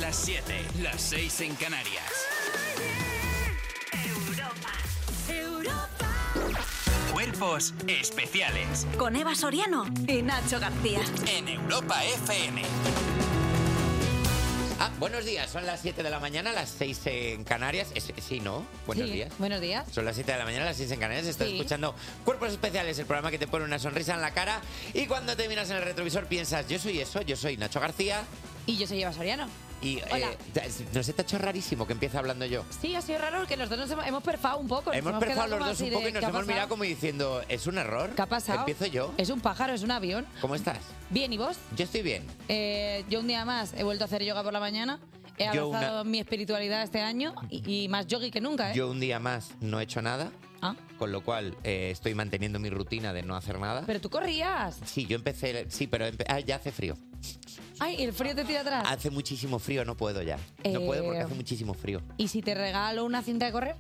Las 7, las 6 en Canarias. Cuerpos especiales. Con Eva Soriano y Nacho García. En Europa FM. Buenos días, son las 7 de la mañana, las 6 en Canarias. Sí, ¿no? Buenos días. Buenos días. Son las 7 de la mañana, las 6 en Canarias. Estás escuchando Cuerpos Especiales, el programa que te pone una sonrisa en la cara. Y cuando te miras en el retrovisor piensas, yo soy eso, yo soy Nacho García. Y yo soy Eva Soriano. Y ¿no se te ha hecho rarísimo que empiece hablando yo? Sí, ha sido raro porque los dos nos hemos perfado un poco. Hemos perfado los dos un poco y nos hemos mirado como diciendo, ¿es un error? ¿Qué ha pasado? ¿Empiezo yo? ¿Es un pájaro? ¿Es un avión? ¿Cómo estás? Bien, ¿y vos? Yo estoy bien. Yo un día más he vuelto a hacer yoga por la mañana. He avanzado mi espiritualidad este año y más yogi que nunca, ¿eh? Yo un día más no he hecho nada. Con lo cual estoy manteniendo mi rutina de no hacer nada. Pero tú corrías. Sí, yo empecé. Sí, pero ya hace frío. Ay, ¿el frío te tira atrás? Hace muchísimo frío, no puedo ya. No puedo porque hace muchísimo frío. ¿Y si te regalo una cinta de correr?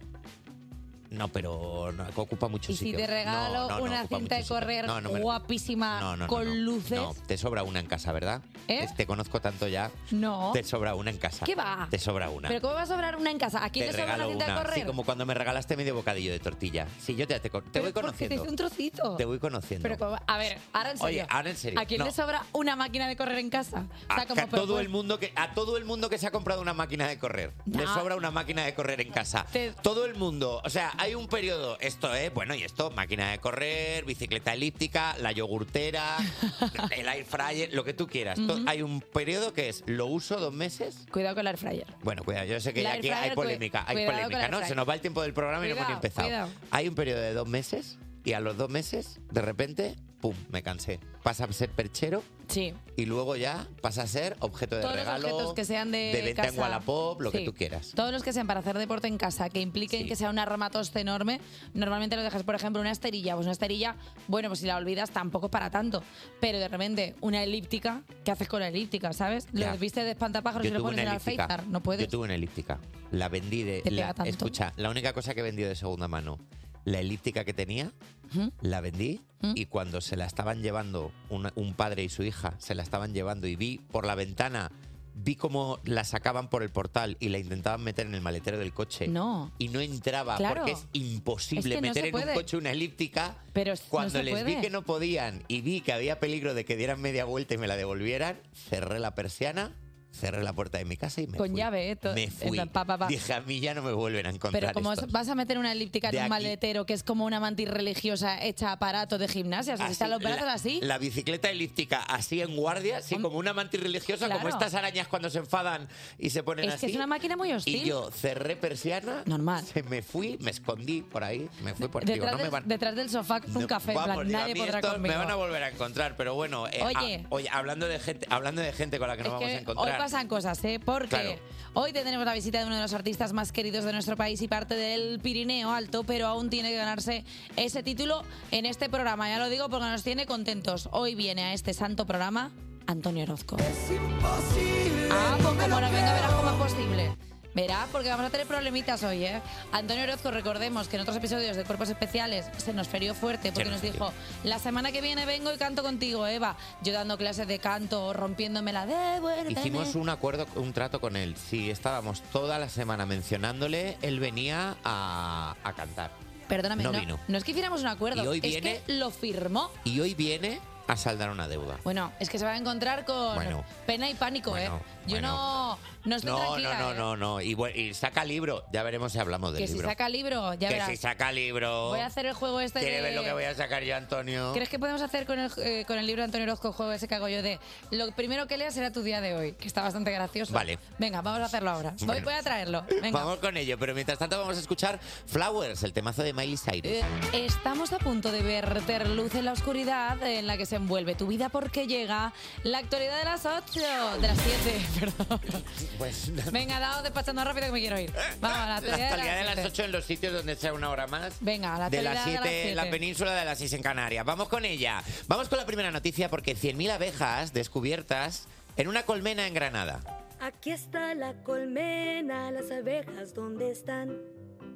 No, pero ocupa mucho sitio. ¿Y si te regalo una cinta de correr guapísima con luces? No, te sobra una en casa, ¿verdad? Te conozco tanto ya. No. Te sobra una en casa. ¿Qué va? Te sobra una. ¿Pero cómo va a sobrar una en casa? ¿A quién le sobra una cinta de correr? Sí, como cuando me regalaste medio bocadillo de tortilla. Sí, yo te voy conociendo. Porque te hice un trocito. Te voy conociendo. Pero, a ver, ahora en serio. Oye, ahora en serio. ¿A quién le sobra una máquina de correr en casa? O sea, a todo el mundo que se ha comprado una máquina de correr. Le sobra una máquina de correr en casa. Todo el mundo. O sea, hay un periodo. Esto es, máquina de correr, bicicleta elíptica, la yogurtera, el air fryer, lo que tú quieras. Hay un periodo que es, lo uso 2 meses. Cuidado con el air fryer. Bueno, cuidado, yo sé que aquí hay polémica, ¿no? Se nos va el tiempo del programa y no hemos ni empezado. Cuidado. Hay un periodo de 2 meses y a los 2 meses, de repente, ¡pum!, me cansé. Pasa a ser perchero. Sí. Y luego ya pasa a ser objeto de todos regalo. Los objetos que sean de venta casa. En Wallapop, lo que tú quieras. Todos los que sean para hacer deporte en casa, que impliquen que sea un armatoste enorme. Normalmente lo dejas, por ejemplo, una esterilla. Pues una esterilla, bueno, pues si la olvidas tampoco es para tanto. Pero de repente, una elíptica, ¿qué haces con la elíptica, sabes? Ya. Lo viste de espantapájaros y lo pones en el Alféizar. No puedes. Yo tuve una elíptica. La vendí de... Escucha, la única cosa que he vendido de segunda mano, la elíptica que tenía, la vendí y cuando se la estaban llevando, un padre y su hija se la estaban llevando y vi por la ventana, vi cómo la sacaban por el portal y la intentaban meter en el maletero del coche. No. Y no entraba, claro. porque es imposible meter en un coche una elíptica. Pero cuando no les vi que no podían y vi que había peligro de que dieran media vuelta y me la devolvieran, cerré la persiana, cerré la puerta de mi casa y me fui. Con llave, ¿eh? Me fui. Dije, a mí ya no me vuelven a encontrar. Pero como estos. vas a meter una elíptica en un maletero que es como una mantis religiosa hecha aparato de gimnasia, o sea, están los brazos así. La bicicleta elíptica así en guardia, sí, como una mantis religiosa, claro. Como estas arañas cuando se enfadan y se ponen así. Es que es una máquina muy hostil. Y yo cerré persiana, normal. Me fui, me escondí por ahí, me fui por detrás del sofá con un café, vamos, en plan, nadie podrá conmigo. Me van a volver a encontrar, pero bueno, oye, hablando de gente con la que nos vamos a encontrar. Hoy pasan cosas, porque hoy tendremos la visita de uno de los artistas más queridos de nuestro país y parte del Pirineo Alto, pero aún tiene que ganarse ese título en este programa. Ya lo digo porque nos tiene contentos. Hoy viene a este santo programa Antonio Orozco. Es imposible. Pues como no venga, verás cómo es posible. Verás, porque vamos a tener problemitas hoy, ¿eh? Antonio Orozco, recordemos que en otros episodios de Cuerpos Especiales se nos ferió fuerte porque nos dijo, la semana que viene vengo y canto contigo, Eva. Yo dando clases de canto, rompiéndome la de... Hicimos un trato con él. Si estábamos toda la semana mencionándole, él venía a cantar. Perdóname, no vino. No es que hiciéramos un acuerdo, y hoy es que lo firmó. Y hoy viene a saldar una deuda. Bueno, es que se va a encontrar con pena y pánico, ¿eh? Yo no estoy tranquila. No. Y saca libro. Ya veremos si hablamos del libro. Que si saca libro, ya verás. Que si saca libro. Voy a hacer el juego este ¿Quieres ver lo que voy a sacar yo, Antonio? ¿Crees que podemos hacer con el libro de Antonio Orozco el juego ese que hago yo de lo primero que leas será tu día de hoy? Que está bastante gracioso. Vale. Venga, vamos a hacerlo ahora. Voy a traerlo. Venga. Vamos con ello, pero mientras tanto vamos a escuchar Flowers, el temazo de Miley Cyrus. Estamos a punto de verter luz en la oscuridad en la que se envuelve tu vida porque llega la actualidad de las 8, de las 7, perdón. Pues, venga, daos despachando rápido que me quiero ir. Vamos, la actualidad de las 8 en los sitios donde sea una hora más. Venga, la de las 7 en la península, de las 6 en Canarias. Vamos con ella. Vamos con la primera noticia porque 100.000 abejas descubiertas en una colmena en Granada. Aquí está la colmena, las abejas, ¿dónde están?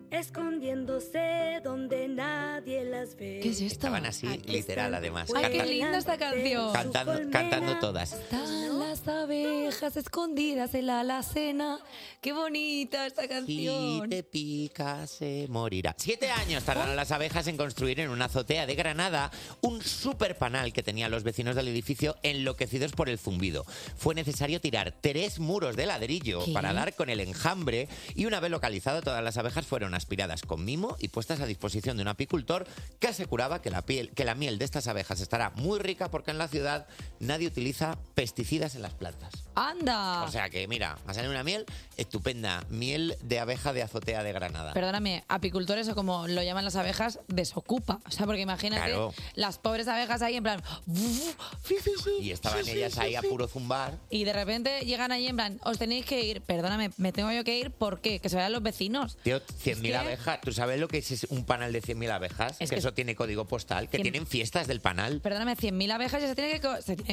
escondiéndose donde nadie las ve. ¿Qué es esto? Estaban así, literal, además. ¡Ay, qué linda esta canción! Cantando todas. Están las abejas escondidas en la alacena. ¡Qué bonita esta Si canción! te pica, se morirá. 7 años tardaron las abejas en construir en una azotea de Granada un super panal que tenían los vecinos del edificio enloquecidos por el zumbido. Fue necesario tirar 3 muros de ladrillo ¿Qué? para dar con el enjambre y una vez localizado todas las abejas fueron aspiradas con mimo y puestas a disposición de un apicultor que aseguraba que la miel de estas abejas estará muy rica porque en la ciudad nadie utiliza pesticidas en las plantas. ¡Anda! O sea que, mira, va a salir una miel estupenda. Miel de abeja de azotea de Granada. Perdóname, apicultores o como lo llaman las abejas, desocupa. O sea, porque imagínate Claro. las pobres abejas ahí en plan... Y estaban ellas ahí a puro zumbar. Y de repente llegan allí en plan, os tenéis que ir. Perdóname, me tengo yo que ir. ¿Por qué? Que se vayan los vecinos. Tío, 100.000 ¿Qué? abejas. ¿Tú sabes lo que es un panal de 100.000 abejas? Es que que- eso tiene código postal, que 100.000. tienen fiestas del panal. Perdóname, 100.000 abejas ya se tiene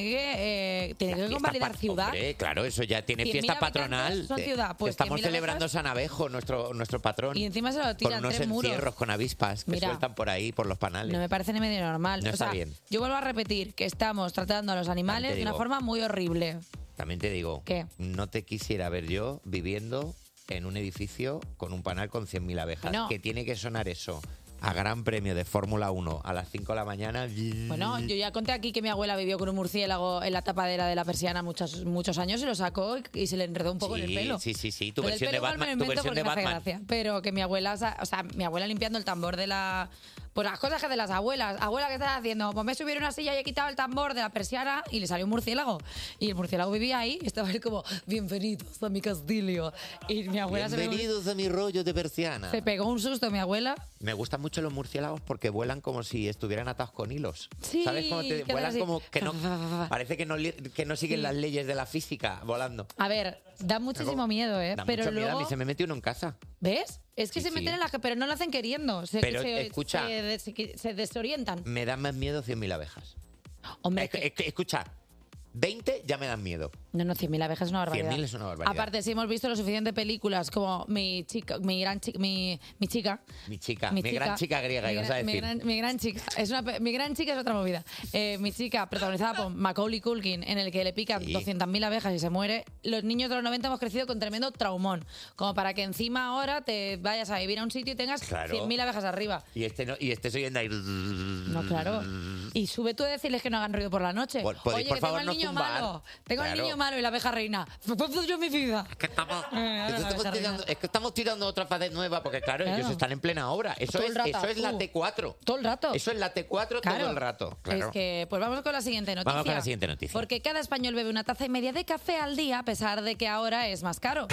que Fiesta convalidar ciudad. Hombre, claro, eso ya tiene 100.000 fiesta habitantes patronal. son ciudad, pues Estamos 100.000 celebrando abejas. San Abejo, nuestro patrón. Y encima se lo con tiran unos 3 muros. encierros con avispas que Mira, sueltan por ahí, por los panales. No me parece ni medio normal. No O está sea, bien. yo vuelvo a repetir que estamos tratando a los animales de una digo. forma muy horrible. También te digo, ¿Qué? no te quisiera ver yo viviendo en un edificio con un panal con 100.000 abejas. Bueno. Que tiene que sonar eso a Gran Premio de Fórmula 1 a las 5 de la mañana. Bueno, yo ya conté aquí que mi abuela vivió con un murciélago en la tapadera de la persiana muchos años y lo sacó y se le enredó un poco en el pelo. Sí, tu Lo del versión de pelo igual me Batman. lo Tu invento versión de porque me hace Batman. gracia. Pero que mi abuela, o sea, mi abuela limpiando el tambor de la... Pues las cosas que de las abuelas. Abuela, ¿qué estás haciendo? Pues me subí a una silla y he quitado el tambor de la persiana y le salió un murciélago. Y el murciélago vivía ahí y estaba ahí como, bienvenidos a mi castillo. Y mi abuela Bienvenidos a mi rollo de persiana. se pegó un susto, mi abuela. Me gustan mucho los murciélagos porque vuelan como si estuvieran atados con hilos. Sí, ¿Sabes cómo te que vuelan hacen así. como que no parece que no siguen Sí. las leyes de la física volando? A ver, da muchísimo miedo, ¿eh? Da Pero mucho miedo. luego... A mí se me metió uno en casa. ¿Ves? Es que Sí, se meten sí. en la... Pero no lo hacen queriendo. Pero, escucha. Se desorientan. Me dan más miedo 100.000 abejas. Hombre, Escucha, 20 ya me dan miedo. No, 100.000 abejas es una barbaridad. 100.000 es una barbaridad. Aparte, si hemos visto lo suficiente películas como mi chica, mi gran chica, mi chica. Mi gran chica griega, ibas a decir. Mi gran chica. Mi gran chica es otra movida. Mi chica, protagonizada por Macaulay Culkin, en el que le pican 200.000 abejas y se muere. Los niños de los 90 hemos crecido con tremendo traumón. Como para que encima ahora te vayas a vivir a un sitio y tengas Claro. 100.000 abejas arriba. Y estés oyendo ahí. No, claro. Y sube tú a decirles que no hagan ruido por la noche. Podéis, Oye, por que favor, tengo no el niño zumbar. malo. Tengo el Claro. niño malo y la abeja reina. Yo en mi vida. Es que estamos tirando otra fase nueva porque, claro, Claro. ellos están en plena obra. Eso Todo es, el rato. eso es la T4. Todo el rato. Eso es la T4 Claro. todo el rato. Claro. Es que, pues vamos con la siguiente noticia. Vamos con la siguiente noticia. Porque cada español bebe una taza y media de café al día, a pesar de que ahora es más caro.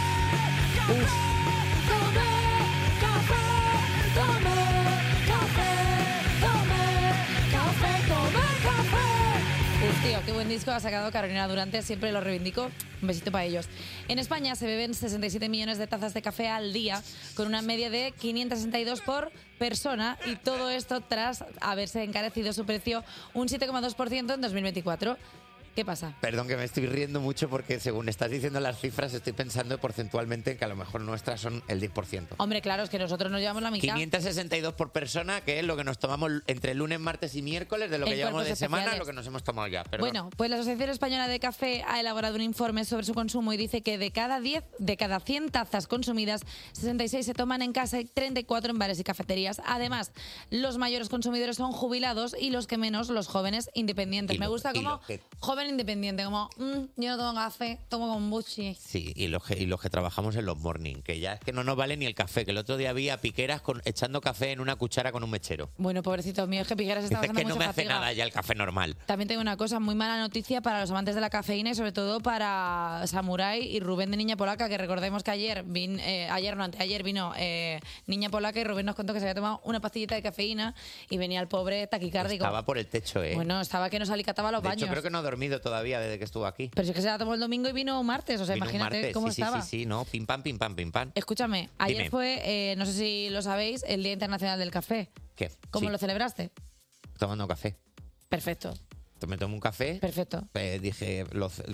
Tío, qué buen disco ha sacado Carolina Durante, siempre lo reivindico. Un besito para ellos. En España se beben 67 millones de tazas de café al día, con una media de 562 por persona, y todo esto tras haberse encarecido su precio un 7,2% en 2024. ¿Qué pasa? Perdón que me estoy riendo mucho porque según estás diciendo las cifras estoy pensando porcentualmente en que a lo mejor nuestras son el 10%. Hombre, claro, es que nosotros nos llevamos la mitad. 562 por persona, que es lo que nos tomamos entre lunes, martes y miércoles de lo que En llevamos de cuerpos semana, especiales. lo que nos hemos tomado ya. Perdón. Bueno, pues la Asociación Española de Café ha elaborado un informe sobre su consumo y dice que de cada 100 tazas consumidas, 66 se toman en casa y 34 en bares y cafeterías. Además, los mayores consumidores son jubilados y los que menos, los jóvenes independientes. Me gusta como joven independiente, como yo no tomo café, tomo kombucha. Sí, y los que trabajamos en los morning, que ya es que no nos vale ni el café, que el otro día había piqueras echando café en una cuchara con un mechero. Bueno, pobrecito mío, es que Piqueras está Dices pasando que no mucha me hace fatiga. nada ya el café normal. También tengo una cosa, muy mala noticia para los amantes de la cafeína y sobre todo para Samurai y Rubén de Niña Polaca, que recordemos que anteayer vino Niña Polaca y Rubén nos contó que se había tomado una pastillita de cafeína y venía el pobre taquicárdico. Estaba por el techo, ¿eh? Bueno, estaba que nos alicataba a los de baños. hecho, creo que no ha dormido todavía desde que estuvo aquí. Pero si es que se la tomó el domingo y vino un martes, o sea, Vino un imagínate martes, cómo sí, estaba. Sí, no, pim pam, pim pam, pim pam. Escúchame, ayer Dime. fue, no sé si lo sabéis, el Día Internacional del Café. ¿Qué? ¿Cómo Sí, lo celebraste? tomando café. Perfecto, Me tomo un café. perfecto. Dije,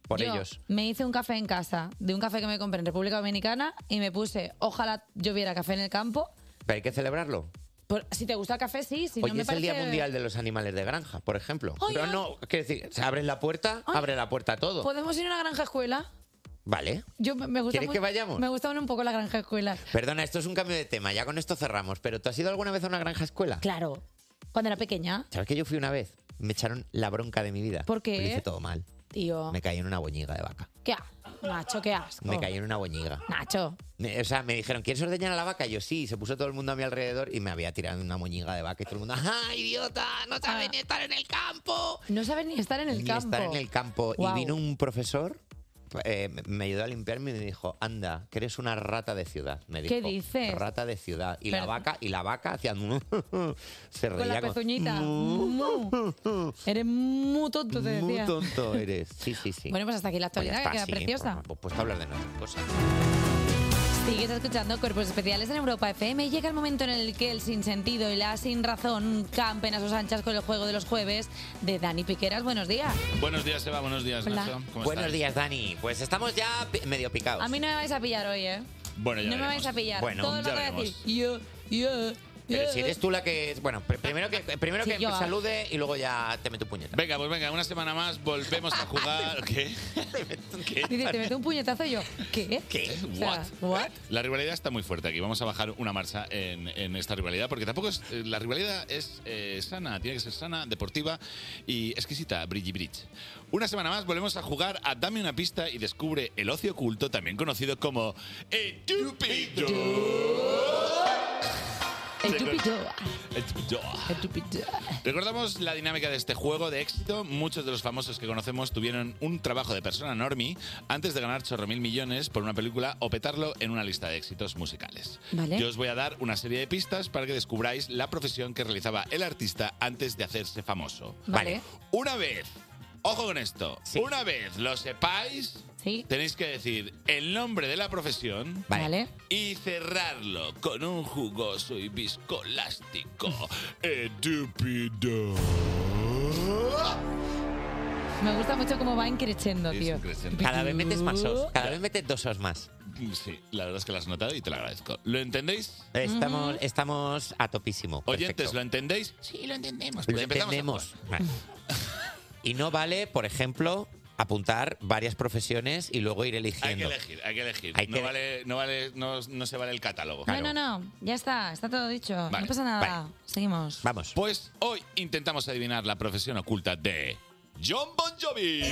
por Yo ellos. me hice un café en casa, de un café que me compré en República Dominicana, y me puse, ojalá lloviera café en el campo. Pero hay que celebrarlo. Si te gusta el café, sí. Si Hoy no me es parece... el Día Mundial de los Animales de Granja, por ejemplo. Ay, Pero ay. no, quiero decir, se abren la puerta, abre la puerta a todo. ¿Podemos ir a una granja escuela? Vale. Yo me gusta ¿Quieres que vayamos? Me gusta un poco la granja escuela. Perdona, esto es un cambio de tema, ya con esto cerramos. ¿Pero tú has ido alguna vez a una granja escuela? Claro. Cuando era pequeña. ¿Sabes que yo fui una vez? Me echaron la bronca de mi vida. ¿Por qué? Lo hice todo mal. Tío. Me caí en una boñiga de vaca. ¿Qué asco? Nacho, qué asco. Me caí en una boñiga. Nacho. O sea, me dijeron, ¿quieres ordeñar a la vaca? Y yo sí, se puso todo el mundo a mi alrededor y me había tirado en una moñiga de vaca y todo el mundo, ¡ah, idiota! ¡No sabes ni estar en el campo! No sabes ni estar en el campo. Ni estar en el campo. Guau. Y vino un profesor, me ayudó a limpiarme y me dijo, anda, que eres una rata de ciudad. Me dijo, ¿Qué dices? Rata de ciudad. Y Pero- la vaca hacía... se reía Con la pezuñita. Mu. Eres muy tonto, te decía. Muy tonto eres. Sí, sí, sí. Bueno, pues hasta aquí la Pues ya actualidad, que está, queda sí, preciosa. Pues puesto a hablar de nuestras cosas. Sigues escuchando Cuerpos Especiales en Europa FM y llega el momento en el que el sinsentido y la sin razón campen a sus anchas con el juego de los jueves de Dani Piqueras. Buenos días. Buenos días, Eva. Buenos días, Hola. Nacho. ¿Cómo Buenos estás? días, Dani. Pues estamos ya medio picados. A mí no me vais a pillar hoy, ¿eh? Bueno, ya No me veremos. vais a pillar. Bueno, Todo lo ya que voy a veremos. decir. Yo. Pero si eres tú la que... Bueno, primero que Sí, yo. salude y luego ya te meto un puñetazo. Venga, pues venga, una semana más volvemos a jugar. ¿Qué? ¿Qué? Dice, te meto un puñetazo y yo. ¿Qué? ¿Qué? O sea, ¿what? La rivalidad está muy fuerte aquí. Vamos a bajar una marcha en esta rivalidad porque tampoco es... La rivalidad es sana, tiene que ser sana, deportiva y exquisita, bridge bridge. Una semana más volvemos a jugar a Dame una pista y descubre el ocio oculto, también conocido como Estúpido. Estúpido. Estúpido. Estúpido. Recordamos la dinámica de este juego de éxito. Muchos de los famosos que conocemos tuvieron un trabajo de persona normie antes de ganar chorro mil millones por una película o petarlo en una lista de éxitos musicales. Vale. Yo os voy a dar una serie de pistas para que descubráis la profesión que realizaba el artista antes de hacerse famoso. Vale. Una vez, ojo con esto, una vez lo sepáis, tenéis que decir el nombre de la profesión Vale. y cerrarlo con un jugoso y viscoelástico estúpido. Me gusta mucho cómo va increciendo, tío. Cada vez metes más os. Cada vez metes 2 os más. Sí, la verdad es que lo has notado y te lo agradezco. ¿Lo entendéis? Estamos a topísimo. Oyentes, Perfecto. ¿lo entendéis? Sí, lo entendemos. Lo Pues empezamos a entendemos. jugar. Vale. Y no vale, por ejemplo, apuntar varias profesiones y luego ir Hay que eligiendo. elegir, hay que elegir. Hay No, que- no se vale el catálogo. No. Ya está todo dicho. Vale. No pasa nada. Seguimos. Vamos. Pues hoy intentamos adivinar la profesión oculta de Jon Bon Jovi.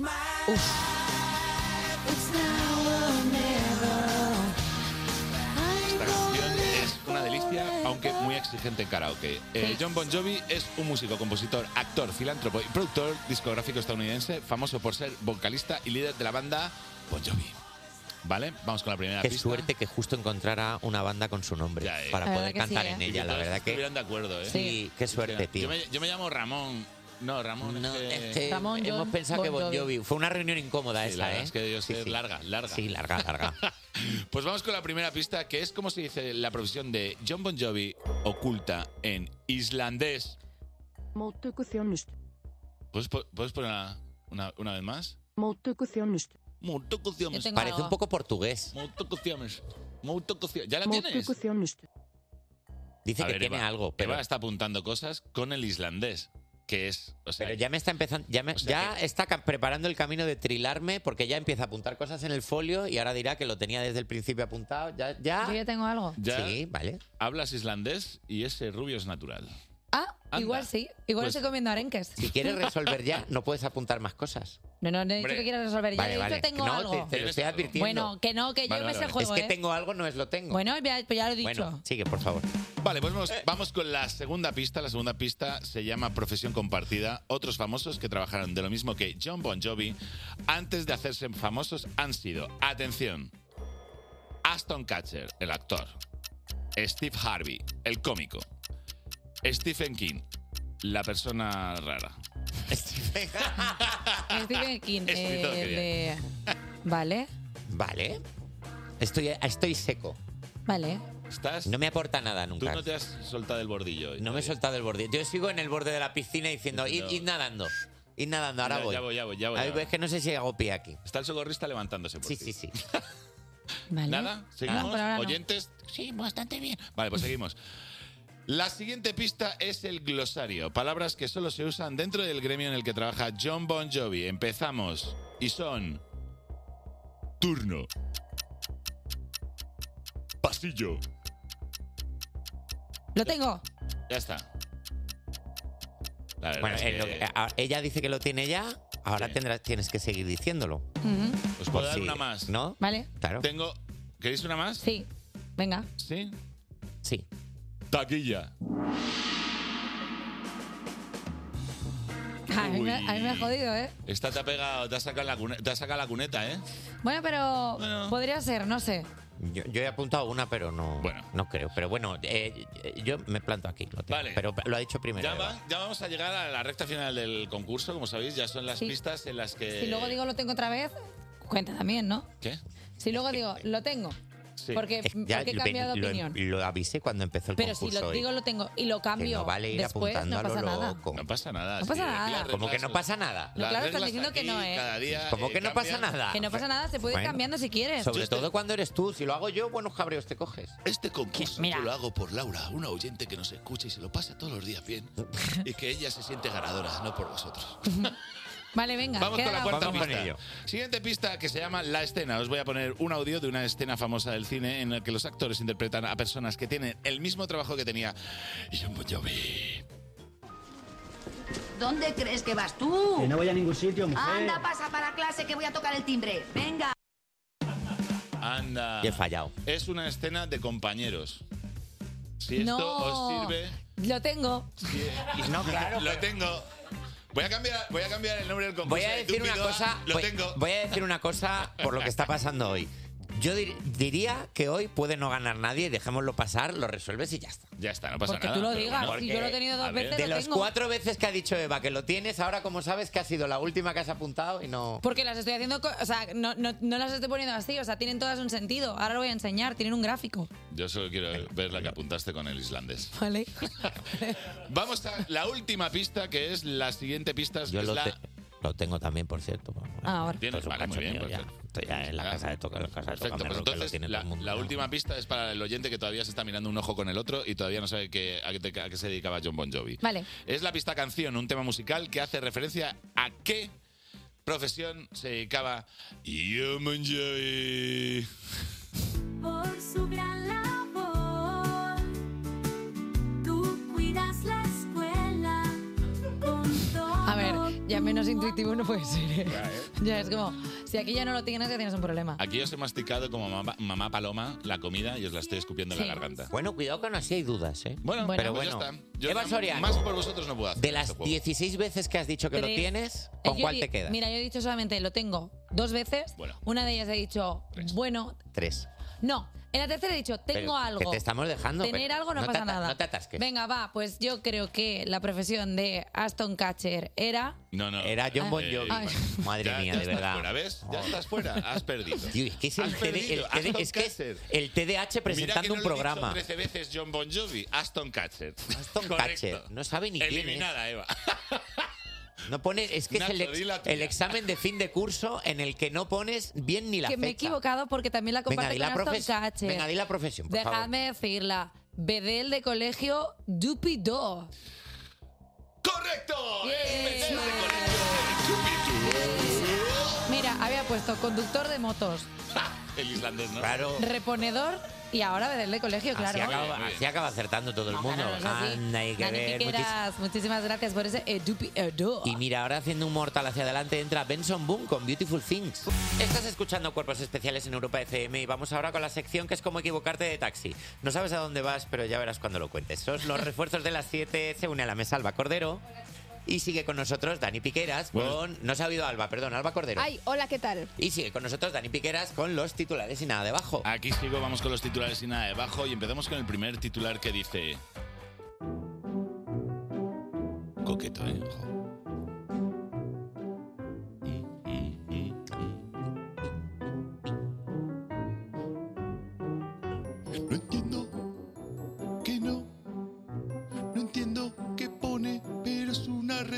Esta canción es una delicia, aunque muy exigente en karaoke. Jon Bon Jovi es un músico, compositor, actor, filántropo y productor discográfico estadounidense, famoso por ser vocalista y líder de la banda Bon Jovi. ¿Vale? Vamos con la primera Qué pista. suerte que justo encontrara una banda con su nombre Ya, para La poder verdad que cantar sí, en ¿eh? ella. La verdad que Estuvieran de acuerdo, ¿eh? sí, qué suerte, tío. Yo me llamo Ramón. No, Ramón No, es es que... que Ramón hemos John pensado que Bon Bon Jovi. Jovi. Fue una reunión incómoda Sí, la esa, verdad ¿eh? es que debió ser Sí. larga. Sí, larga. Pues vamos con la primera pista, que es como se dice la profesión de Jon Bon Jovi oculta en islandés. Muuttukuthionnusta. ¿Puedes poner una vez más? Muuttukuthionnusta. Muuttukuthionnusta. Yo tengo Parece algo. un poco portugués. Muuttukuthionnusta. ¿Ya la tienes? Muuttukuthionnusta. Dice A que ver, tiene Eva, algo, pero, Eva está apuntando cosas con el islandés, que es... O sea, pero ya me está empezando, O sea ya está preparando el camino de trilarme porque ya empieza a apuntar cosas en el folio y ahora dirá que lo tenía desde el principio apuntado. Ya. Yo ya tengo algo. ya Sí, vale. hablas islandés y ese rubio es natural. Ah, Anda. igual sí. Igual Pues- estoy comiendo arenques. Si quieres resolver ya, no puedes apuntar más cosas. No he dicho Hombre. que quieras resolver. Ya Vale, he dicho vale. que tengo No, algo. te lo Tienes estoy algo. advirtiendo. Bueno, que no, que yo Vale, me sé vale, el vale. juego, es que ¿eh? tengo algo, no es lo tengo. Bueno, ya lo he dicho. Bueno, sigue, por favor. Vale, pues vamos con la segunda pista. La segunda pista se llama Profesión Compartida. Otros famosos que trabajaron de lo mismo que Jon Bon Jovi antes de hacerse famosos han sido, atención, Ashton Kutcher, el actor, Steve Harvey, el cómico, Stephen King, la persona rara. Stephen King. Escritor, de... Vale, Vale. Estoy seco. vale. ¿Estás? No me aporta nada Tú nunca. no te has soltado el bordillo. No me he soltado el borde. Yo sigo en el borde de la piscina diciendo, id nadando. Ir nadando, ahora voy. Ya voy. Es que no sé si hago pie aquí. Está el socorrista levantándose por ti. Sí. Vale. ¿Nada? ¿Seguimos? por ahora no. ¿Oyentes? Sí, bastante bien. Vale, pues seguimos. La siguiente pista es el glosario. Palabras que solo se usan dentro del gremio en el que trabaja Jon Bon Jovi. Empezamos. Y son... Turno. Pasillo. Lo tengo. Ya está. La verdad Bueno, es que... ella dice que lo tiene ya, ahora tienes que seguir diciéndolo. ¿Os puedo Por dar si- una más? ¿No? Vale. Claro. Tengo... ¿Queréis una más? Sí. Venga. ¿Sí? Sí. Taquilla. A mí me ha jodido, ¿eh? Esta te ha pegado, te ha sacado la cuneta, ¿eh? Bueno, pero podría ser, no sé. Yo he apuntado una, pero no creo. Pero bueno, yo me planto aquí. Lo tengo. Vale. Pero lo ha dicho primero. Ya vamos a llegar a la recta final del concurso, como sabéis, ya son las Sí. pistas en las que... Si luego digo lo tengo otra vez, cuenta también, ¿no? ¿Qué? Si luego digo lo tengo, Sí. porque he cambiado de opinión. Lo avisé cuando empezó el Pero si concurso. lo digo lo tengo y lo que cambio no vale ir después, no apuntando a pasa lo nada. loco. No pasa nada. No pasa nada. ¿Cómo que no pasa nada? No, claro, estás diciendo que no, ¿eh? Cada día, ¿Cómo que no pasa nada? Que no pasa nada, se puede ir Bueno, cambiando si quieres. Sobre todo cuando eres tú. Si lo hago yo, buenos cabreos te coges. Este concurso Mira. yo lo hago por Laura, una oyente que nos escucha y se lo pasa todos los días bien. Y que ella se siente ganadora, no por vosotros. Vale, venga. Vamos queda con la la cuarta Vamos con pista. ello. Siguiente pista que se llama La Escena. Os voy a poner un audio de una escena famosa del cine en la que los actores interpretan a personas que tienen el mismo trabajo que tenía Jon Bon Jovi. ¿Dónde crees que vas tú? Que no voy a ningún sitio, mujer. Anda, pasa para clase que voy a tocar el timbre. Venga. Anda. Y he fallado. Es una escena de compañeros. Si esto No. os sirve... Lo tengo. No, claro. Lo tengo. Voy a cambiar el nombre del concurso. Voy a decir una cosa. Lo tengo. Voy a decir una cosa por lo que está pasando hoy. Yo diría que hoy puede no ganar nadie, dejémoslo pasar, lo resuelves y ya está. Ya está, no pasa Porque nada. tú lo pero digas. bueno. Si yo lo he tenido a dos ver, veces, De lo las tengo. 4 veces que ha dicho Eva que lo tienes, ahora como sabes que ha sido la última que has apuntado y no... Porque las estoy haciendo, o sea, no las estoy poniendo así, o sea, tienen todas un sentido. Ahora lo voy a enseñar, tienen un gráfico. Yo solo quiero ver la que apuntaste con el islandés. Vale. Vamos a la última pista, que es la siguiente pista. Yo es lo, la... lo tengo también, por cierto. Ahora. Tienes, Esto es un vale, muy cacho bien, mío ya. perfecto. Estoy ya en la casa de toca, Perfecto, pues que lo entonces tiene todo el mundo. la última pista es para el oyente que todavía se está mirando un ojo con el otro y todavía no sabe a qué se dedicaba Jon Bon Jovi. Vale. Es la pista canción, un tema musical que hace referencia a qué profesión se dedicaba Jon Bon Jovi. Por su gran labor, tú cuidas la escuela con todo. A ver, ya menos intuitivo no puede ser. ¿eh? Ya es como, si aquí ya no lo tienes, ya tienes un problema. Aquí os he masticado como mamá paloma la comida y os la estoy escupiendo en Sí. la garganta. Bueno, cuidado que aún así hay dudas, ¿eh? Bueno, pero pues bueno. ya está. Yo Eva Soriano, más por vosotros no puedo hacer. de este las juego. 16 veces que has dicho que lo Tres. tienes, ¿con Yo cuál di- te quedas? Mira, yo he dicho solamente lo tengo 2 veces. Bueno. Una de ellas he dicho, Tres. bueno, 3. no. En la tercera he dicho, tengo Pero algo. que te estamos dejando, Tener pero algo no no te pasa ata- nada. no te atasques. Venga, va, pues yo creo que la profesión de Aston Catcher era... No. Era Jon Bon Jovi. Ay. Madre Ya- mía, ya de estás verdad. Fuera, ¿ves? Ya estás fuera. Has perdido. Tío, es que es el, Has perdido. Aston es que es Catcher. el TDAH Mira presentando que no un le he programa. dicho 13 veces Jon Bon Jovi. Aston Catcher. Aston Correcto. Catcher. No sabe ni quién es. Eliminada, Eva. No pone, es que Nacho, es di la tuya. el examen de fin de curso en el que no pones bien ni la que fecha. me he equivocado porque también la Venga, comparte di con la, Aston Catcher. Venga, di la profesión, por favor. Dejadme decirla. Bedel de colegio Dupido. ¡Correcto! Bien. Es Bedel de colegio. Mira, había puesto conductor de motos, El islandés, ¿no? Claro. reponedor y ahora Bedel de colegio, claro. Así acaba acertando todo el mundo. Claro, es así. Anda, hay que Dani ver. Piqueras, muchísimas gracias por ese Dupido. Y mira, ahora haciendo un mortal hacia adelante entra Benson Boone con Beautiful Things. Estás escuchando Cuerpos Especiales en Europa FM y vamos ahora con la sección que es como equivocarte de taxi. No sabes a dónde vas, pero ya verás cuando lo cuentes. Son los refuerzos de las 7. Se une a la mesa Alba Cordero. Y sigue con nosotros Dani Piqueras con... No se ha oído Alba, perdón, Alba Cordero. Ay, hola, ¿qué tal? Y sigue con nosotros Dani Piqueras con los titulares y nada debajo. Aquí sigo, vamos con los titulares y nada debajo y empezamos con el primer titular que dice... Coqueto, ¿eh? Ojo. No entiendo que no entiendo qué pone, pero es una red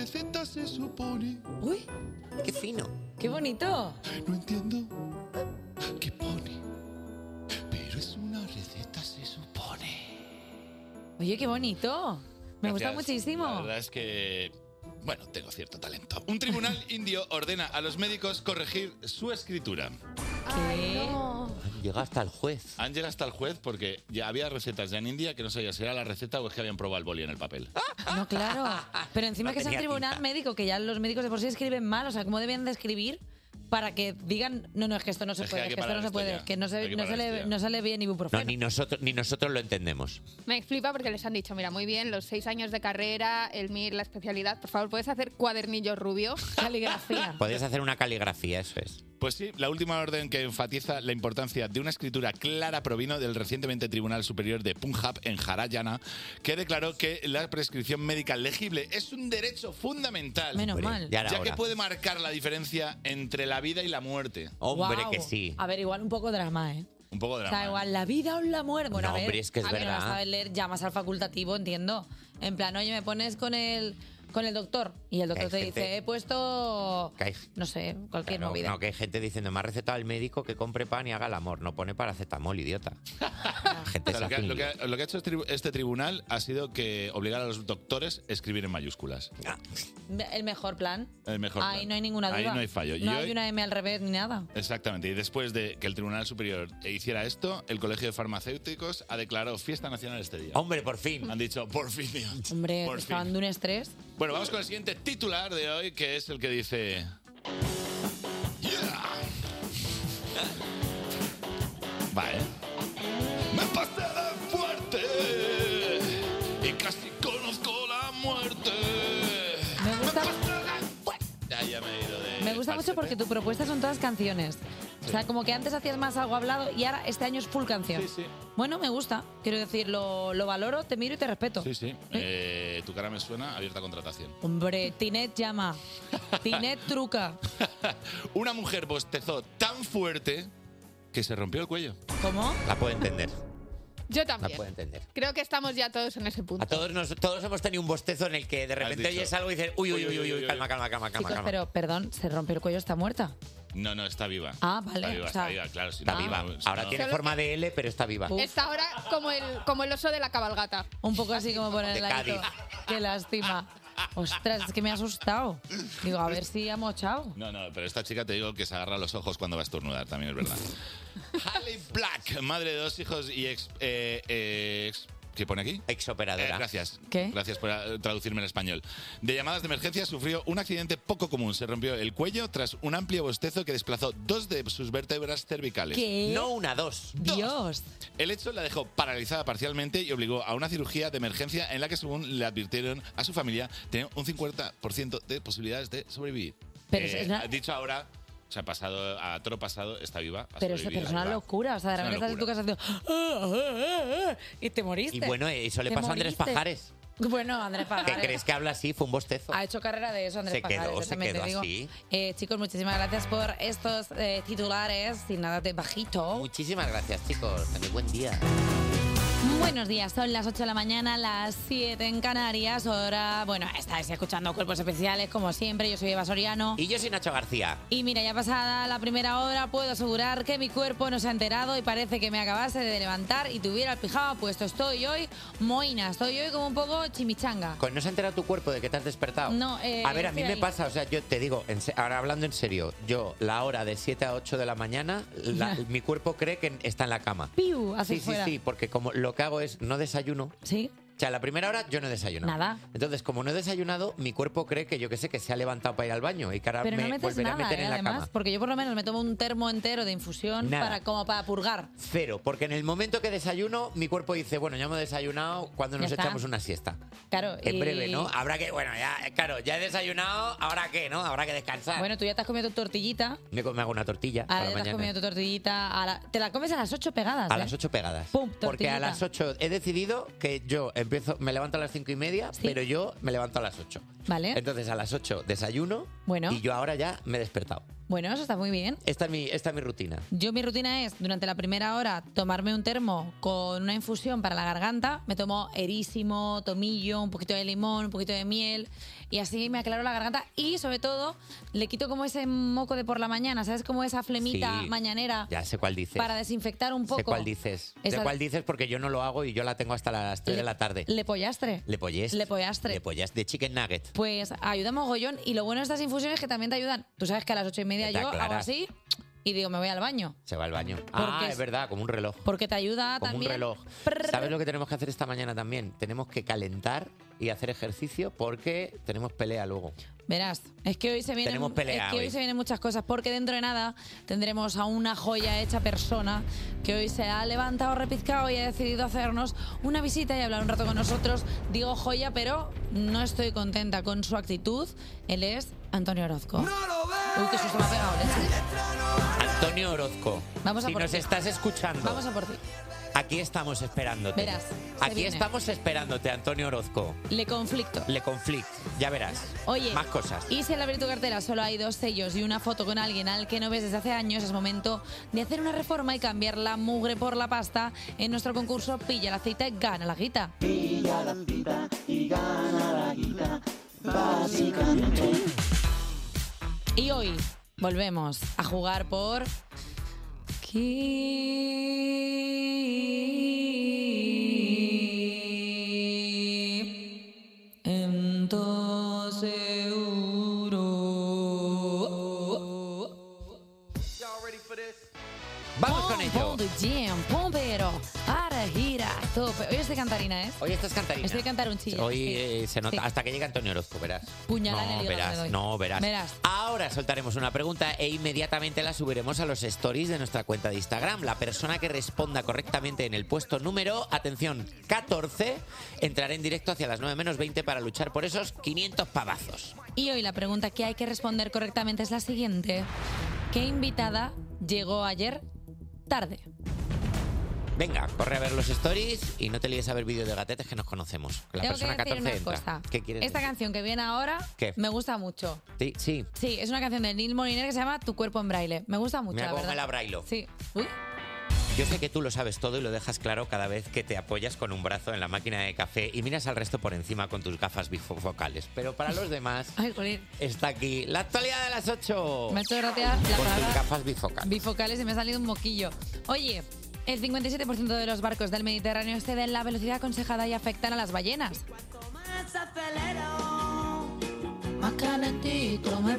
receta se supone. Uy, qué fino. Qué bonito. No entiendo qué pone, pero es una receta se supone. Oye, qué bonito. Me gusta Gracias. muchísimo. La verdad es que, bueno, tengo cierto talento. Un tribunal indio ordena a los médicos corregir su escritura. ¿Qué? Llega hasta el juez. Han llegado hasta el juez porque ya había recetas ya en India que no sabía si era la receta o es que habían probado el boli en el papel. No, claro. Pero encima No que sea un tenía tribunal tinta. médico, que ya los médicos de por sí escriben mal. O sea, ¿cómo deben de escribir para que digan, no, es que esto no se Es que puede, hay que que esto no parar se esto puede, ya. que no, Hay que no, parar esto ya. no sale bien ibuprofeno? No, ni nosotros lo entendemos. Me flipa porque les han dicho, mira, muy bien, los 6 años de carrera, el MIR, la especialidad, por favor, ¿puedes hacer cuadernillo rubio? Caligrafía. Podéis hacer una caligrafía, eso es. Pues sí, la última orden que enfatiza la importancia de una escritura clara provino del recientemente Tribunal Superior de Punjab en Haryana, que declaró que la prescripción médica legible es un derecho fundamental. Menos mal. Ya era Ya que hora. puede marcar la diferencia entre la vida y la muerte. Hombre, Guau. que sí. A ver, igual un poco drama, ¿eh? Un poco de O sea, igual la vida o la muerte. Bueno, No, a ver, hombre, es que es a ver, verdad. no sabes leer, llamas al facultativo, entiendo. En plan, oye, me pones con el doctor. Y el doctor Que te hay dice, gente- he puesto, Que hay- no sé, cualquier Claro, movida. no, que hay gente diciendo, me ha recetado el médico que compre pan y haga el amor. No pone paracetamol, idiota. Gente O sea, se hace un lo lío. que ha hecho este tribunal ha sido que obligar a los doctores a escribir en mayúsculas. El mejor plan. El mejor Ahí plan. no hay ninguna duda. Ahí no hay fallo. No Y hay hoy- una M al revés ni nada. Exactamente. Y después de que el Tribunal Superior hiciera esto, el Colegio de Farmacéuticos ha declarado fiesta nacional este día. Hombre, por fin. Han dicho, por fin, tío. Hombre, Por estaban fin. de un estrés. Bueno, vamos con el siguiente titular de hoy, que es el que dice... Yeah. Vale. Me pasé de fuerte y casi conozco la muerte. Me gusta, Ya me he ido de... me gusta mucho falsete. porque tu propuesta son todas canciones. O sea, como que antes hacías más algo hablado y ahora este año es full canción. Sí, sí. Bueno, me gusta. Quiero decir, lo valoro, te miro y te respeto. Sí, sí. Tu cara me suena, abierta a contratación. Hombre, Tinet llama. Tinet truca. Una mujer bostezó tan fuerte que se rompió el cuello. ¿Cómo? La puedo entender. Yo La también. puedo entender. Creo que estamos ya todos en ese punto. A todos hemos tenido un bostezo en el que de repente dicho. oyes algo y dices, uy, calma, Chicos, calma. pero perdón, se rompió el cuello, está muerta. No, está viva. Ah, vale, Está viva, o sea, está viva, claro. Si Está no, viva. si Ahora no- tiene Solo forma de L, pero está viva. Uf. Está ahora como el oso de la cabalgata. Un poco así como por el De ladito. Cádiz. Qué lástima. Ostras, es que me ha asustado. Digo, a ver si ha mochado. No, pero esta chica te digo que se agarra los ojos cuando va a estornudar, también es verdad. Halle Black, madre de 2 hijos y ex ¿qué pone aquí? Exoperadora. Gracias. ¿Qué? Gracias por traducirme en español. De llamadas de emergencia sufrió un accidente poco común. Se rompió el cuello tras un amplio bostezo que desplazó 2 de sus vértebras cervicales. ¿Qué? No una, dos. Dios. El hecho la dejó paralizada parcialmente y obligó a una cirugía de emergencia en la que, según le advirtieron a su familia, tenía un 50% de posibilidades de sobrevivir. Pero es una- Dicho ahora, o sea, pasado a toro pasado, está viva. ha Pero sobrevivido. es una locura. O sea, de Es una repente estás en tu casa haciendo... Y te moriste. Y bueno, eso le Te pasó a Andrés moriste. Pajares. Bueno, Andrés ¿Qué Pajares. crees que habla así? Fue un bostezo. Ha hecho carrera de eso, Andrés Se quedó- Pajares. se también te quedó digo. así. Chicos, muchísimas gracias por estos titulares. Sin nada de bajito. Muchísimas gracias, chicos. Tenéis buen día. Buenos días, son las 8 de la mañana, las 7 en Canarias. Ahora, bueno, estáis escuchando Cuerpos Especiales, como siempre. Yo soy Eva Soriano. Y yo soy Nacho García. Y mira, ya pasada la primera hora, puedo asegurar que mi cuerpo no se ha enterado y parece que me acabase de levantar y tuviera el pijama puesto. Estoy hoy moina, estoy hoy como un poco chimichanga. ¿No se ha enterado tu cuerpo de que te has despertado? No, A ver, a mí estoy me ahí. pasa, o sea, yo te digo, ahora hablando en serio, yo la hora de 7 a 8 de la mañana, mi cuerpo cree que está en la cama. ¡Piu! Hacia Sí, fuera. sí, porque como lo que hago es no desayuno. ¿Sí? O sea, la primera hora yo no desayuno. Nada. Entonces, como no he desayunado, mi cuerpo cree que yo que sé, que se ha levantado para ir al baño y que ahora Pero no me metes volveré a nada, meter en la además, cama. porque yo por lo menos me tomo un termo entero de infusión Nada. como para purgar. Cero, porque en el momento que desayuno, mi cuerpo dice, bueno, ya hemos desayunado, cuando Ya nos está. echamos una siesta. Claro. En y- breve, ¿no? Habrá que, bueno, ya, claro, ya he desayunado, ¿ahora qué, no? Habrá que descansar. Bueno, tú ya te has comido tu tortillita. Me hago una tortilla Ahora para ya te has mañana. comido tu tortillita. Te la comes a las 8 pegadas. A las 8 pegadas. Pum, Porque a tortillita. las 8 he decidido que yo me levanto a las 5:30, Sí. pero yo me levanto a las 8. Vale. Entonces a las 8 desayuno Bueno. y yo ahora ya me he despertado. Bueno, eso está muy bien. Esta es mi rutina. Yo mi rutina es, durante la primera hora, tomarme un termo con una infusión para la garganta. Me tomo erísimo, tomillo, un poquito de limón, un poquito de miel y así me aclaro la garganta y, sobre todo, le quito como ese moco de por la mañana, ¿sabes? Como esa flemita Sí, mañanera Ya sé cuál dices. para desinfectar un poco. Sé cuál dices. Esa- Sé cuál dices porque yo no lo hago y yo la tengo hasta las 3 de la tarde. Le pollastre. Le pollastre. Le pollastre. De chicken nugget. Pues ayuda mogollón y lo bueno de estas infusiones es que también te ayudan. Tú sabes que a las 8:30 Está yo hago clara. así y digo, me voy al baño. Se va al baño. Porque Es verdad, como un reloj. Porque te ayuda Como también. un reloj. ¿Sabes lo que tenemos que hacer esta mañana también? Tenemos que calentar y hacer ejercicio porque tenemos pelea luego. Verás, es que hoy se vienen, Tenemos pelea es que hoy hoy. se vienen muchas cosas porque dentro de nada tendremos a una joya hecha persona que hoy se ha levantado repizcado y ha decidido hacernos una visita y hablar un rato con nosotros. Digo joya, pero no estoy contenta con su actitud. Él es Antonio Orozco. Uy, qué susto me ha pegado, leche. Antonio Orozco, Vamos a si por nos ti. estás escuchando, Vamos a por ti. aquí estamos esperándote. Verás, se Aquí viene. estamos esperándote, Antonio Orozco. Le conflicto. Le conflict, ya verás. Oye, Más cosas. y si al abrir tu cartera solo hay 2 sellos y una foto con alguien al que no ves desde hace años, es momento de hacer una reforma y cambiar la mugre por la pasta en nuestro concurso Pilla la cita y gana la guita. Pilla la cita y gana la guita, básicamente. Y hoy volvemos a jugar por... Vamos con ello. Pom de jam, pompero, ara, gira, tope. Hoy estoy cantarina, ¿eh? Hoy estás cantarina. Estoy cantarunchilla. Hoy sí. se nota, Sí. hasta que llegue Antonio Orozco, verás. Puñalada en el No, hígado verás, le doy. no, verás. Verás. Ahora soltaremos una pregunta e inmediatamente la subiremos a los stories de nuestra cuenta de Instagram. La persona que responda correctamente en el puesto número, atención, 14, entrará en directo hacia las 9 menos 20 para luchar por esos 500 pavazos. Y hoy la pregunta que hay que responder correctamente es la siguiente. ¿Qué invitada llegó ayer tarde? Venga, corre a ver los stories y no te líes a ver vídeos de gatetes que nos conocemos. La Tengo que persona decir 14 una entra. cosa. ¿Qué quieres Esta decir? canción que viene ahora ¿Qué? me gusta mucho. Sí, sí. Sí, es una canción de Neil Moliner que se llama Tu cuerpo en braille. Me gusta mucho, Mira la cómo verdad. me la brailo. Sí. Uy. Yo sé que tú lo sabes todo y lo dejas claro cada vez que te apoyas con un brazo en la máquina de café y miras al resto por encima con tus gafas bifocales. Pero para los demás, Ay, jolín. está aquí la actualidad de las 8. Me ha hecho gracia la Con tus palabra gafas bifocales. bifocales y me ha salido un moquillo. Oye, el 57% de los barcos del Mediterráneo exceden la velocidad aconsejada y afectan a las ballenas. Más acelero, Más calentito me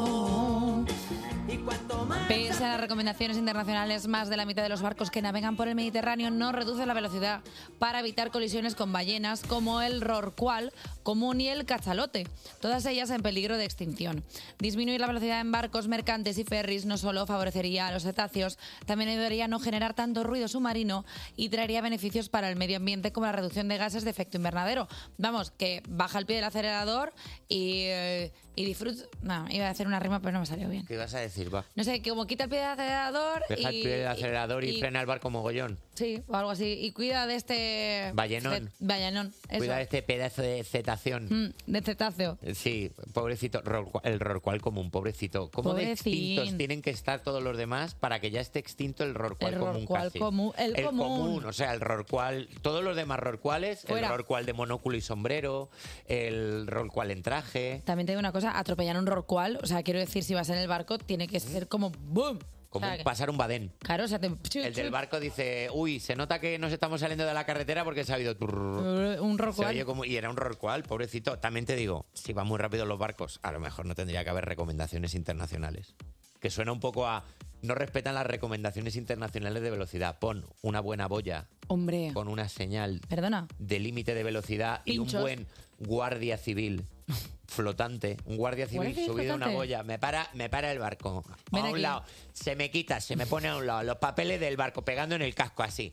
pongo. y cuanto más Pese a las recomendaciones internacionales, más de la mitad de los barcos que navegan por el Mediterráneo no reducen la velocidad para evitar colisiones con ballenas como el rorcual común y el cachalote, todas ellas en peligro de extinción. Disminuir la velocidad en barcos, mercantes y ferries no solo favorecería a los cetáceos, también ayudaría a no generar tanto ruido submarino y traería beneficios para el medio ambiente como la reducción de gases de efecto invernadero. Vamos, que baja el pie del acelerador y disfruta... No, iba a hacer una rima pero no me salió bien. ¿Qué vas a decir, va? No sé, que como quita el pie del acelerador Deja el pie del acelerador y frena el barco mogollón. Sí, o algo así. Y cuida de este... Ballenón. Ballenón, eso. Cuida de este pedazo de cetación. De cetáceo. Sí, pobrecito, el rorcual común, pobrecito. ¿Cómo de Pobrecín. extintos tienen que estar todos los demás para que ya esté extinto el rorcual El común rorcual casi? común, el común. O sea, el rorcual, todos los demás rorcuales, Fuera. el rorcual de monóculo y sombrero, el rorcual en traje, También te digo una cosa, atropellar un rorcual, o sea, quiero decir, si vas en el barco, tiene que ser como ¡boom! como O sea, que- pasar un badén. Claro, o sea, El del barco dice, uy, se nota que nos estamos saliendo de la carretera porque se ha habido un Se rorcual. oye como, y era un rorcual, pobrecito. También te digo, si van muy rápido los barcos, a lo mejor no tendría que haber recomendaciones internacionales. Que suena un poco a no respetan las recomendaciones internacionales de velocidad. Pon una buena boya, Hombre, con una señal perdona. de límite de velocidad y un Pinchos. buen guardia civil flotante, un guardia civil ¿Guardia civil subido a una flotante? boya, me para el barco Ven a un aquí. lado, se me quita, se me pone a un lado los papeles del barco pegando en el casco así.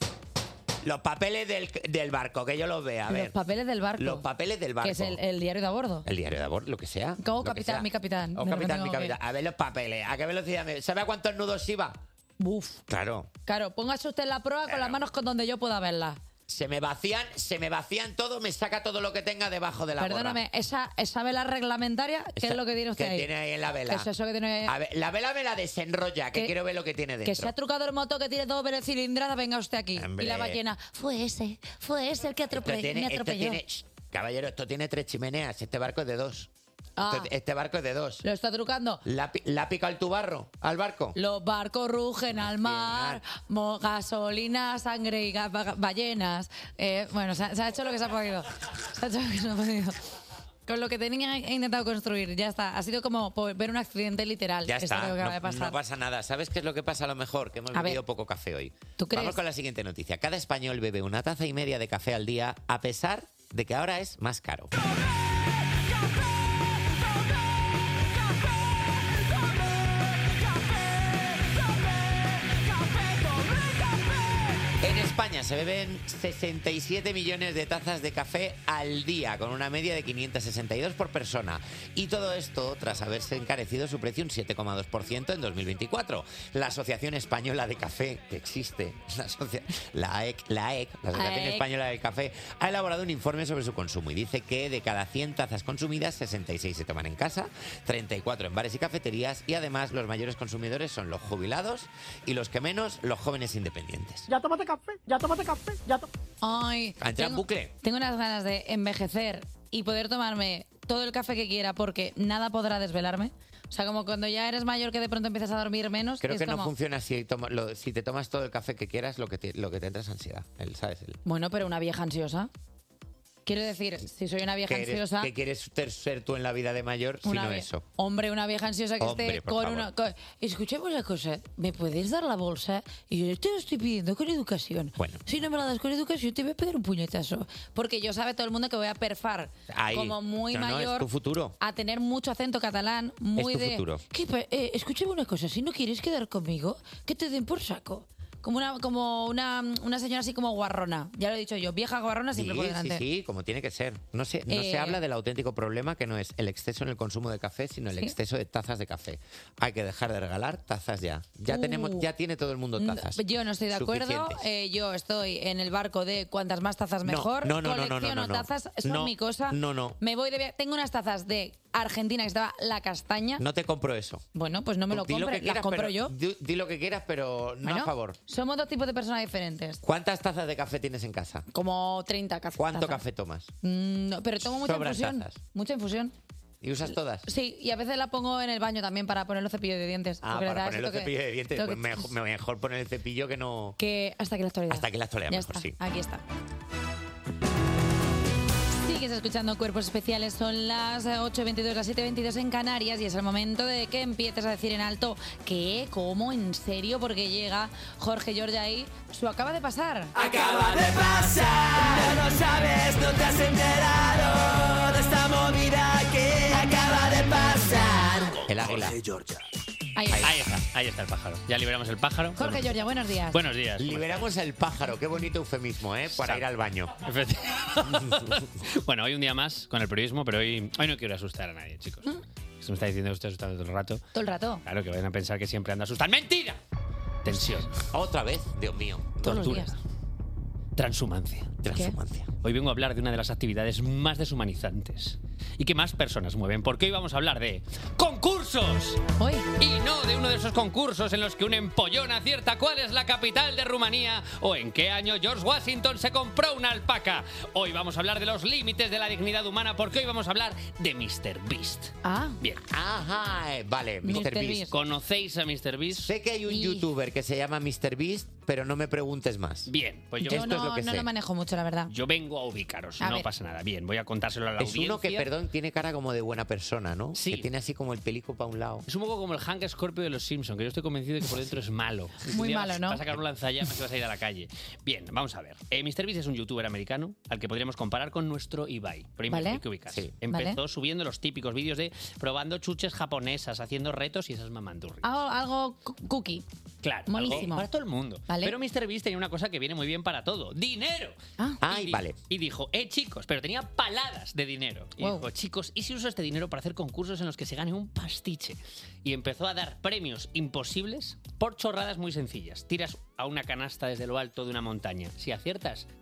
Los papeles del barco, que yo los vea, a ver. Los papeles del barco. Los papeles del barco. Que es el diario de a bordo. El diario de a bordo, lo que sea. Oh, lo que capitán, sea. mi capitán. Oh, De capitán, repente mi como que- capitán. A ver los papeles. ¿A qué velocidad? ¿Sabe a cuántos nudos iba? Buf. Claro. Claro, póngase usted en la proa con las manos con donde yo pueda verla. se me vacían todo, me saca todo lo que tenga debajo de la Perdóname, esa vela reglamentaria, ¿qué es lo que tiene usted que ahí? tiene ahí en la vela. ¿Qué es eso que tiene? A ver, la vela me la desenrolla, que quiero ver lo que tiene dentro. Que se ha trucado el moto, que tiene todo cilindrada, venga usted aquí. Hombre. Y la ballena, fue ese el que me atropelló. Caballero, esto tiene 3 chimeneas, este barco es de 2. Ah. Este barco es de 2. Lo está trucando. ¿La ha picado tu barro al barco? Los barcos rugen al mar, gasolina, sangre y ballenas. Bueno, se ha hecho lo que se ha podido. Se ha hecho lo que se ha podido. Con lo que tenía he intentado construir, ya está. Ha sido como ver un accidente literal. Ya Esto está, es lo que acaba de pasar. no pasa nada. ¿Sabes qué es lo que pasa a lo mejor? Que hemos A ver. bebido poco café hoy. ¿Tú crees? Vamos con la siguiente noticia. Cada español bebe 1,5 tazas de café al día, a pesar de que ahora es más caro. En España se beben 67 millones de tazas de café al día, con una media de 562 por persona. Y todo esto tras haberse encarecido su precio un 7,2% en 2024. La Asociación Española de Café, que existe, la AEC, la Asociación Española del Café, ha elaborado un informe sobre su consumo y dice que de cada 100 tazas consumidas, 66 se toman en casa, 34 en bares y cafeterías, y además los mayores consumidores son los jubilados y los que menos, los jóvenes independientes. Ya tómate café, ya tómate café, ya Ay, ¿Entra en bucle? Tengo unas ganas de envejecer y poder tomarme todo el café que quiera porque nada podrá desvelarme. O sea, como cuando ya eres mayor que de pronto empiezas a dormir menos. Creo es que no como, funciona así. Si te tomas todo el café que quieras, lo que te entra es ansiedad. ¿Sabes? Bueno, pero una vieja ansiosa. Quiero decir, si soy una vieja ansiosa... ¿Qué quieres ser tú en la vida de mayor, sino eso? Hombre, una vieja ansiosa que Hombre, esté por con favor. una... Escuchemos una cosa, ¿me puedes dar la bolsa? Y yo te lo estoy pidiendo con educación. Bueno. Si no me la das con educación, te voy a pegar un puñetazo. Porque yo sabe todo el mundo que voy a perfar Ahí. como muy No, mayor... es tu futuro. A tener mucho acento catalán, muy Es tu de... futuro. Escúchame una cosa, si no quieres quedar conmigo, que te den por saco. Como una señora así como guarrona. Ya lo he dicho yo, vieja guarrona siempre por delante. Sí, como tiene que ser. No se habla del auténtico problema, que no es el exceso en el consumo de café, sino el exceso de tazas de café. Hay que dejar de regalar tazas ya. Ya tiene todo el mundo tazas. Yo no estoy de acuerdo. Suficientes. Yo estoy en el barco de cuantas más tazas mejor. No. Colecciono tazas, son mi cosa. No. Me voy de viaje. Tengo unas tazas de Argentina que estaba la castaña. No te compro eso. Bueno, pues no me lo Di lo compro, que quieras, las compro pero- yo. Di lo que quieras, pero no Bueno, a favor. Somos dos tipos de personas diferentes. ¿Cuántas tazas de café tienes en casa? Como 30 cafés. ¿Cuánto café tomas? No, pero tomo mucha Sobran infusión. tazas. Mucha infusión. ¿Y usas todas? Sí, y a veces la pongo en el baño también para poner los cepillos de dientes. Ah, porque le para da poner ese los toque- cepillos de dientes. toque- Pues mejor poner el cepillo que no... Que hasta aquí la actualidad. Hasta aquí la actualidad, Ya mejor, está, sí. Aquí está. Sigues escuchando Cuerpos Especiales, son las 8:22, las 7:22 en Canarias y es el momento de que empieces a decir en alto ¿qué? ¿Cómo? ¿En serio? Porque llega Jorge Giorgia ahí, su acaba de pasar. Acaba de pasar, no sabes, no te has enterado de esta movida que acaba de pasar. El águila. Ahí está el pájaro. Ya liberamos el pájaro. Jorge Giorgia, buenos días. Buenos días. Liberamos el pájaro. Qué bonito eufemismo, ¿eh? Para ir al baño. Bueno, hoy un día más con el periodismo, pero hoy no quiero asustar a nadie, chicos. Se me está diciendo usted asustado todo el rato. Todo el rato. Claro, que vayan a pensar que siempre ando asustado. ¡Mentira! Tensión. Otra vez, Dios mío. Todos los Tortura. días. Transhumancia. Transhumancia. Hoy vengo a hablar de una de las actividades más deshumanizantes y que más personas mueven, porque hoy vamos a hablar de concursos. Hoy. Y no de uno de esos concursos en los que un empollón acierta cuál es la capital de Rumanía o en qué año George Washington se compró una alpaca. Hoy vamos a hablar de los límites de la dignidad humana, porque hoy vamos a hablar de Mr. Beast. Ah. Bien. Ajá, vale, Mr. Beast. ¿Conocéis a Mr. Beast? Sé que hay un youtuber que se llama Mr. Beast, pero no me preguntes más. Bien, pues yo Yo Esto no, es lo que no sé. lo manejo mucho, la verdad. Yo vengo a ubicaros, A no ver. pasa nada. Bien, voy a contárselo a la Es audiencia. uno que, perdón, tiene cara como de buena persona, ¿no? Sí. Que tiene así como el pelico para un lado. Es un poco como el Hank Scorpio de los Simpsons, que yo estoy convencido de que por dentro es malo. Muy Un día malo, ¿no? Vas a sacar un lanzallamas y vas a ir a la calle. Bien, vamos a ver. Mr. Beast es un youtuber americano al que podríamos comparar con nuestro Ibai. Primero Vale. hay que ubicarse. Sí. Empezó Vale. subiendo los típicos vídeos de probando chuches japonesas, haciendo retos y esas mamandurrias. Algo cookie. Claro, Monísimo. algo para todo el mundo. Vale. Pero Mr. Beast tenía una cosa que viene muy bien para todo: ¡dinero! Ay, vale. Y dijo, chicos, pero tenía paladas de dinero. Y Wow. dijo, chicos, ¿y si uso este dinero para hacer concursos en los que se gane un pastiche? Y empezó a dar premios imposibles por chorradas muy sencillas. Tiras a una canasta desde lo alto de una montaña. Si aciertas,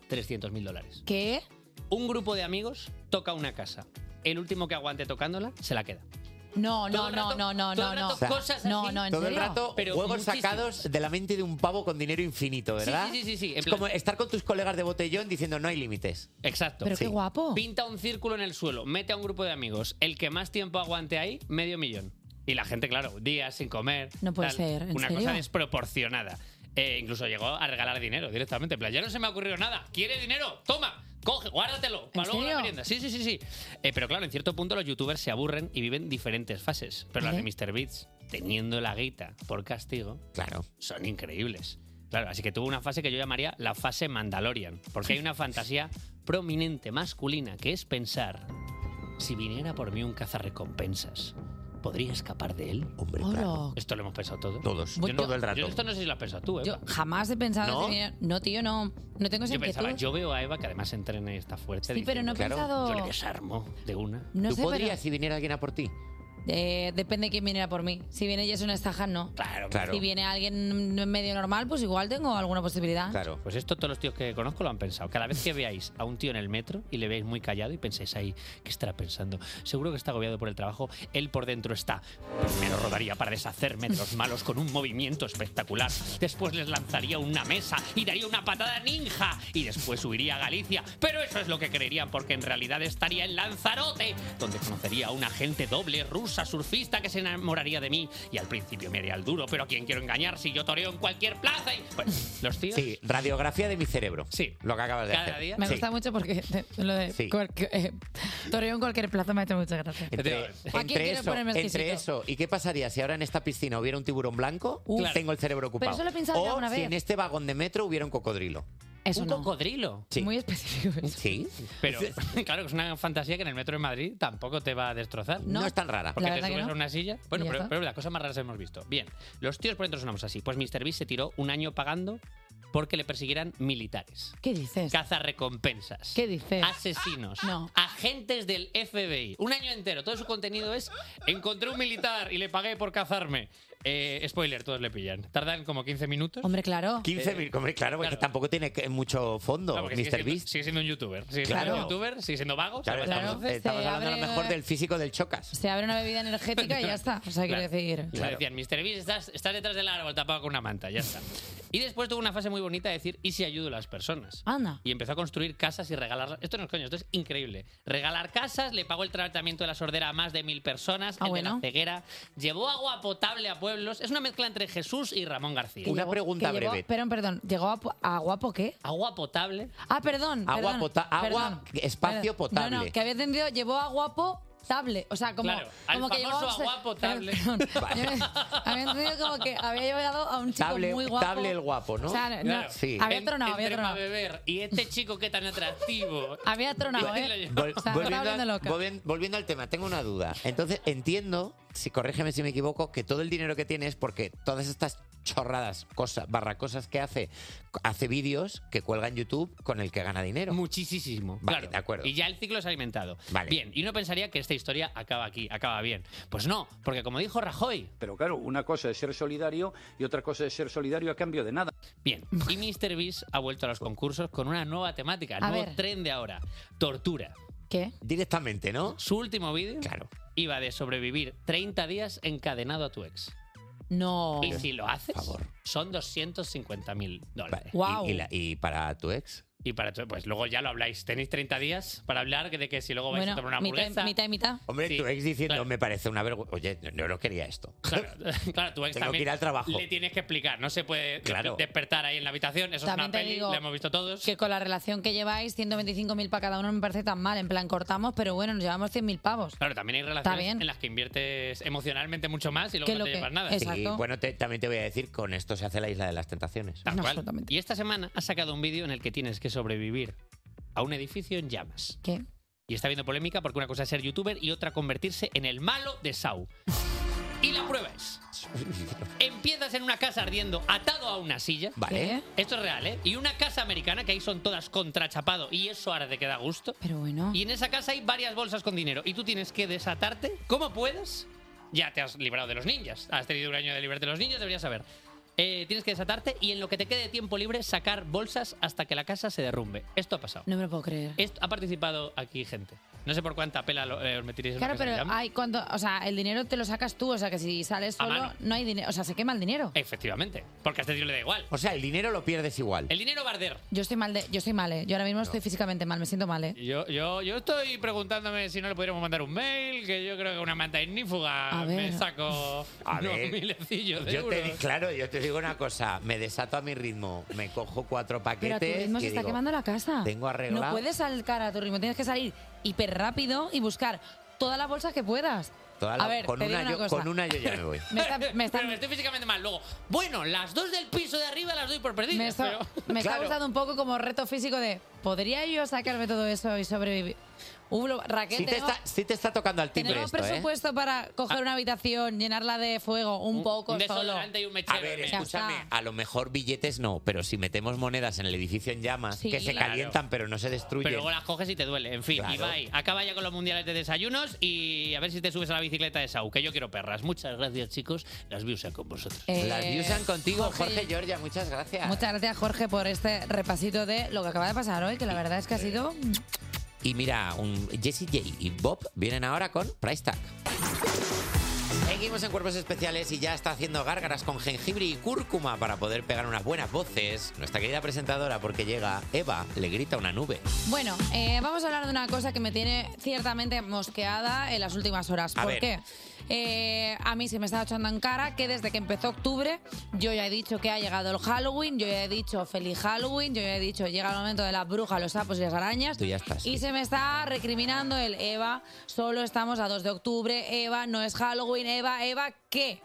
$300.000. ¿Qué? Un grupo de amigos toca una casa. El último que aguante tocándola se la queda. No, Todo no, el no, rato- no, no, todo el no, rato no. cosas No, así. no, ¿en Todo el serio? rato Pero huevos muchísimos. sacados de la mente de un pavo con dinero infinito, ¿verdad? Sí. Es como estar con tus colegas de botellón diciendo no hay límites. Exacto. Pero qué Sí. guapo. Pinta un círculo en el suelo, mete a un grupo de amigos. El que más tiempo aguante ahí, $500,000. Y la gente, claro, días sin comer. No puede tal. ser, ¿en Una serio? cosa desproporcionada. Incluso llegó a regalar dinero directamente. En plan, ya no se me ha ocurrido nada. ¿Quieres dinero? Toma, coge, guárdatelo. Para luego la serio? merienda. Sí. Pero claro, en cierto punto los youtubers se aburren y viven diferentes fases. Pero las de MrBeast, teniendo la guita por castigo, claro, son increíbles. Claro, así que tuvo una fase que yo llamaría la fase Mandalorian. Porque hay una fantasía prominente masculina que es pensar: si viniera por mí un cazarrecompensas, ¿podría escapar de él? Hombre, Hola. claro. Esto lo hemos pensado todos. Todos. Yo Todo el rato. Yo esto no sé si lo has pensado tú, Eva. Yo jamás he pensado... ¿No? No, tío, no. No tengo esa Yo pensaba, inquietud. yo veo a Eva que además entrena y está fuerte. Sí, pero no he diciendo, pensado- Yo le desarmo de una. No ¿Tú sé, podrías pero- si viniera alguien a por ti? Depende de quién viniera por mí. Si viene Jason Statham, no. Claro, Si viene alguien medio normal, pues igual tengo alguna posibilidad. Claro. Pues esto todos los tíos que conozco lo han pensado. Cada vez que veáis a un tío en el metro y le veáis muy callado y pensáis ahí, ¿qué estará pensando? Seguro que está agobiado por el trabajo. Él por dentro está: primero rodaría para deshacerme de los malos con un movimiento espectacular. Después les lanzaría una mesa y daría una patada ninja. Y después huiría a Galicia. Pero eso es lo que creerían, porque en realidad estaría en Lanzarote, donde conocería a una agente doble rusa surfista que se enamoraría de mí. Y al principio me haría el duro, pero ¿a quién quiero engañar si yo toreo en cualquier plaza? Y... Bueno, los tíos... Sí, radiografía de mi cerebro. Sí. Lo que acabas de Cada hacer. día. Me Sí. gusta mucho porque lo de Sí. toreo en cualquier plazo me ha hecho mucha gracia. Entre, ¿A quién quieres ponerme exquisito? entre eso y qué pasaría si ahora en esta piscina hubiera un tiburón blanco, Uf. tengo el cerebro ocupado. eso lo he pensado o ya alguna si vez. en este vagón de metro hubiera un cocodrilo. Eso ¿Un no. cocodrilo? Sí. Muy específico. eso. Sí. Pero claro, es una fantasía que en el metro de Madrid tampoco te va a destrozar. No, es tan rara. Porque La te verdad que subes no. a una silla. Bueno, Y ya pero, está. pero las cosas más raras hemos visto. Bien, los tíos por dentro sonamos así. Pues MrBeast se tiró un año pagando porque le persiguieran militares. ¿Qué dices? Cazarrecompensas. ¿Qué dices? Asesinos. No. Agentes del FBI. Un año entero. Todo su contenido es: encontré un militar y le pagué por cazarme. Spoiler, todos le pillan. Tardan como 15 minutos. Hombre, claro. 15.000, hombre, claro, porque claro. tampoco tiene mucho fondo, Claro, porque sigue siendo- MrBeast. Sigue siendo un youtuber. Sigue Claro. siendo un youtuber, sigue siendo vago. Claro, se va a estamos, estar- estamos Se hablando a lo abre- mejor del físico del Chocas. Se abre una bebida energética y ya está. O sea, quiero Claro. decir... Y le decían: MrBeast, estás detrás del árbol tapado con una manta, ya está. Y después tuvo una fase muy bonita de decir: ¿y si ayudo a las personas? Anda. Y empezó a construir casas y regalarlas. Esto no es coño, esto es increíble. Regalar casas, le pagó el tratamiento de la sordera a más de 1.000 personas, el de bueno. la ceguera, llevó agua potable a pueblos. Es una mezcla entre Jesús y Ramón García. Una pregunta Que llegó- breve. Perdón. ¿Llegó a guapo qué? Agua potable. Ah, perdón. Agua perdón, pota- agua, perdón. espacio potable. No, que había entendido, llevó a guapo potable. O sea, como, Claro, al como que famoso llegó a- agua potable. Perdón. Había entendido como que había llegado a un chico Table, muy guapo. table el guapo, ¿no? O sea, no, Claro. Sí. Había tronado, Entre había tronado. pa' beber y este chico que tan atractivo. Había tronado, Y lo ¿eh? llevó. O sea, me estaba volviendo loca. volviendo al tema, tengo una duda. Entonces, entiendo, si corrígeme si me equivoco, que todo el dinero que tienes, porque todas estas chorradas, cosas que hace vídeos que cuelga en YouTube con el que gana dinero. Muchísimo. Vale, claro. de acuerdo. Y ya el ciclo es alimentado. Vale. Bien, y uno pensaría que esta historia acaba aquí, acaba bien. Pues no, porque como dijo Rajoy. Pero claro, una cosa es ser solidario y otra cosa es ser solidario a cambio de nada. Bien, y MrBeast ha vuelto a los concursos con una nueva temática, A nuevo ver. tren de ahora: tortura. ¿Qué? Directamente, ¿no? Su último vídeo Claro. iba de sobrevivir 30 días encadenado a tu ex. No. Y si lo haces, favor. son $250.000. Vale. Guau. ¿Y para tu ex? Y para pues luego ya lo habláis. Tenéis 30 días para hablar de que si luego vais Bueno, a tomar una mitad, hamburguesa. mitad y mitad. Hombre, Sí, tu ex diciendo, claro. me parece una vergüenza. Oye, no quería esto. Claro, claro, tu ex Tengo también que ir al trabajo. le tienes que explicar. No se puede Claro. despertar ahí en la habitación. Eso También es te una peli, digo la hemos visto todos. Que con la relación que lleváis, 125.000 para cada uno no me parece tan mal. En plan, cortamos, pero bueno, nos llevamos 100.000 pavos. Claro, también hay Está relaciones bien. en las que inviertes emocionalmente mucho más y luego Que no lo te que- llevas nada. Exacto. Sí, bueno, también te voy a decir, con esto se hace la isla de las tentaciones. Tal cual. absolutamente. Y esta semana has sacado un vídeo en el que tienes que sobrevivir a un edificio en llamas. ¿Qué? Y está habiendo polémica porque una cosa es ser youtuber y otra convertirse en el malo de Saw. Y la prueba es: empiezas en una casa ardiendo atado a una silla. Vale. Esto es real, ¿eh? Y una casa americana que ahí son todas contrachapado y eso ahora te queda a gusto. Pero bueno. Y en esa casa hay varias bolsas con dinero y tú tienes que desatarte como puedas. Ya te has librado de los ninjas. Has tenido un año de librarte de los ninjas, deberías saber. tienes que desatarte y en lo que te quede de tiempo libre sacar bolsas hasta que la casa se derrumbe. Esto ha pasado. No me lo puedo creer. Ha participado aquí gente. No sé por cuánta pela os metiréis en Claro, la casa pero de Jam. hay cuando, o sea, el dinero te lo sacas tú, o sea, que si sales A solo mano. no hay dinero, o sea, se quema el dinero. Efectivamente, porque a este tío le da igual. O sea, el dinero lo pierdes igual. El dinero va a arder. Yo estoy mal, yo ahora mismo estoy físicamente mal, me siento mal, ¿eh? Yo estoy preguntándome si no le podríamos mandar un mail, que yo creo que una manta ignífuga A ver. me saco A unos ver, milecillos de yo euros. claro, yo te digo una cosa, me desato a mi ritmo, me cojo 4 Pero a tu paquetes ritmo y se está digo, quemando la casa. tengo arreglado. No puedes saltar a tu ritmo, tienes que salir hiper rápido y buscar todas las bolsas que puedas. A ver, con, te digo una una yo, cosa. con una yo ya me voy. Pero estoy físicamente mal. Luego, bueno, las 2 del piso de arriba las doy por perdidas. Me está, pero- me está gustando un poco como reto físico de ¿podría yo sacarme todo eso y sobrevivir? Raquel, Sí te está tocando al timbre tenemos esto, presupuesto para coger una habitación, llenarla de fuego un poco un solo. desodorante y un mechero. A ver, Ya escúchame, está. a lo mejor billetes no, pero si metemos monedas en el edificio en llamas, Sí. que se Claro. calientan pero no se destruyen. Pero luego las coges y te duele. En fin, Claro. Ibai, acaba ya con los mundiales de desayunos y a ver si te subes a la bicicleta de Sau, que yo quiero perras. Muchas gracias, chicos. Las vi usar con vosotros. Las usan contigo, Jorge- Jorge Georgia, muchas gracias. Muchas gracias, Jorge, por este repasito de lo que acaba de pasar hoy, que la verdad es que ha sido... Y mira, Jessie J y Bob vienen ahora con Price Tag. Seguimos en Cuerpos Especiales y ya está haciendo gárgaras con jengibre y cúrcuma para poder pegar unas buenas voces. Nuestra querida presentadora, porque llega Eva, le grita a una nube. Bueno, vamos a hablar de una cosa que me tiene ciertamente mosqueada en las últimas horas. A ¿Por ver. qué? A mí se me está echando en cara que desde que empezó octubre yo ya he dicho que ha llegado el Halloween, yo ya he dicho feliz Halloween, yo ya he dicho llega el momento de las brujas, los sapos y las arañas. Tú ya estás. Y se me está recriminando el Eva, solo estamos a 2 de octubre, Eva, no es Halloween, Eva, ¿qué?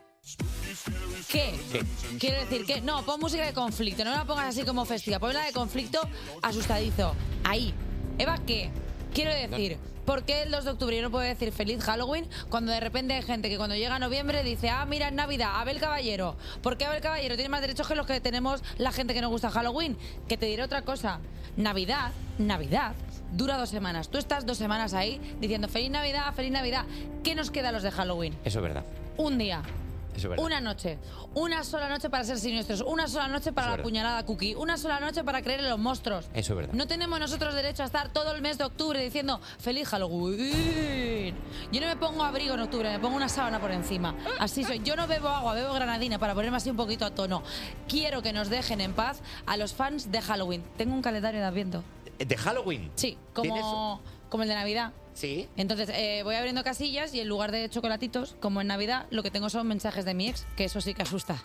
¿Qué? Quiero decir que no, pon música de conflicto, no la pongas así como festiva, ponla de conflicto asustadizo. Ahí. Eva, ¿qué? Quiero decir, ¿por qué el 2 de octubre yo no puedo decir feliz Halloween cuando de repente hay gente que cuando llega noviembre dice, ah, mira, es Navidad, Abel Caballero? ¿Por qué Abel Caballero tiene más derechos que los que tenemos la gente que nos gusta Halloween? Que te diré otra cosa. Navidad dura 2 semanas. Tú estás 2 semanas ahí diciendo feliz Navidad, feliz Navidad. ¿Qué nos queda a los de Halloween? Eso es verdad. Un día. Eso es verdad. Una noche. Una sola noche para ser siniestros. Una sola noche para Eso la es verdad. puñalada cookie. Una sola noche para creer en los monstruos. Eso es verdad. No tenemos nosotros derecho a estar todo el mes de octubre diciendo feliz Halloween. Yo no me pongo abrigo en octubre, me pongo una sábana por encima. Así soy. Yo no bebo agua, bebo granadina para ponerme así un poquito a tono. Quiero que nos dejen en paz a los fans de Halloween. Tengo un calendario de Adviento. ¿De Halloween? Sí, ¿Tienes? como el de Navidad. Sí. Entonces voy abriendo casillas y en lugar de chocolatitos, como en Navidad, lo que tengo son mensajes de mi ex, que eso sí que asusta.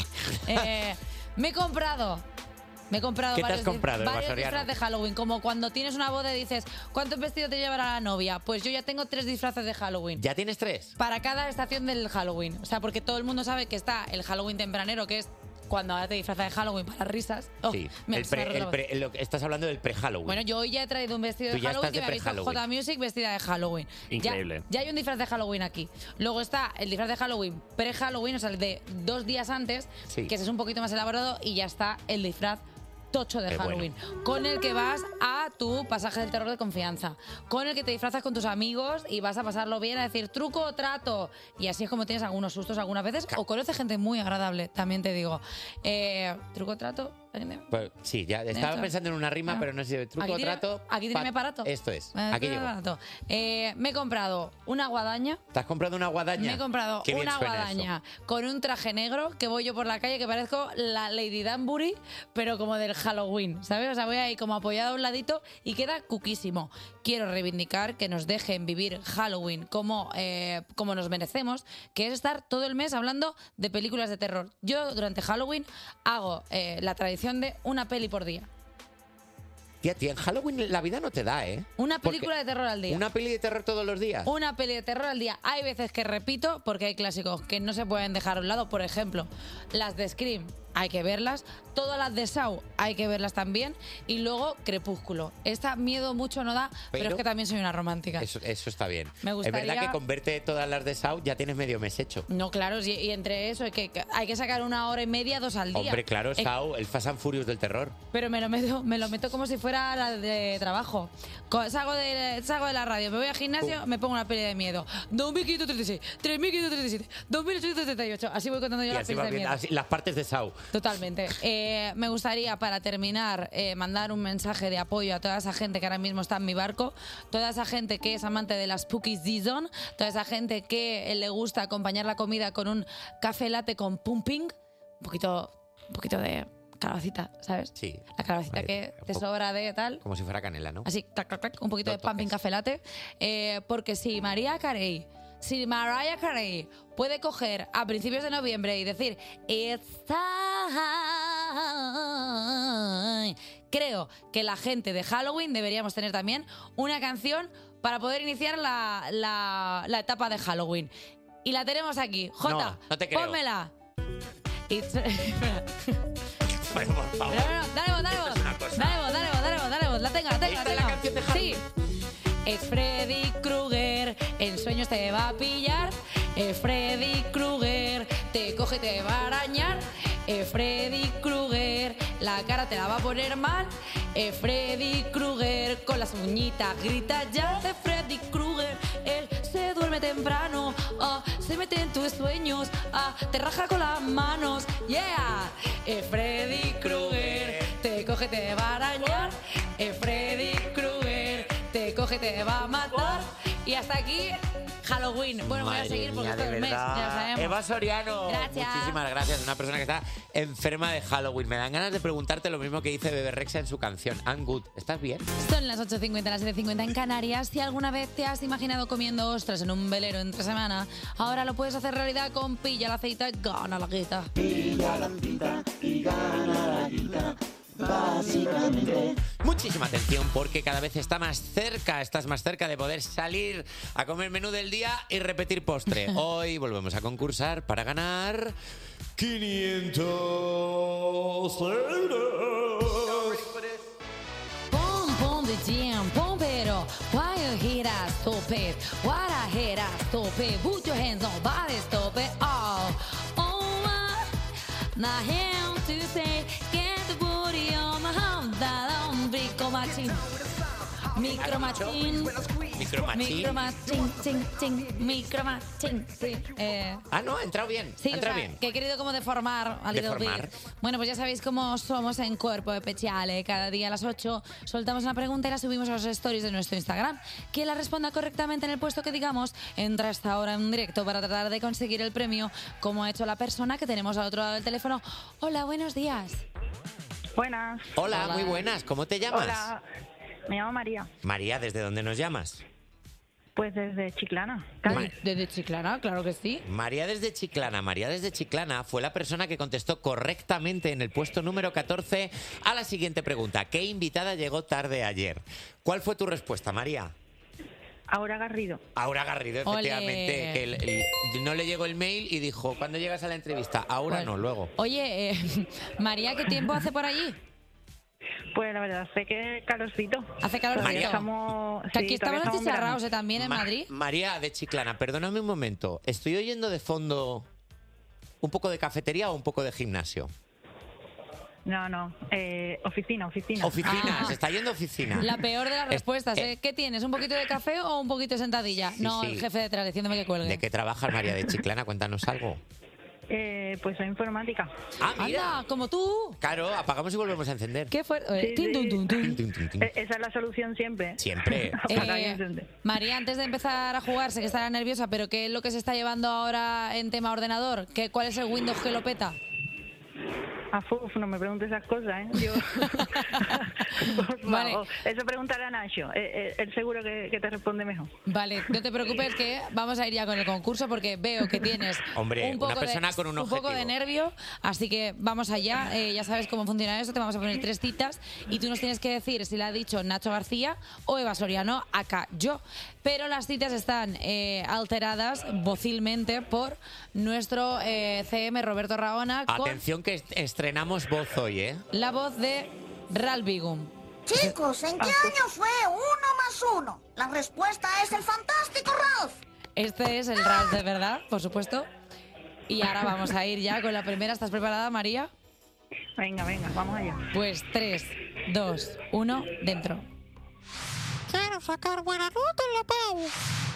Me he comprado ¿Qué te has varios, comprado, Eva varios Soriano? disfraces de Halloween. Como cuando tienes una boda y dices, ¿cuántos vestidos te llevará la novia? Pues yo ya tengo 3 disfraces de Halloween. ¿Ya tienes 3? Para cada estación del Halloween. O sea, porque todo el mundo sabe que está el Halloween tempranero, que es cuando ahora te disfrazas de Halloween para risas. Oh, Sí. me El se me ha roto. estás hablando del pre-Halloween. Bueno, yo hoy ya he traído un vestido Tú de ya Halloween estás de que me ha visto pre-Halloween. J Music vestida de Halloween. Increíble. Ya hay un disfraz de Halloween aquí. Luego está el disfraz de Halloween pre-Halloween, o sea, el de 2 días antes, Sí. que ese es un poquito más elaborado, y ya está el disfraz tocho de Qué Halloween, con el que vas a tu pasaje del terror de confianza, con el que te disfrazas con tus amigos y vas a pasarlo bien, a decir truco o trato, y así es como tienes algunos sustos algunas veces, o conoces gente muy agradable, también te digo. Truco o trato. Pues, sí, ya estaba Dentro. pensando en una rima, pero no sé si de truco Aquí o tiene- trato. aquí tiene mi aparato. Esto es. Aquí Aquí llego. me he comprado una guadaña. ¿Te has comprado una guadaña? Me he comprado Qué bien una suena guadaña con un traje negro que voy yo por la calle que parezco la Lady Danbury, pero como del Halloween, ¿sabes? O sea, voy ahí como apoyada a un ladito y queda cuquísimo. Quiero reivindicar que nos dejen vivir Halloween como nos merecemos, que es estar todo el mes hablando de películas de terror. Yo durante Halloween hago la tradición de una peli por día. Tía, en Halloween la vida no te da, ¿eh? Una Porque película de terror al día. ¿Una peli de terror todos los días? Una peli de terror al día. Hay veces que repito porque hay clásicos que no se pueden dejar a un lado. Por ejemplo, las de Scream hay que verlas. Todas las de Saw hay que verlas también. Y luego Crepúsculo. Esta miedo mucho no da, pero es que también soy una romántica. Eso está bien. Me gustaría- Es verdad que con verte todas las de Saw ya tienes medio mes hecho. No, claro, y entre eso que hay que sacar 1 hora y media, 2 al día. Hombre, claro, Saw, el Fast and Furious del terror. Pero me lo meto como si fuera la de trabajo. Salgo de la radio, me voy al gimnasio, me pongo una peli de miedo. 2536, 3537, 2838. Así voy contando yo Y las así pelis va de bien, miedo. así, las partes de Saw. Totalmente. Me gustaría, para terminar, mandar un mensaje de apoyo a toda esa gente que ahora mismo está en mi barco, toda esa gente que es amante de la Spooky Season, toda esa gente que le gusta acompañar la comida con un café latte con pumping, un poquito de calabacita, ¿sabes? Sí. La calabacita que te sobra de tal. Como si fuera canela, ¿no? Así, clac, clac, clac, un poquito de pumping café latte. Porque si Mariah Carey puede coger a principios de noviembre y decir It's time, creo que la gente de Halloween deberíamos tener también una canción para poder iniciar la etapa de Halloween. Y la tenemos aquí. Jota, no te creo. pónmela. Bueno, por favor. Dale voz. La tengo. ¿Esta es la canción de Halloween? Sí. Es Freddy Krueger, en sueños te va a pillar. Es Freddy Krueger, te coge y te va a arañar. Es Freddy Krueger, la cara te la va a poner mal. Es Freddy Krueger, con las uñitas grita ya. Es Freddy Krueger, él se duerme temprano, se mete en tus sueños, te raja con las manos. Yeah. Es Freddy Krueger, te coge y te va a arañar. Es Freddy Krueger, te coge y te va a matar. Y hasta aquí Halloween. Bueno, voy a seguir porque Madre todo el mes, mía, de ya lo verdad. sabemos. Eva Soriano, Gracias. muchísimas gracias. Una persona que está enferma de Halloween. Me dan ganas de preguntarte lo mismo que dice Bebe Rexha en su canción I'm Good. ¿Estás bien? Son las 8:50, las 7:50 en Canarias. Si alguna vez te has imaginado comiendo ostras en un velero entre semana, ahora lo puedes hacer realidad con Pilla la Cita y Gana la Guita. Pilla la cita y gana la guita. Básicamente. Muchísima atención porque cada vez estás más cerca de poder salir a comer menú del día y repetir postre. Hoy volvemos a concursar para ganar 500 euros. Pum, pum de jam, pum, pero why you hit us, stop it? What I hit us, stop it? Put your hands on body, stop it. My hand to say, get the booty on my hand, that on Brico Machín. Micromachín. Micromachín. Sí. No, ha entrado bien. Sí, ha entrado bien. que he querido como deformar a little bit. Bueno, pues ya sabéis cómo somos en Cuerpo Especial. Cada día a las 8 soltamos una pregunta y la subimos a los stories de nuestro Instagram. Quien la responda correctamente en el puesto que digamos, entra hasta ahora en directo para tratar de conseguir el premio, como ha hecho la persona que tenemos al otro lado del teléfono. Hola, buenos días. Buenas. Hola, muy buenas. ¿Cómo te llamas? Hola, me llamo María. María, ¿desde dónde nos llamas? Pues desde Chiclana, Cádiz. ¿Desde Chiclana? Claro que sí. María desde Chiclana fue la persona que contestó correctamente en el puesto número 14 a la siguiente pregunta. ¿Qué invitada llegó tarde ayer? ¿Cuál fue tu respuesta, María? Aura Garrido. Aura Garrido, efectivamente. Que no le llegó el mail y dijo, ¿cuándo llegas a la entrevista? Ahora no, luego. Oye, María, ¿qué tiempo hace por allí? Pues la verdad, sé que calorcito. Hace calorcito. María. Aquí estamos achicharrados también en Madrid. María de Chiclana, perdóname un momento. Estoy oyendo de fondo un poco de cafetería o un poco de gimnasio. No, oficina. Oficina, se está yendo oficina. La peor de las respuestas, ¿eh? ¿Qué tienes? ¿Un poquito de café o un poquito de sentadilla? Sí, no, sí. el jefe detrás diciéndome que cuelgue. ¿De qué trabajas, María de Chiclana? Cuéntanos algo. Pues soy informática. Anda, como tú. Claro, apagamos y volvemos a encender. ¿Qué fue? Sí. Esa es la solución siempre. Siempre. María, antes de empezar a jugar, sé que estará nerviosa, pero ¿qué es lo que se está llevando ahora en tema ordenador? ¿Cuál es el Windows que lo peta? No me preguntes esas cosas, ¿eh? Vale. Eso pregúntale a Nacho. Él seguro que te responde mejor. Vale, no te preocupes que vamos a ir ya con el concurso porque veo que tienes un poco de nervio, así que vamos allá. Ya sabes cómo funciona eso, te vamos a poner 3 citas y tú nos tienes que decir si la ha dicho Nacho García o Eva Soriano, acá yo. Pero las citas están alteradas vocilmente por nuestro CM Roberto Raona. Atención que estrenamos voz hoy, ¿eh? La voz de Ralph Bigum. Chicos, ¿en qué año fue 1 más 1? La respuesta es el fantástico Ralph. Este es el Ralph de verdad, por supuesto. Y ahora vamos a ir ya con la primera. ¿Estás preparada, María? Venga, vamos allá. Pues 3, 2, 1, dentro. Quiero sacar buena nota en la PAU.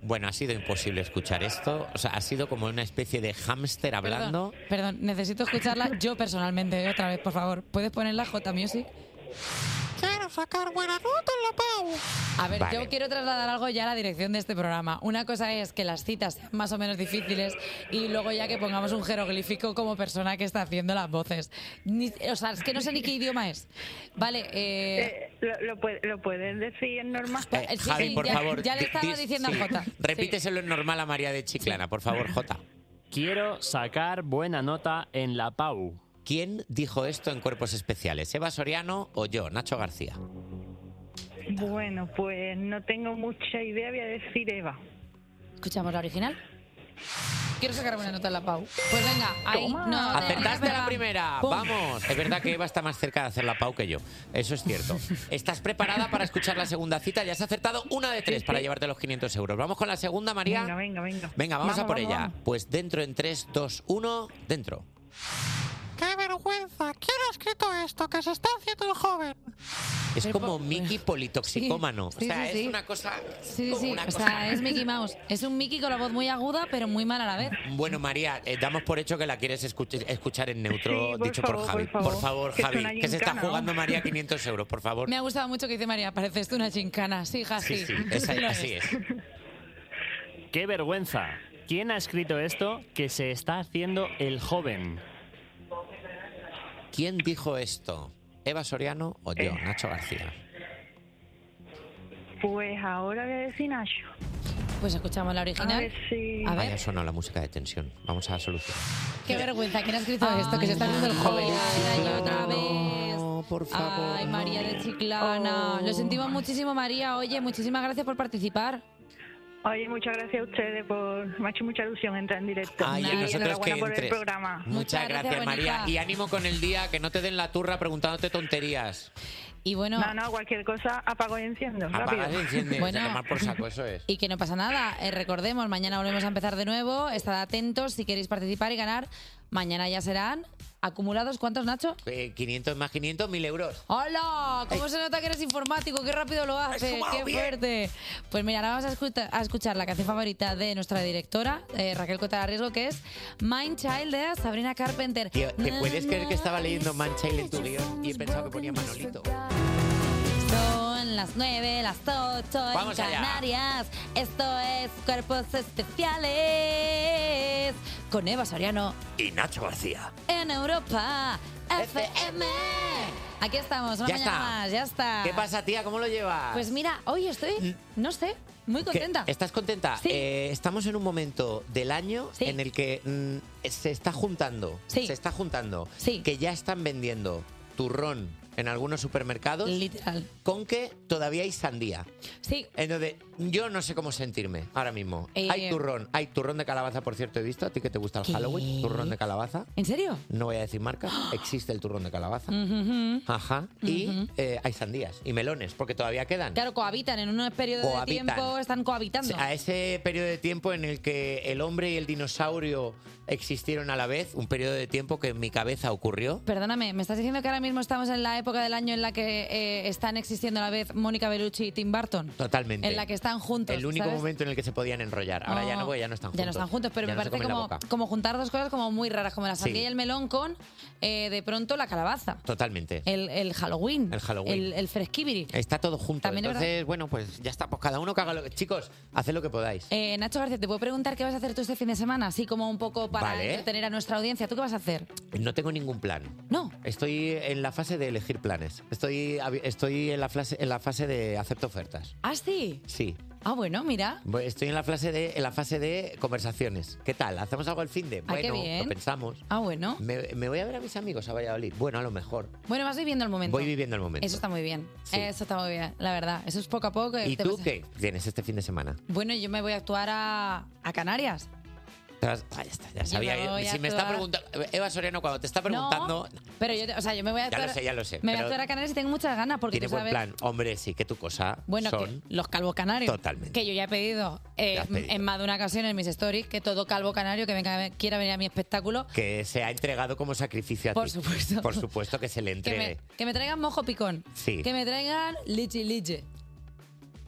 Bueno, ha sido imposible escuchar esto. O sea, ha sido como una especie de hámster hablando. Perdón, necesito escucharla yo personalmente otra vez, por favor. ¿Puedes ponerla J Music? Quiero sacar buena nota en la PAU. A ver, Vale. yo quiero trasladar algo ya a la dirección de este programa. Una cosa es que las citas sean más o menos difíciles y luego ya que pongamos un jeroglífico como persona que está haciendo las voces. O sea, es que no sé ni qué idioma es. Vale, ¿Lo puedes decir en normal? sí, Javi, sí, por favor. ya le estaba diciendo a Jota. Repíteselo en normal a María de Chiclana, por favor, Jota. Quiero sacar buena nota en la PAU. ¿Quién dijo esto en Cuerpos Especiales? ¿Eva Soriano o yo, Nacho García? Bueno, pues no tengo mucha idea, voy a decir Eva. ¿Escuchamos la original? Quiero sacar buena nota en la PAU. Pues venga, ahí. Toma. No, Acertaste a la pega. primera. ¡Pum! Vamos. Es verdad que Eva está más cerca de hacer la PAU que yo. Eso es cierto. ¿Estás preparada para escuchar la segunda cita? Ya has acertado una de 3 Sí, para sí. llevarte los 500 euros. ¿Vamos con la segunda, María? Venga. Venga, vamos a por Vamos, ella. vamos. Pues dentro en 3, 2, 1, dentro. ¡Qué vergüenza! ¿Quién ha escrito esto? Que se está haciendo el joven. Es como Mickey politoxicómano. Sí, o sea, sí, sí. es una cosa... Sí, como sí, una o cosa- sea, es Mickey Mouse. Es un Mickey con la voz muy aguda, pero muy mal a la vez. Bueno, María, damos por hecho que la quieres escuchar en neutro, Sí, por dicho favor, por Javi. por favor. Que es Javi, una que se está gincana, jugando ¿no? María 500 euros, por favor. Me ha gustado mucho que dice María, parece esto una chincana. Sí, hija, sí. Sí, Sí lo así es. ¡Qué vergüenza! ¿Quién ha escrito esto que se está haciendo el joven? ¿Quién dijo esto? ¿Eva Soriano o yo, Nacho García? Pues ahora voy a decir Nacho. Pues escuchamos la A original. ver si... A Vaya, ver, sonó la música de tensión. Vamos a solucionar. qué vergüenza. ¿Quién ha escrito esto? Que se está haciendo el joven. Ay, otra vez. No, por favor. Ay, María de Chiclana. Lo sentimos muchísimo, María. Oye, muchísimas gracias por participar. Oye, muchas gracias a ustedes me ha hecho mucha ilusión entrar en directo. Ay, a Y nosotros enhorabuena que por entres. el programa. Muchas gracias, María. bonita. Y ánimo con el día, que no te den la turra preguntándote tonterías. Y bueno, No, cualquier cosa apago y enciendo. Apagas y rápido. enciendes. Bueno. A tomar por saco, eso es. y que no pasa nada. Recordemos, mañana volvemos a empezar de nuevo. Estad atentos si queréis participar y ganar. Mañana ya serán acumulados. ¿Cuántos, Nacho? 500 más 500, 1.000 euros. ¡Hola! ¿Cómo se nota que eres informático? ¡Qué rápido lo haces! sumado ¡Qué bien. fuerte! Pues mira, ahora vamos a escuchar la canción favorita de nuestra directora, Raquel Cotara Riesgo, que es Mind Child de Sabrina Carpenter. Tío, ¿te puedes creer que estaba leyendo Manchild en tu guión y he pensado que ponía Manolito? Son las 9, las 8 Vamos en allá. Canarias. Esto es Cuerpos Especiales con Eva Soriano Y Nacho García. en Europa FM. Aquí estamos, una Ya mañana está. más, ya está. ¿Qué pasa, tía? ¿Cómo lo llevas? Pues mira, hoy estoy, no sé, muy ¿Qué? contenta. ¿Estás contenta? Sí. Estamos en un momento del año Sí. en el que se está juntando, Sí. Sí. que ya están vendiendo turrón en algunos supermercados Literal. con que todavía hay sandía. Sí. Entonces, yo no sé cómo sentirme ahora mismo. Hay turrón de calabaza, por cierto, he visto. ¿A ti que te gusta el ¿Qué? Halloween? Turrón de calabaza. ¿En serio? No voy a decir marcas, existe el turrón de calabaza. Ujú. Ajá. Y hay sandías y melones, porque todavía quedan. Claro, cohabitan en un periodo de Cohabitan. tiempo, están cohabitando. A ese periodo de tiempo en el que el hombre y el dinosaurio existieron a la vez, un periodo de tiempo que en mi cabeza ocurrió. Perdóname, ¿me estás diciendo que ahora mismo estamos en la época del año en la que están existiendo a la vez Mónica Bellucci y Tim Burton? Totalmente. En la que están juntos. El único ¿sabes? momento en el que se podían enrollar. Ahora ya no, Oh, porque ya no están juntos. Ya no están juntos, pero Ya me no se parece comen la boca. como juntar dos cosas como muy raras, como la sandía Sí. y el melón con de pronto la calabaza. Totalmente. El Halloween. El Halloween. El fresquibiri. Está todo junto. También es Entonces, bueno, pues ya está. Pues cada uno que haga lo que... Chicos, haced lo que podáis. Nacho García, ¿te puedo preguntar qué vas a hacer tú este fin de semana? Así como un poco para Vale. entretener a nuestra audiencia. ¿Tú qué vas a hacer? No tengo ningún plan. No. Estoy en la fase de elegir planes. Estoy en la fase de acepto ofertas. ¿Ah, sí? Sí. Ah, bueno, mira. Estoy en la fase de conversaciones. ¿Qué tal? ¿Hacemos algo el fin de? Ah, qué Bueno, bien. lo pensamos. Ah, bueno. Me voy a ver a mis amigos a Valladolid. Bueno, a lo mejor. Bueno, vas viviendo el momento. Voy viviendo el momento. Eso está muy bien. Sí. Eso está muy bien, la verdad. Eso es poco a poco. ¿Y te tú vas- qué tienes este fin de semana? Bueno, yo me voy a actuar a Canarias. Ya está, ya sabía. me voy a Si me está actuar- preguntando... Eva Soriano, cuando te está preguntando... Pero yo, yo me voy a Ya actuar. lo sé. Me voy a pero actuar a Canarias y tengo muchas ganas porque tiene tú buen sabes. plan. Hombre, sí, que tu cosa Bueno, son... que los calvos canarios. Totalmente. Que yo ya he pedido, has pedido. en más de una ocasión en mis stories que todo calvo canario que quiera venir a mi espectáculo, Que se ha entregado como sacrificio a Por ti. supuesto. Por supuesto que se le entregue. que me traigan mojo picón. Sí. Que me traigan liche liche.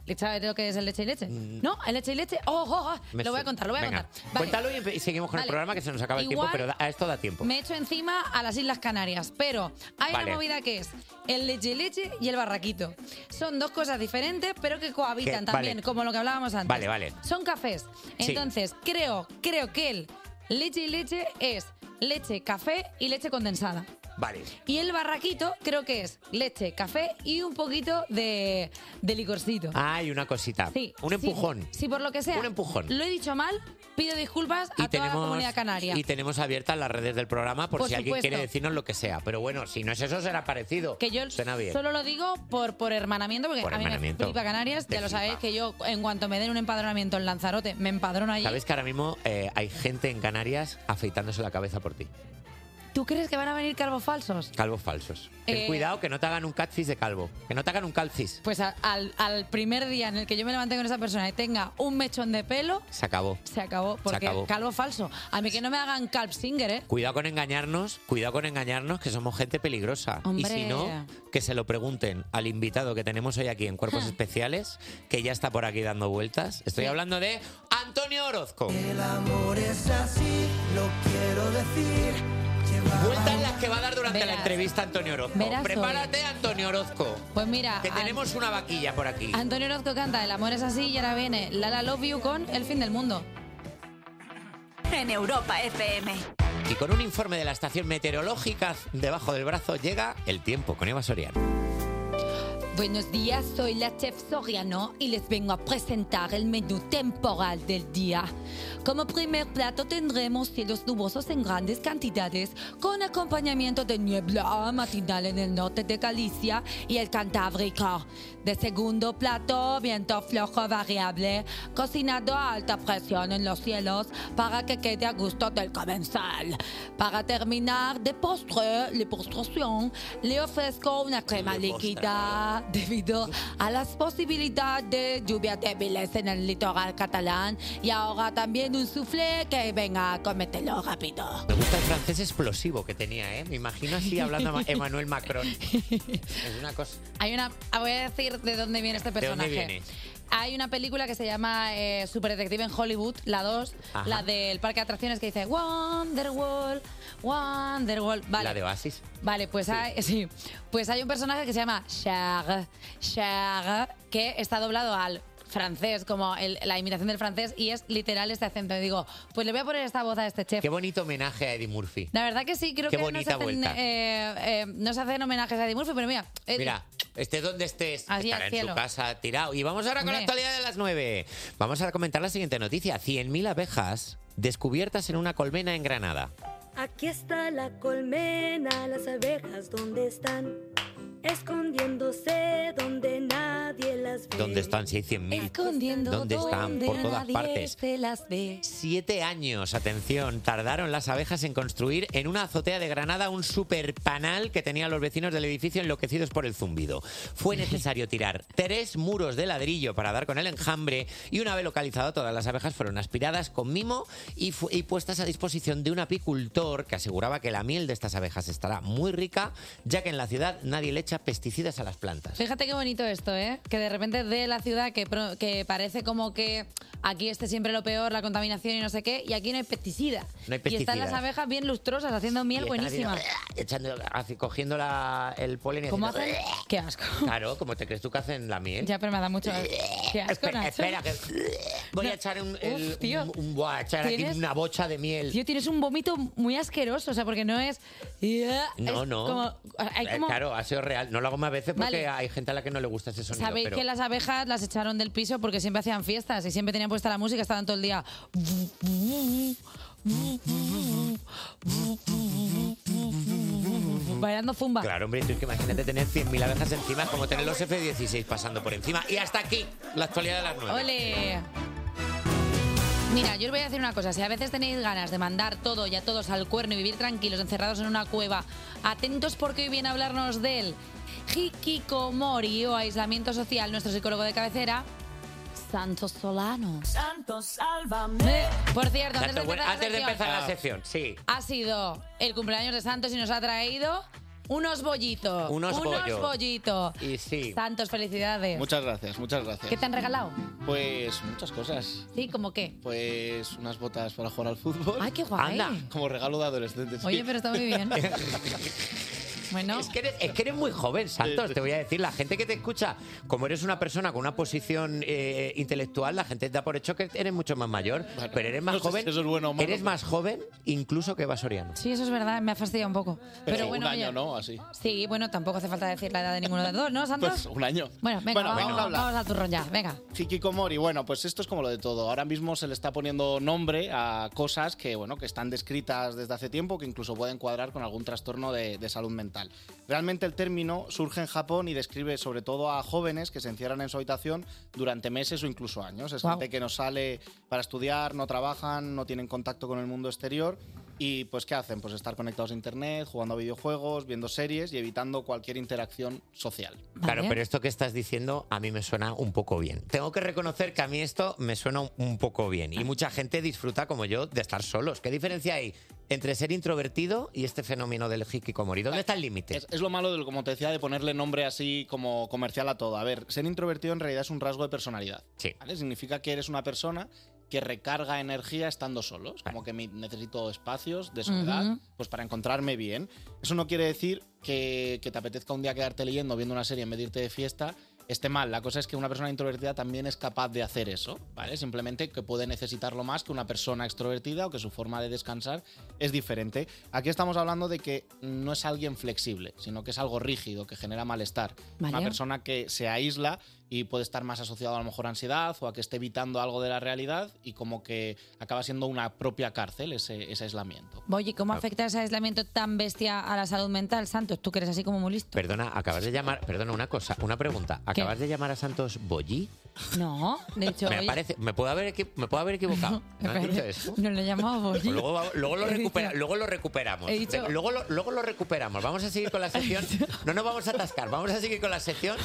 ¿Sabes lo que es el leche y leche? ¿No? ¿El leche y leche? Lo voy a contar, Venga, Vale. Cuéntalo y seguimos con el Vale. programa, que se nos acaba el Igual tiempo, pero a esto da tiempo. Me echo encima a las Islas Canarias, pero hay Vale. una movida que es el leche y leche y el barraquito. Son dos cosas diferentes, pero que cohabitan Que- también, vale. como lo que hablábamos antes. Vale. Son cafés. Sí. Entonces, creo que el leche y leche es leche, café y leche condensada. Vale. Y el barraquito creo que es leche, café y un poquito de licorcito. Hay una cosita. Sí, Un sí, empujón. Sí, por lo que sea. Un empujón. Lo he dicho mal, pido disculpas a toda la comunidad canaria. y tenemos abiertas las redes del programa por si alguien supuesto. quiere decirnos lo que sea. Pero bueno, si no es eso, será parecido. Que yo Suena bien. solo lo digo por hermanamiento, porque Por a mí hermanamiento. me flipa Canarias. Te Ya lo flipa. sabéis que yo, en cuanto me den un empadronamiento en Lanzarote, me empadrono allí. ¿Sabes que ahora mismo hay gente en Canarias afeitándose la cabeza por ti? ¿Tú crees que van a venir calvos falsos? Calvos falsos. Ten cuidado que no te hagan un catfish de calvo. Que no te hagan un calcis. Pues al primer día en el que yo me levante con esa persona y tenga un mechón de pelo, Se acabó. se acabó. Porque acabó. calvo falso. A mí que no me hagan calpsinger, ¿eh? Cuidado con engañarnos, que somos gente peligrosa. Hombre. Y si no, que se lo pregunten al invitado que tenemos hoy aquí en Cuerpos Ah. Especiales, que ya está por aquí dando vueltas. Estoy hablando de Antonio Orozco. El amor es así, lo quiero decir. Vueltas las que va a dar durante la Verás. entrevista Antonio Orozco. Verás Prepárate, Antonio Orozco. Pues mira, Que tenemos una vaquilla por aquí. Antonio Orozco canta El amor es así y ahora viene Lala Love You con El fin del mundo. En Europa FM. Y con un informe de la estación meteorológica debajo del brazo llega el tiempo con Eva Soriano. Buenos días, soy la chef Soriano y les vengo a presentar el menú temporal del día. Como primer plato tendremos cielos nubosos en grandes cantidades con acompañamiento de niebla matinal en el norte de Galicia y el Cantábrico. De segundo plato, viento flojo variable cocinado a alta presión en los cielos para que quede a gusto del comensal. Para terminar, de postre, la postración, le ofrezco una crema líquida debido a las posibilidades de lluvias débiles en el litoral catalán y ahora también un soufflé que venga, cómetelo rápido. Me gusta el francés explosivo que tenía, ¿eh? Me imagino así hablando a Emmanuel Macron. Es una cosa... Voy a decir de dónde viene este ¿De personaje. dónde viene? Hay una película que se llama Superdetective en Hollywood, la 2, Ajá. la del parque de atracciones que dice Wonderwall, Wonderwall. Vale. La de Oasis. Vale, pues hay un personaje que se llama Charles, que está doblado al francés, como la imitación del francés, y es literal este acento. Y digo, pues le voy a poner esta voz a este chef. Qué bonito homenaje a Eddie Murphy. La verdad que sí, creo Qué que no se, bonita vuelta. no se hacen homenajes a Eddie Murphy, pero mira, Mira, estés donde estés, Así estará al en su cielo. casa tirado. Y vamos ahora con la Hombre. actualidad de las 9. Vamos a comentar la siguiente noticia. 100.000 abejas descubiertas en una colmena en Granada. Aquí está la colmena, las abejas, ¿dónde están? Escondiéndose donde nadie las ve. ¿Dónde están? Si hay 100.000. Escondiendo ¿Dónde están? Por todas nadie partes. se las ve. 7 años, atención, tardaron las abejas en construir en una azotea de Granada un superpanal que tenían los vecinos del edificio enloquecidos por el zumbido. Fue necesario tirar 3 muros de ladrillo para dar con el enjambre y una vez localizado todas las abejas fueron aspiradas con mimo y puestas a disposición de un apicultor que aseguraba que la miel de estas abejas estará muy rica, ya que en la ciudad nadie le echa pesticidas a las plantas. Fíjate qué bonito esto, ¿eh? Que de repente de la ciudad que parece como que aquí esté siempre lo peor, la contaminación y no sé qué, y aquí no hay pesticidas. No hay Y están las pesticidas. abejas bien lustrosas, haciendo miel Y están buenísima. haciendo, cogiendo el polen y ¿Cómo haciendo- hacen? Qué asco. Claro, como te crees tú que hacen la miel. Ya, pero me da mucho qué asco, Espera, Nacho. espera, que voy a echar voy a echar aquí ¿Tienes? una bocha de miel. Tío, tienes un vómito muy asqueroso, o sea, porque no es... No, es no. como- hay como- Claro, ha sido real. No lo hago más veces porque Vale. hay gente a la que no le gusta ese sonido. Sabéis pero... que las abejas las echaron del piso porque siempre hacían fiestas y siempre tenían puesta la música, estaban todo el día... bailando zumba. Claro, hombre, tú es que imagínate tener 100.000 abejas encima, es como tener los F-16 pasando por encima. Y hasta aquí, la actualidad de las 9. ¡Ole! Mira, yo os voy a decir una cosa. Si a veces tenéis ganas de mandar todo y a todos al cuerno y vivir tranquilos, encerrados en una cueva, atentos porque hoy viene a hablarnos del hikikomori o aislamiento social, nuestro psicólogo de cabecera, Santos Solano. Santos, sálvame. Por cierto, Santo, bueno, antes de empezar la sección, sección, sí. ha sido el cumpleaños de Santos y nos ha traído Unos bollitos. Unos bollos. bollitos. Y sí. Santos, felicidades. Muchas gracias, muchas gracias. ¿Qué te han regalado? Pues muchas cosas. Sí, ¿cómo qué? Pues unas botas para jugar al fútbol. ¡Ay, qué guay! Anda. Como regalo de adolescentes. Oye, pero está muy bien. Bueno. Es que eres muy joven, Santos, te voy a decir. La gente que te escucha, como eres una persona con una posición intelectual, la gente te da por hecho que eres mucho más mayor. Bueno, pero eres más no sé joven. si eso es bueno o malo, eres más joven incluso que Eva Soriano. Sí, eso es verdad, me ha fastidiado un poco. Pero bueno, un año, oye, ¿no? Así. Sí, bueno, tampoco hace falta decir la edad de ninguno de los dos, ¿no, Santos? Pues un año. Bueno, venga, vamos al turrón ya, venga. Hikikomori, bueno, pues esto es como lo de todo. Ahora mismo se le está poniendo nombre a cosas que, bueno, que están descritas desde hace tiempo, que incluso pueden cuadrar con algún trastorno de salud mental. Realmente el término surge en Japón y describe sobre todo a jóvenes que se encierran en su habitación durante meses o incluso años. Es gente que no sale para estudiar, no trabajan, no tienen contacto con el mundo exterior. Y pues, ¿qué hacen? Pues estar conectados a internet, jugando a videojuegos, viendo series y evitando cualquier interacción social. Claro, pero esto que estás diciendo a mí me suena un poco bien. Tengo que reconocer que a mí esto me suena un poco bien. Y mucha gente disfruta, como yo, de estar solos. ¿Qué diferencia hay entre ser introvertido y este fenómeno del hikikomori? ¿Dónde está el límite? Es lo malo, como te decía, de ponerle nombre así como comercial a todo. A ver, ser introvertido en realidad es un rasgo de personalidad. Sí. ¿Vale? Significa que eres una persona que recarga energía estando solo. Es como que necesito espacios de soledad pues para encontrarme bien. Eso no quiere decir que te apetezca un día quedarte leyendo, viendo una serie en vez de irte de fiesta, esté mal. La cosa es que una persona introvertida también es capaz de hacer eso, ¿vale? Simplemente que puede necesitarlo más que una persona extrovertida o que su forma de descansar es diferente. Aquí estamos hablando de que no es alguien flexible, sino que es algo rígido, que genera malestar. Vale. Una persona que se aísla y puede estar más asociado a lo mejor a ansiedad o a que esté evitando algo de la realidad y como que acaba siendo una propia cárcel ese aislamiento. Oye, ¿cómo afecta ese aislamiento tan bestia a la salud mental, Santos? Tú que eres así como muy listo. Perdona, una cosa, una pregunta. ¿Acabas de llamar a Santos Bollí? No, de hecho... Me puedo haber equivocado. ¿No has dicho eso? No le he llamado Bollí. Luego lo recuperamos. He dicho... Luego lo recuperamos. Vamos a seguir con la sección. No nos vamos a atascar. Vamos a seguir con la sección.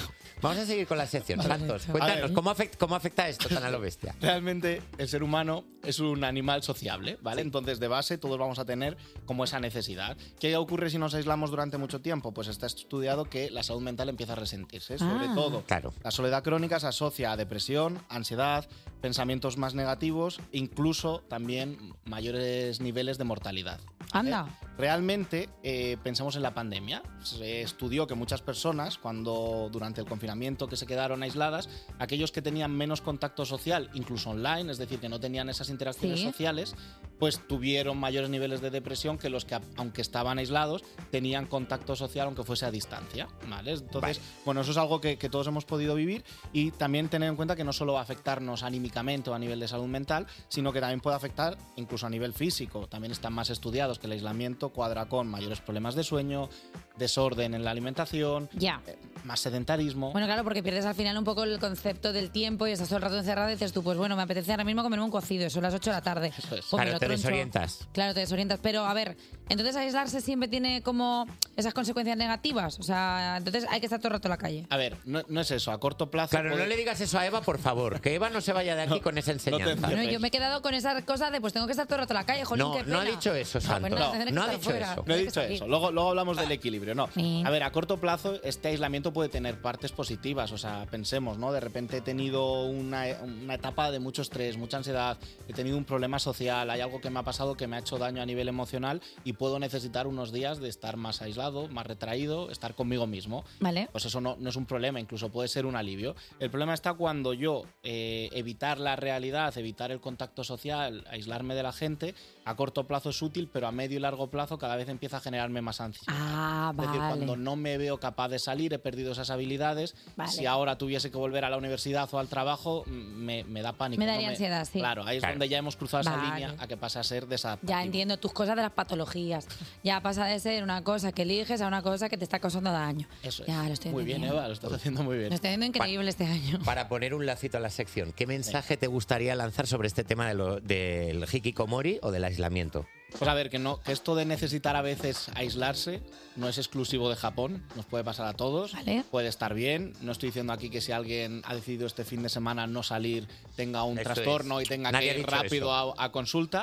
Santos, cuéntanos, ¿cómo afecta esto tan a lo bestia? Realmente el ser humano es un animal sociable, ¿vale? Sí. Entonces, de base, todos vamos a tener como esa necesidad. ¿Qué ocurre si nos aislamos durante mucho tiempo? Pues está estudiado que la salud mental empieza a resentirse. Sobre todo, la soledad crónica se asocia a depresión, ansiedad, pensamientos más negativos, incluso también mayores niveles de mortalidad. Anda. Realmente, pensamos en la pandemia. Se estudió que muchas personas, durante el confinamiento que se quedaron aisladas, aquellos que tenían menos contacto social, incluso online, es decir, que no tenían esas interacciones sociales, pues tuvieron mayores niveles de depresión que los que, aunque estaban aislados, tenían contacto social aunque fuese a distancia, ¿vale? Entonces, bueno, eso es algo que todos hemos podido vivir y también tener en cuenta que no solo va a afectarnos anímicamente o a nivel de salud mental, sino que también puede afectar incluso a nivel físico. También están más estudiados que el aislamiento cuadra con mayores problemas de sueño, desorden en la alimentación, más sedentarismo. Bueno, claro, porque pierdes al final un poco el concepto del tiempo y estás todo el rato encerrado y dices tú, pues bueno, me apetece ahora mismo comerme un cocido, son las 8 de la tarde. Eso es. Claro, te desorientas. Claro, te desorientas. Pero, a ver, entonces aislarse siempre tiene como esas consecuencias negativas. O sea, entonces hay que estar todo el rato en la calle. A ver, no es eso, a corto plazo... Claro, no le digas eso a Eva, por favor, que Eva no se vaya de aquí con esa enseñanza. Bueno, yo me he quedado con esa cosa de pues tengo que estar todo el rato en la calle, jolín, qué pena. No ha dicho eso, Santos. No ha dicho eso. No he dicho eso. Luego hablamos del equilibrio, no. A ver, a corto plazo este aislamiento puede tener partes positivas, o sea, pensemos, ¿no? De repente he tenido una etapa de mucho estrés, mucha ansiedad, he tenido un problema social, hay algo que me ha pasado que me ha hecho daño a nivel emocional y puedo necesitar unos días de estar más aislado, más retraído, estar conmigo mismo. Vale. Pues eso no es un problema, incluso puede ser un alivio. El problema está cuando yo evitar la realidad, evitar el contacto social, aislarme de la gente, a corto plazo es útil, pero a medio y largo plazo cada vez empieza a generarme más ansiedad. Ah, vale. Es decir, cuando no me veo capaz de salir, he perdido esas habilidades. Vale. Si ahora tuviese que volver a la universidad o al trabajo, me da pánico. Me daría ansiedad, sí. Claro, ahí es donde ya hemos cruzado esa línea a que pasa a ser desadaptativo. Ya entiendo tus cosas de las patologías. Ya pasa de ser una cosa que eliges a una cosa que te está causando daño. Eso ya, es. Lo estoy muy bien, Eva, lo estás haciendo muy bien. Lo estoy haciendo increíble este año. Para poner un lacito a la sección, ¿qué mensaje te gustaría lanzar sobre este tema del hikikomori o del aislamiento? Pues a ver, que esto de necesitar a veces aislarse no es exclusivo de Japón, nos puede pasar a todos, puede estar bien. No estoy diciendo aquí que si alguien ha decidido este fin de semana no salir tenga un trastorno y tenga que ir rápido a consulta.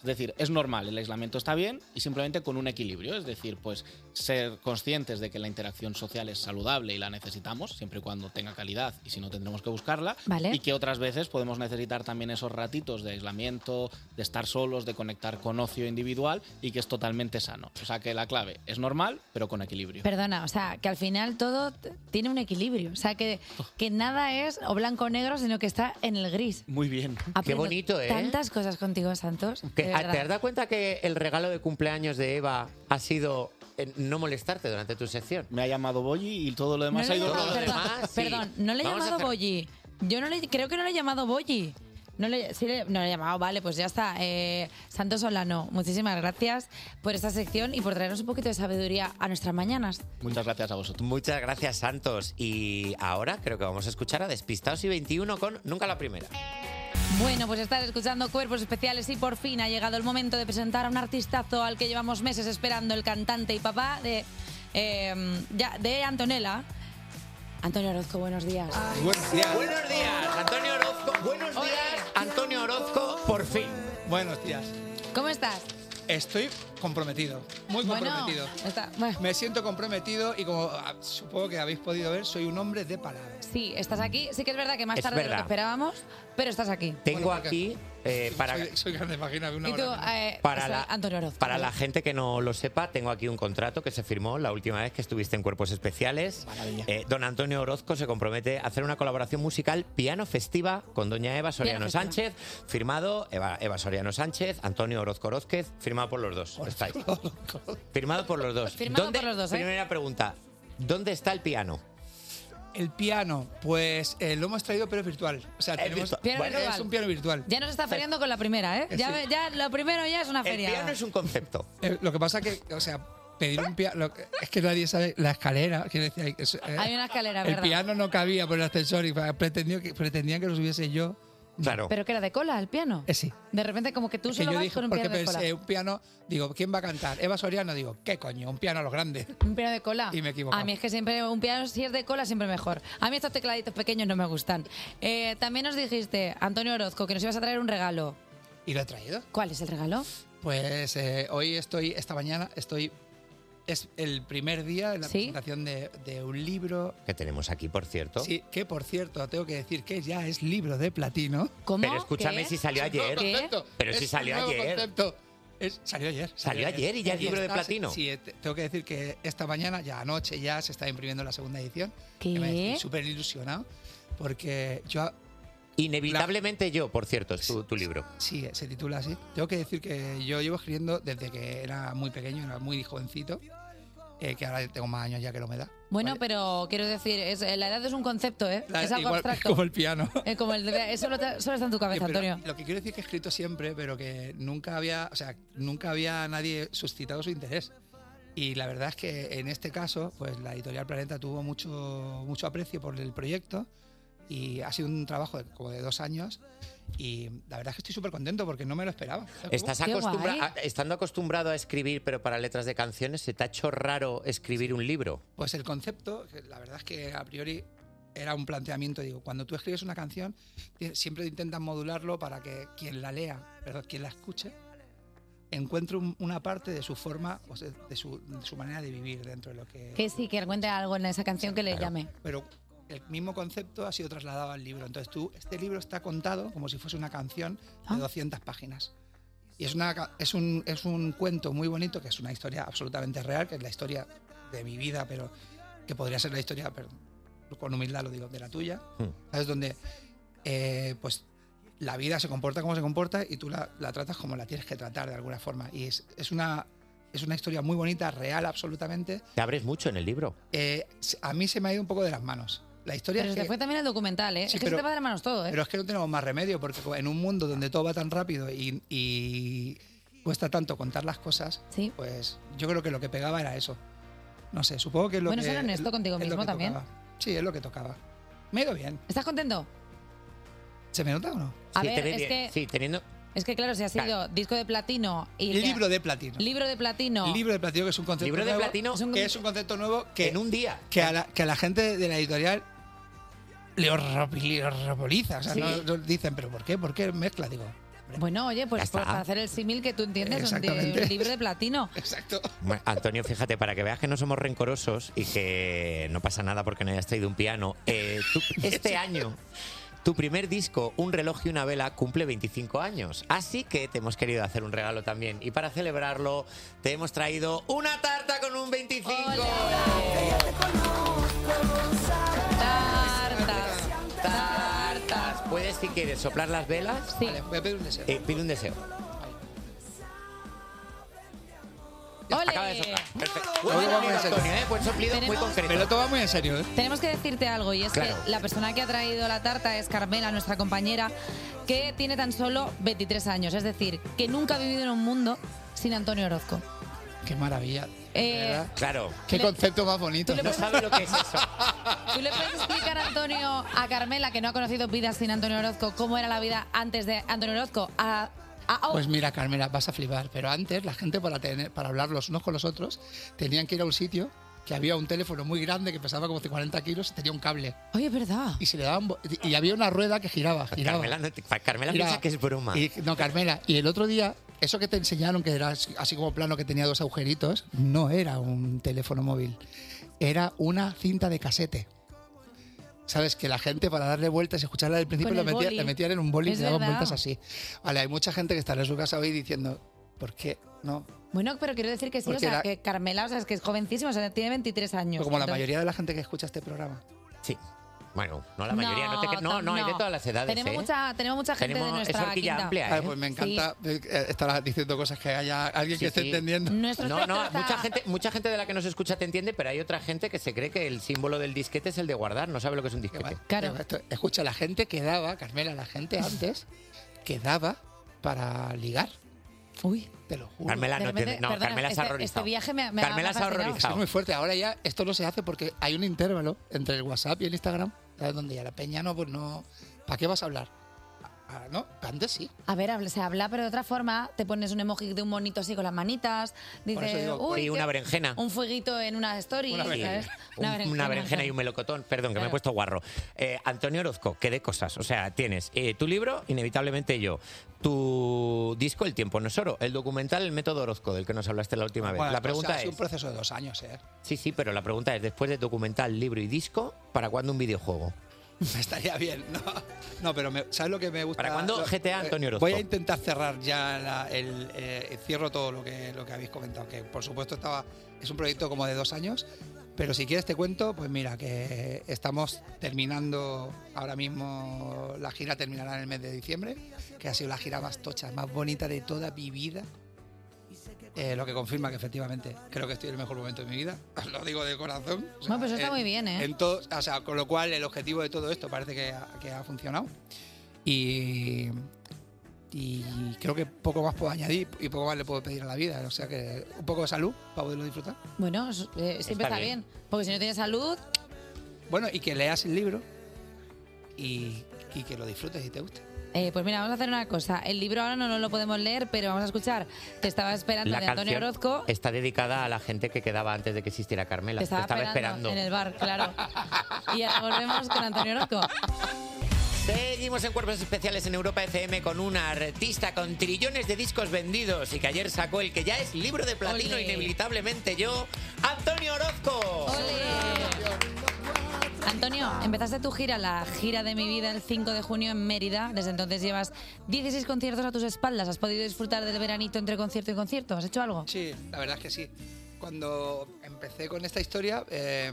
Es decir, es normal, el aislamiento está bien y simplemente con un equilibrio. Es decir, pues ser conscientes de que la interacción social es saludable y la necesitamos, siempre y cuando tenga calidad y si no tendremos que buscarla. Vale. Y que otras veces podemos necesitar también esos ratitos de aislamiento, de estar solos, de conectar con ocio individual y que es totalmente sano. O sea que la clave es normal, pero con equilibrio. Perdona, o sea, que al final todo tiene un equilibrio. O sea, que nada es o blanco o negro, sino que está en el gris. Muy bien. Qué bonito, ¿eh? Tantas cosas contigo, Santos. ¿Te de has verdad. dado cuenta que el regalo de cumpleaños de Eva ha sido no molestarte durante tu sección? Me ha llamado Boyi y todo lo demás No ha le he ido llamado- rodando. Perdón, no le he Vamos a llamado hacer- Boyi. Yo creo que no le he llamado Boyi. No le he llamado, vale, pues ya está. Santos Solano, muchísimas gracias por esta sección y por traernos un poquito de sabiduría a nuestras mañanas. Muchas gracias a vosotros. Muchas gracias, Santos. Y ahora creo que vamos a escuchar a Despistados y 21 con Nunca la Primera. Bueno, pues estás escuchando Cuerpos Especiales y por fin ha llegado el momento de presentar a un artistazo al que llevamos meses esperando, el cantante y papá de Antonella. Antonio Orozco, buenos días. Buenos días. Buenos días, Antonio Orozco. Buenos días, Antonio Orozco, por fin. Buenos días. ¿Cómo estás? Estoy comprometido, muy comprometido. Bueno. Me siento comprometido y como supongo que habéis podido ver, soy un hombre de palabra. Sí, estás aquí. Sí que es verdad que más Es tarde de lo que verdad. esperábamos, pero estás aquí. Tengo aquí para... Soy grande, imagínate una Y tú, hora. Antonio Orozco. Para la gente que no lo sepa, tengo aquí un contrato que se firmó la última vez que estuviste en Cuerpos Especiales. Don Antonio Orozco se compromete a hacer una colaboración musical piano festiva con doña Eva Soriano festiva. Sánchez, firmado Eva Soriano Sánchez, Antonio Orozco Orózquez, firmado por los dos. Está ahí. Firmado por los dos. Firmado por los dos, ¿eh? Primera pregunta, ¿dónde está el piano? El piano, pues lo hemos traído pero es virtual. O sea, tenemos, virtual. Piano bueno, virtual. es un piano virtual. Ya nos está feriando con la primera, ¿eh? Ya lo primero ya es una feria. El piano es un concepto. Lo que pasa que, o sea, pedir un piano, es que nadie sabe la escalera, quiero decir, Hay una escalera, el ¿verdad? piano no cabía por el ascensor y pretendían que lo subiese yo. Claro. ¿Pero que era de cola el piano? Sí. De repente como que tú Que solo yo vas dije, con un porque piano de cola. pensé, un piano, digo, ¿quién va a cantar? Eva Soriano, digo, ¿qué coño? Un piano a lo grande. Un piano de cola. Y me he equivocado. A mí es que siempre un piano, si es de cola, siempre mejor. A mí estos tecladitos pequeños no me gustan. También nos dijiste, Antonio Orozco, que nos ibas a traer un regalo. ¿Y lo he traído? ¿Cuál es el regalo? Pues hoy esta mañana es el primer día de la presentación de un libro. Que tenemos aquí, por cierto. Sí, que por cierto, tengo que decir que ya es libro de platino. ¿Cómo? Pero escúchame, si salió ayer. Pero si salió ayer. Salió ayer. Salió ayer y ya es libro de platino. Sí, tengo que decir que esta mañana, ya anoche, ya se está imprimiendo la segunda edición. ¿Qué? Que me estoy súper ilusionado porque yo... Inevitablemente yo, por cierto, es tu libro. Sí, se titula así. Tengo que decir que yo llevo escribiendo desde que era muy pequeño, era muy jovencito, que ahora tengo más años ya que lo me da. Bueno, pero quiero decir, la edad es un concepto, ¿eh? Es algo Igual abstracto. como el piano. Como eso solo está en tu cabeza, Pero Antonio. lo que quiero decir es que he escrito siempre, pero que nunca había nadie suscitado su interés. Y la verdad es que en este caso, pues la Editorial Planeta tuvo mucho aprecio por el proyecto y ha sido un trabajo como de 2 años y la verdad es que estoy súper contento porque no me lo esperaba. Estando acostumbrado a escribir, pero para letras de canciones, ¿se te ha hecho raro escribir un libro? Pues el concepto, la verdad es que a priori era un planteamiento, digo, cuando tú escribes una canción siempre intentas modularlo para que quien la lea, quien la escuche, encuentre una parte de su forma, o sea, de su manera de vivir dentro de lo que... Que sí, que encuentre algo en esa canción que le llame. Pero el mismo concepto ha sido trasladado al libro. Entonces este libro está contado como si fuese una canción de 200 páginas. Y es un cuento muy bonito, que es una historia absolutamente real, que es la historia de mi vida, pero que podría ser la historia, pero con humildad lo digo, de la tuya. ¿Sabes? Donde pues la vida se comporta como se comporta y tú la tratas como la tienes que tratar de alguna forma. Y es una historia muy bonita, real absolutamente. Te abres mucho en el libro. A mí se me ha ido un poco de las manos. La historia Pero es se que, fue también el documental, ¿eh? Sí, es que se te va de las manos todo, ¿eh? pero es que no tenemos más remedio, porque en un mundo donde todo va tan rápido y cuesta tanto contar las cosas, pues yo creo que lo que pegaba era eso. No sé, supongo que es lo bueno, que... ser honesto contigo es lo mismo que también. tocaba. Sí, es lo que tocaba. Me ha ido bien. ¿Estás contento? ¿Se me nota o no? A ver, es que... Sí, teniendo... Es que claro, si ha sido disco de platino y... Libro de platino. Libro de platino. Libro de platino, que es un concepto Libro de nuevo. platino, que es un concepto nuevo que... En un día. Que a la gente de la editorial le horroriza. O sea, Sí. no dicen, ¿pero por qué? ¿Por qué mezcla? Digo, siempre. Bueno, oye, Ya pues está. para hacer el símil que tú entiendes, un Exactamente. libro de platino. Exacto. Bueno, Antonio, fíjate, para que veas que no somos rencorosos y que no pasa nada porque no hayas traído un piano, tú, este año tu primer disco, Un reloj y una vela, cumple 25 años. Así que te hemos querido hacer un regalo también. Y para celebrarlo, te hemos traído una tarta con un 25. Tartas. ¿Puedes, si quieres, soplar las velas? Sí. Vale, voy a pedir un deseo. Pide un deseo. ¡Ole! Acaba de soplar. Perfecto. Lo Buen digo muy en soplido, serio. Antonio, buen soplido, muy Tenemos- concreto. Me lo toma muy en serio, ¿eh? Tenemos que decirte algo, y es Claro. que la persona que ha traído la tarta es Carmela, nuestra compañera, que tiene tan solo 23 años. Es decir, que nunca ha vivido en un mundo sin Antonio Orozco. Qué maravilla. Eh, Claro. Qué concepto más bonito. No sabe lo que es eso. ¿Tú le puedes explicar, Antonio, a Carmela, que no ha conocido vida sin Antonio Orozco, cómo era la vida antes de Antonio Orozco? Pues mira, Carmela, vas a flipar. Pero antes, la gente para hablar los unos con los otros, tenían que ir a un sitio que había un teléfono muy grande que pesaba como 40 kilos y tenía un cable. Oye, es verdad. Y se le daban y había una rueda que giraba. Carmela, Carmela piensa que es broma. No, Carmela. Y el otro día, eso que te enseñaron, que era así como plano, que tenía dos agujeritos, no era un teléfono móvil. Era una cinta de casete. ¿Sabes? Que la gente, para darle vueltas y escucharla al principio, Con el boli. le metían en un boli y Es le daban verdad. vueltas así. Vale, hay mucha gente que estará en su casa hoy diciendo, ¿por qué no? Bueno, pero quiero decir que sí, Porque o sea, la- que Carmela, o sea, es que es jovencísima, o sea, tiene 23 años. Como la Entonces- mayoría de la gente que escucha este programa. Sí. Bueno, no la mayoría. No, hay de todas las edades. Tenemos mucha gente Tenemos- de nuestra es horquilla quinta. amplia, ¿eh? Vale, pues me encanta estar diciendo cosas que haya alguien que esté entendiendo. No, mucha gente de la que nos escucha te entiende, pero hay otra gente que se cree que el símbolo del disquete es el de guardar, no sabe lo que es un disquete. Escucha, la gente quedaba, Carmela, la gente antes quedaba para ligar. Uy. Te lo juro. Carmela no De repente, tiene. No, perdona, Carmela se ha este horrorizado. viaje me ha Carmela se ha fascinado. horrorizado. Es muy fuerte. Ahora ya esto no se hace porque hay un intervalo entre el WhatsApp y el Instagram, ¿sabes? Donde ya la peña no, pues no. ¿Para qué vas a hablar? ¿No? Antes sí. A ver, se habla, pero de otra forma, te pones un emoji de un monito así con las manitas, Por eso dices, digo, uy, sí, una qué- berenjena. un fueguito en una story, Una berenjena. ¿sabes? Una berenjena y un melocotón. Perdón, que me he Claro. puesto guarro. Antonio Orozco, ¿qué de cosas? O sea, tienes tu libro, inevitablemente yo. Tu disco, El tiempo no es oro. El documental, El método Orozco, del que nos hablaste la última vez. Bueno, La pregunta ha sido es... un proceso de 2 años, ¿eh? Sí, pero la pregunta es, después de documental, libro y disco, ¿para cuándo un videojuego? Estaría bien. No, pero ¿sabes lo que me gusta? ¿Para cuándo GTA, Antonio Orozco? Voy a intentar cerrar ya cierro todo lo que habéis comentado, que por supuesto es un proyecto como de 2 años, pero si quieres te cuento, pues mira, que estamos terminando ahora mismo, la gira terminará en el mes de diciembre, que ha sido la gira más tocha, más bonita de toda mi vida. Lo que confirma que efectivamente creo que estoy en el mejor momento de mi vida, lo digo de corazón. O sea, Bueno, pues eso está muy bien, ¿eh? o sea, con lo cual el objetivo de todo esto parece que ha funcionado y creo que poco más puedo añadir y poco más le puedo pedir a la vida. O sea que un poco de salud para poderlo disfrutar. Bueno, siempre está bien. Porque si no tienes salud... Bueno, y que leas el libro y que lo disfrutes y te guste. Pues mira, vamos a hacer una cosa. El libro ahora no lo podemos leer, pero vamos a escuchar Te estaba esperando La de Antonio canción Orozco. está dedicada a la gente que quedaba antes de que existiera Carmela. Te estaba esperando en el bar, claro. Y ahora volvemos con Antonio Orozco. Seguimos en Cuerpos Especiales en Europa FM con una artista con trillones de discos vendidos y que ayer sacó el que ya es libro de platino, Ole. inevitablemente yo, Antonio Orozco. Antonio, empezaste tu gira, la gira de mi vida, el 5 de junio en Mérida. Desde entonces llevas 16 conciertos a tus espaldas. ¿Has podido disfrutar del veranito entre concierto y concierto? ¿Has hecho algo? Sí, la verdad es que sí. Cuando empecé con esta historia,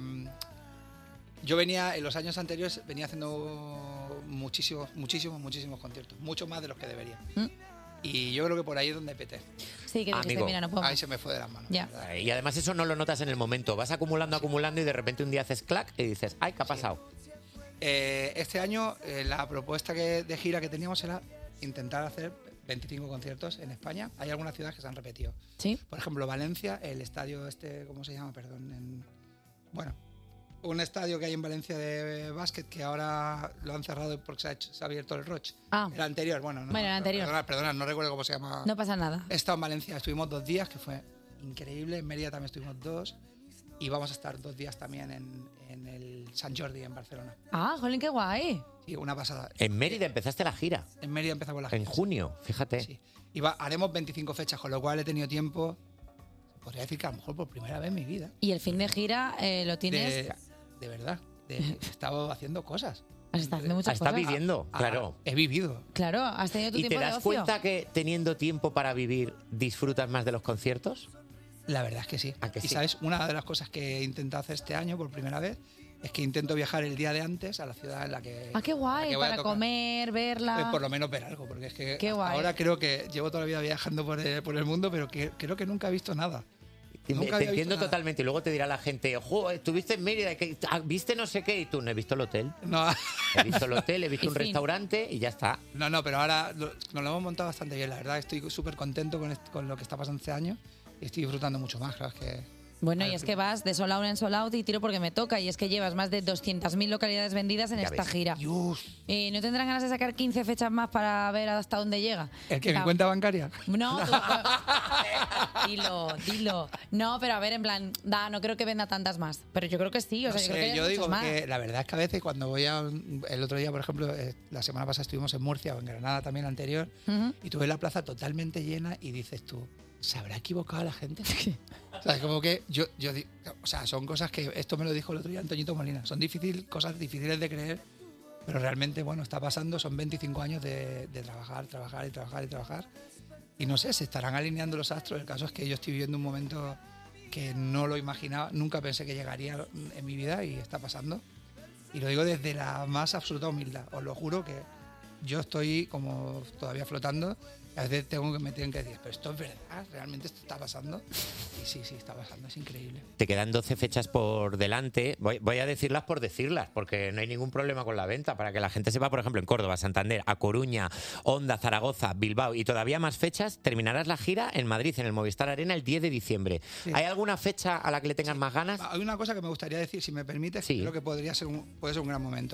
yo venía, en los años anteriores, venía haciendo muchísimos conciertos. Mucho más de los que debería. Y yo creo que por ahí es donde peté. Sí, que dijiste, Amigo. mira, no puedo. Ahí se me fue de las manos. Ya. Y además eso no lo notas en el momento. Vas acumulando y de repente un día haces clac y dices, ay, ¿qué ha pasado? Este año la propuesta de gira que teníamos era intentar hacer 25 conciertos en España. Hay algunas ciudades que se han repetido. Sí. Por ejemplo, Valencia, el estadio ¿cómo se llama? Perdón. Bueno, un estadio que hay en Valencia de básquet que ahora lo han cerrado porque se ha abierto el Roch. El anterior, bueno. Bueno, el anterior. Perdona, no recuerdo cómo se llama. No pasa nada. He estado en Valencia, estuvimos 2 días, que fue increíble. En Mérida también estuvimos 2. Y vamos a estar 2 días también en el Sant Jordi, en Barcelona. Ah, jolín, qué guay. Sí, una pasada. En Mérida empezaste la gira. En Mérida empezamos la gira. En junio, fíjate. Sí. Y haremos 25 fechas, con lo cual he tenido tiempo, podría decir que a lo mejor por primera vez en mi vida. ¿Y el fin de gira lo tienes? De verdad. He estado haciendo cosas. Has estado haciendo muchas Está cosas. viviendo, claro. He vivido. Claro, has tenido tu ¿Y te tiempo de das ocio. cuenta que teniendo tiempo para vivir disfrutas más de los conciertos? La verdad es que sí. ¿A que Y sí? sabes, una de las cosas que he intentado hacer este año por primera vez es que intento viajar el día de antes a la ciudad en la que... Ah, qué guay, que voy a para tocar. comer, verla. Por lo menos ver algo, porque es que Qué hasta guay. ahora creo que llevo toda la vida viajando por el mundo, pero creo que nunca he visto nada. Te Nunca había entiendo visto nada. totalmente. Y luego te dirá la gente, ojo, estuviste en Mérida, ¿viste no sé qué? Y tú, no he visto el hotel. No. He visto el hotel, he visto Y un fin. restaurante y ya está. No, pero ahora nos lo hemos montado bastante bien, la verdad. Estoy súper contento con lo que está pasando este año y estoy disfrutando mucho más, claro, es que... Bueno, y es que vas de sold out en sold out y tiro porque me toca. Y es que llevas más de 200.000 localidades vendidas en Ya esta ves. gira. ¿No tendrán ganas de sacar 15 fechas más para ver hasta dónde llega? ¿El que mi cuenta bancaria? No, dilo. No, pero a ver, en plan, no creo que venda tantas más. Pero yo creo que sí, o sea, No yo creo que sé, yo hay digo muchas más. que la verdad es que a veces cuando voy el otro día, por ejemplo, la semana pasada estuvimos en Murcia o en Granada también anterior, Ujú. y tuve la plaza totalmente llena y dices tú, ¿se habrá equivocado la gente? O sea, es como que o sea, son cosas que, esto me lo dijo el otro día Antoñito Molina, son cosas difíciles de creer, pero realmente, bueno, está pasando, son 25 años de trabajar. Y no sé, se estarán alineando los astros. El caso es que yo estoy viviendo un momento que no lo imaginaba, nunca pensé que llegaría en mi vida y está pasando. Y lo digo desde la más absoluta humildad. Os lo juro que yo estoy como todavía flotando. A veces me tienen que decir, pero esto es verdad, realmente esto está pasando. Y sí, está pasando, es increíble. Te quedan 12 fechas por delante. Voy a decirlas por decirlas, porque no hay ningún problema con la venta. Para que la gente sepa, por ejemplo, en Córdoba, Santander, A Coruña, Onda, Zaragoza, Bilbao y todavía más fechas, terminarás la gira en Madrid, en el Movistar Arena, el 10 de diciembre. Sí. ¿Hay alguna fecha a la que le tengas más ganas? Hay una cosa que me gustaría decir, si me permites, que creo que puede ser un gran momento.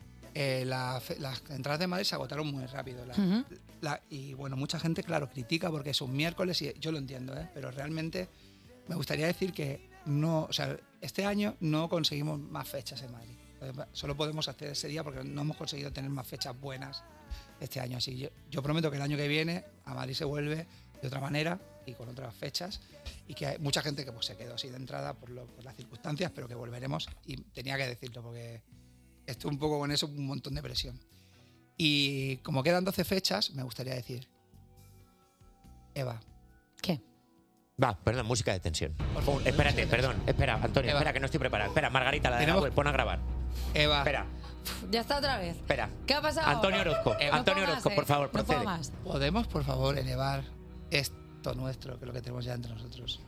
Las entradas de Madrid se agotaron muy rápido. Ujú. Y bueno, mucha gente, claro, critica porque es un miércoles y yo lo entiendo, pero realmente me gustaría decir que no, o sea, este año no conseguimos más fechas en Madrid. Solo podemos hacer ese día porque no hemos conseguido tener más fechas buenas este año. Así yo prometo que el año que viene a Madrid se vuelve de otra manera y con otras fechas, y que hay mucha gente que pues, se quedó así de entrada por las circunstancias, pero que volveremos, y tenía que decirlo porque estoy un poco con eso, un montón de presión. Y como quedan 12 fechas, me gustaría decir, Eva. ¿Qué? Va, perdón, música de tensión. Espera, Antonio, Eva. espera, que no estoy preparado. Espera, Margarita, la de la Tenemos- web, pon a grabar. Eva. Espera, Ya está otra vez. espera. ¿Qué ha pasado? Antonio ahora? Orozco, No Antonio puedo Orozco, más, por favor, No puedo procede. más. ¿Podemos, por favor, elevar esto nuestro, que es lo que tenemos ya entre nosotros?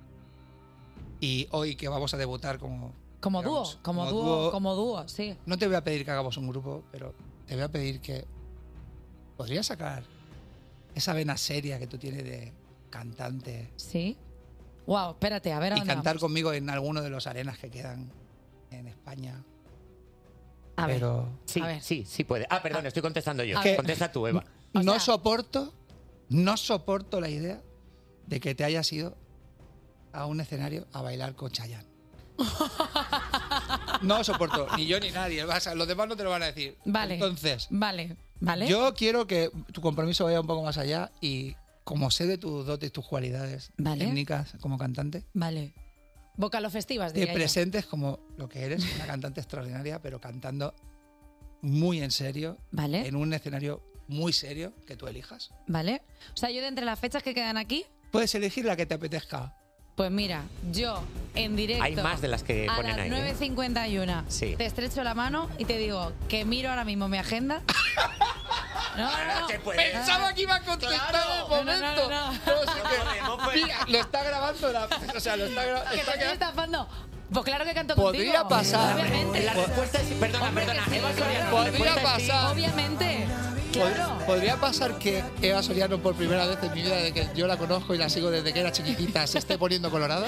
Y hoy que vamos a debutar como Como dúo, sí. No te voy a pedir que hagamos un grupo, pero te voy a pedir que podrías sacar esa vena seria que tú tienes de cantante. Sí. Wow, espérate, a ver a Y dónde cantar vamos. conmigo en alguno de los arenas que quedan en España. A ver. Pero Sí puede. Ah, perdón, estoy contestando yo. Que- Contesta tú, Eva. no soporto la idea de que te hayas ido a un escenario a bailar con Chayanne. No soporto, ni yo ni nadie. Los demás no te lo van a decir. Vale. Entonces, Vale. yo quiero que tu compromiso vaya un poco más allá y como sé de tus dotes, tus cualidades Vale. técnicas como cantante, Vale. Vocalofestivas, te diría yo. presentes como lo que eres, una cantante extraordinaria, pero cantando muy en serio, Vale. en un escenario muy serio que tú elijas. ¿Vale? O sea, yo de entre las fechas que quedan aquí, Puedes elegir la que te apetezca. pues mira, yo en directo. Hay más de las que a ponen las ahí, 9:51 Sí. te estrecho la mano y te digo que miro ahora mismo mi agenda. No. Pensaba que iba a contestar en el momento. No. Mira, lo está grabando o sea, lo está grabando. Que te estoy estafando. Pues claro que canto Podría contigo. pasar. Obviamente. La respuesta es, perdona, Eva Soriano. la Podría respuesta es sí. pasar. Obviamente. Claro. ¿Podría pasar que Eva Soriano por primera vez en mi vida, de que yo la conozco y la sigo desde que era chiquitita, se esté poniendo colorada?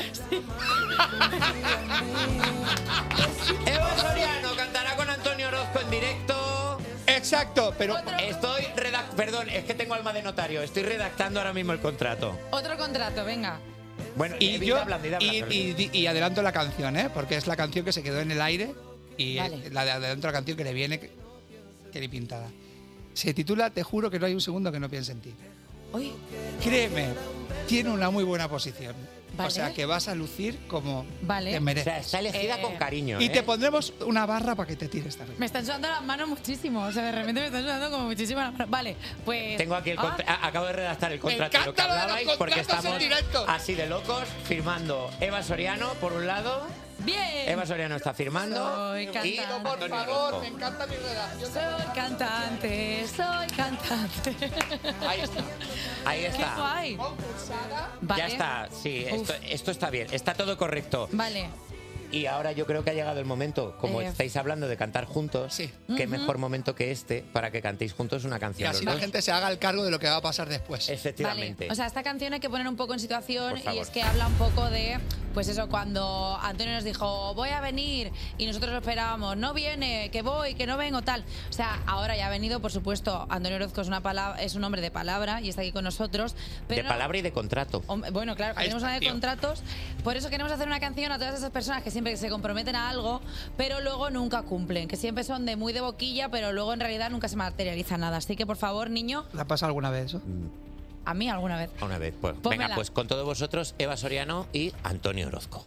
Eva Soriano cantará con Antonio Orozco en directo. Exacto, pero Perdón, es que tengo alma de notario. Estoy redactando ahora mismo el contrato. Otro contrato, venga. Bueno, y yo y adelanto la canción, porque es la canción que se quedó en el aire y Vale. adelanto la canción que le viene que ni pintada. Se titula Te juro que no hay un segundo que no piense en ti. Uy. Créeme, tiene una muy buena posición. Vale. O sea, que vas a lucir como Vale. te mereces. O sea, está elegida con cariño, Y te pondremos una barra para que te tires también. Me están sudando las manos muchísimo. O sea, de repente me están sudando como muchísimo las manos. Vale, pues... Tengo aquí acabo de redactar el contrato, lo que encanta lo de los hablabais, porque contratos en estamos directo. así de locos, firmando Eva Soriano, por un lado. Bien. Eva Soriano está firmando. Soy y cantante. Antonio Por favor, Orozco. me encanta mi redacción. Soy cantante. Ahí está. Ahí Qué está. guay. Vale. Ya está, sí, esto está bien, está todo correcto. Vale. Y ahora yo creo que ha llegado el momento, como estáis hablando de cantar juntos, qué Ujú. mejor momento que este para que cantéis juntos una Y canción. así los la dos. gente se haga el cargo de lo que va a pasar después. Efectivamente. Vale. O sea, esta canción hay que poner un poco en situación Por favor. y es que habla un poco de, pues eso, cuando Antonio nos dijo, voy a venir y nosotros lo esperábamos, no viene, que voy, que no vengo, tal. O sea, ahora ya ha venido, por supuesto, Antonio Orozco es un hombre de palabra y está aquí con nosotros. Pero De palabra y de contrato. Bueno, claro, que Ahí tenemos está, una de tío. contratos. Por eso queremos hacer una canción a todas esas personas que siempre se comprometen a algo, pero luego nunca cumplen. Que siempre son de muy de boquilla, pero luego en realidad nunca se materializa nada. Así que, por favor, niño, ¿Le ha pasado alguna vez eso? a mí alguna vez. Una vez, pues. Pónmela. Venga, pues con todos vosotros, Eva Soriano y Antonio Orozco.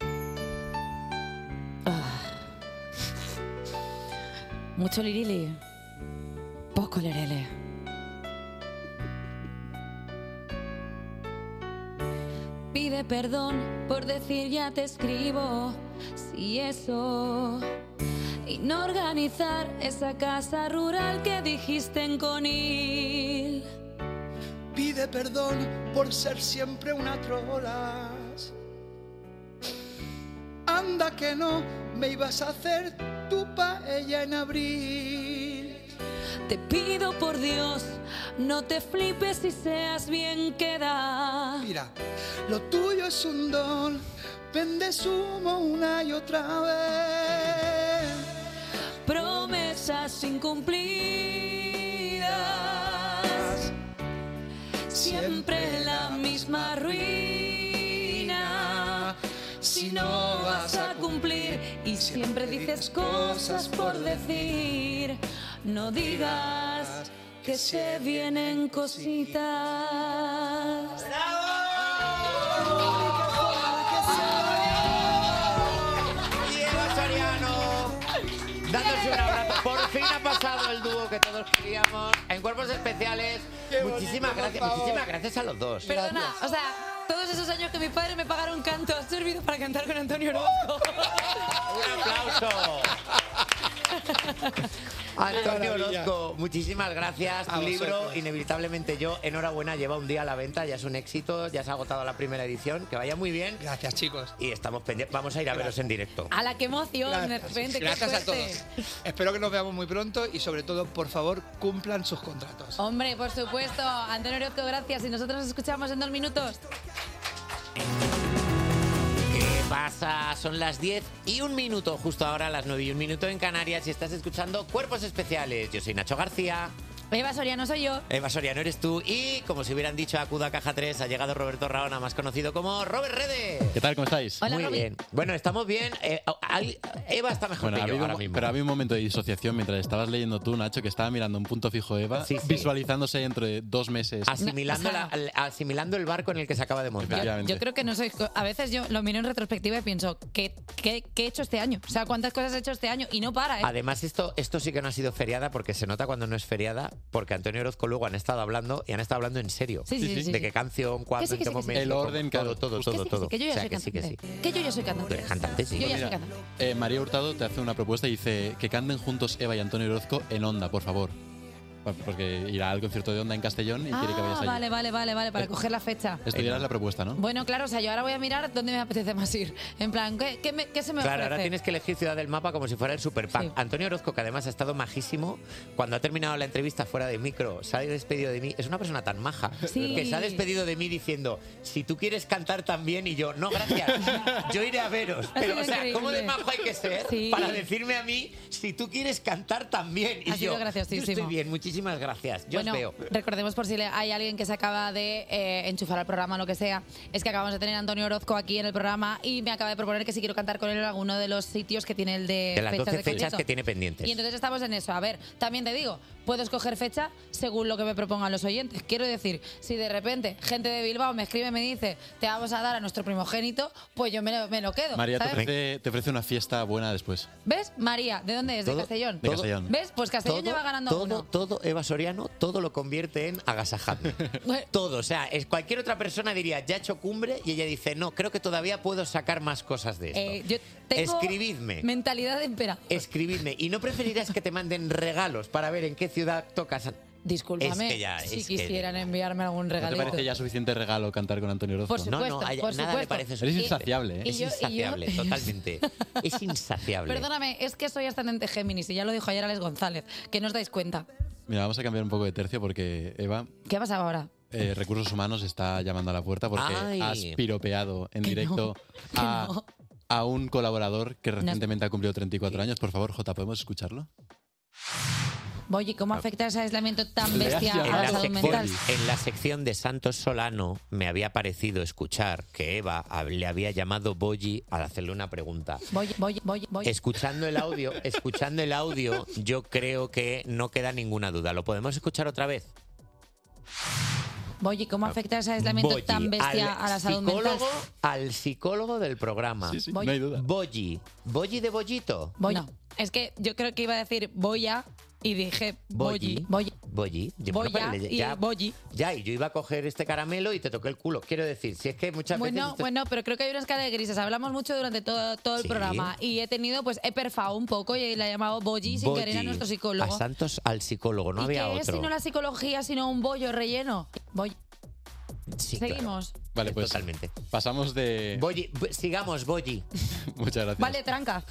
Mucho lirili, poco lerele. Pide perdón por decir ya te escribo, si eso. Y no organizar esa casa rural que dijiste en Conil. Pide perdón por ser siempre una trolas. Anda que no me ibas a hacer tu paella en abril. Te pido por Dios, no te flipes y seas bien queda. Mira, lo tuyo es un don, vendes humo una y otra vez. Promesas incumplidas, siempre la misma ruina. Si no vas a cumplir y siempre dices cosas por decir, no digas que se vienen cositas. Y Eva Soriano, dándose un abrazo. Por fin ha pasado el dúo que todos queríamos en Cuerpos Especiales. Muchísimas gracias a los dos. Perdona, o sea, todos esos años que mis padres me pagaron canto ha servido para cantar con Antonio Orozco. ¡Un aplauso! Antonio Orozco, muchísimas gracias. Tu libro, Inevitablemente Yo, enhorabuena, lleva un día a la venta, ya es un éxito, ya se ha agotado la primera edición, que vaya muy bien. Gracias, chicos. Y estamos pendientes, vamos a ir a veros en directo. A la que emoción, de repente, Gracias qué a todos. suerte. Espero que nos veamos muy pronto y sobre todo, por favor, cumplan sus contratos. Hombre, por supuesto. Antonio Orozco, gracias. Y nosotros nos escuchamos en 2 minutos. ¿Qué pasa? Son las 10:01, justo ahora las 9:01 en Canarias, y estás escuchando Cuerpos Especiales. Yo soy Nacho García. Eva Soriano soy yo. Eva Soriano eres tú, y como si hubieran dicho acuda a Caja 3, ha llegado Roberto Raona, más conocido como Robert Rede. ¿Qué tal? ¿Cómo estáis? Muy bien. Bueno, estamos bien. Eva está mejor que yo ahora mismo. Pero había un momento de disociación mientras estabas leyendo tú, Nacho, que estaba mirando un punto fijo Eva, visualizándose dentro de 2 meses. Asimilando el barco en el que se acaba de montar. Yo creo que no soy... A veces yo lo miro en retrospectiva y pienso, ¿qué he hecho este año? O sea, ¿cuántas cosas he hecho este año? Y no para, ¿eh? Además, esto sí que no ha sido feriada, porque se nota cuando no es feriada, porque Antonio Orozco luego han estado hablando en serio. Sí. De qué canción, cuándo, en qué momento. El orden, todo. Que yo ya O sea, soy que sí, cantante. que sí. Que yo ya soy cantante. Tú eres cantante, sí. Yo ya Mira, soy cantante. María Hurtado te hace una propuesta y dice que canten juntos Eva y Antonio Orozco en Onda, por favor. Porque irá al concierto de Onda en Castellón y quiere que vayas allí. Vale, para coger la fecha. Esto ya es la propuesta, ¿no? Bueno, claro, o sea, yo ahora voy a mirar dónde me apetece más ir. En plan, ¿qué se me Claro, ofrece? ahora tienes que elegir ciudad del mapa como si fuera el Super Pack. Antonio Orozco, que además ha estado majísimo, cuando ha terminado la entrevista fuera de micro, se ha despedido de mí. Es una persona tan maja Sí. que se ha despedido de mí diciendo, si tú quieres cantar también, y yo, no, gracias, yo iré a veros. Ha Pero, sido o sea, ¿cómo de increíble. majo hay que ser Sí. para decirme a mí, si tú quieres cantar también? Y Ha sido yo, yo graciosísimo. estoy bien, muchísimas Muchísimas gracias. Yo Bueno, os veo. recordemos por si hay alguien que se acaba de enchufar al programa o lo que sea, es que acabamos de tener a Antonio Orozco aquí en el programa y me acaba de proponer que si quiero cantar con él en alguno de los sitios que tiene el de De las 12 fechas concierto. que tiene pendientes. Y entonces estamos en eso. A ver, también te digo, puedo escoger fecha según lo que me propongan los oyentes. Quiero decir, si de repente gente de Bilbao me escribe y me dice te vamos a dar a nuestro primogénito, pues yo me lo quedo. María ¿sabes? te ofrece una fiesta buena después. ¿Ves? María, ¿de dónde es? ¿De Castellón? De Castellón. ¿Ves? Pues Castellón ya va ganando uno. Todo, Eva Soriano, todo lo convierte en agasajadme. Todo, o sea, cualquier otra persona diría, ya he hecho cumbre, y ella dice, no, creo que todavía puedo sacar más cosas de esto. Yo tengo Escribidme. mentalidad de emperador. Escribidme. ¿Y no preferirías que te manden regalos para ver en qué ciudad tocas? Discúlpame, Es que ya, si es que- quisieran enviarme algún ¿No te regalito. parece ya suficiente regalo cantar con Antonio Orozco? Por supuesto, por nada me supuesto. parece Eres suficiente. insaciable, ¿eh? Y Es yo- insaciable, totalmente. Es insaciable. Perdóname, es que soy ascendente Géminis y ya lo dijo ayer Alex González, que no os dais cuenta. Mira, vamos a cambiar un poco de tercio porque Eva, ¿Qué ha pasado ahora? Recursos Humanos está llamando a la puerta porque Ay. has piropeado en Que directo no, a, a un colaborador que recientemente ha cumplido 34 años. Por favor, Jota, ¿podemos escucharlo? Oye, ¿cómo afecta ese aislamiento tan Le has bestia llamado a la salud mental? En la sección de Santos Solano me había parecido escuchar que Eva le había llamado Boyi al hacerle una pregunta. Voy. Escuchando el audio, yo creo que no queda ninguna duda. ¿Lo podemos escuchar otra vez? Oye, ¿cómo afecta ese aislamiento Boyi, tan bestia a la salud mental? Al psicólogo del programa. Sí, no hay duda. Boyi. ¿Boyi de bollito? No, es que yo creo que iba a decir Boya y dije Boyi. Boyi. Boya y Boyi. Ya, y yo iba a coger este caramelo y te toqué el culo. Quiero decir, si es que muchas veces... Bueno, pero creo que hay una escala de grises. Hablamos mucho durante todo el Sí. programa y he perfado un poco y le he llamado Boyi sin Boyi. querer a nuestro psicólogo. A Santos al psicólogo, no ¿Y había qué es otro. si no la psicología, sino un bollo relleno? Sí, Seguimos. Vale, pues totalmente. Pasamos de... Boyi, sigamos, Boyi. Muchas gracias. Vale, tranca.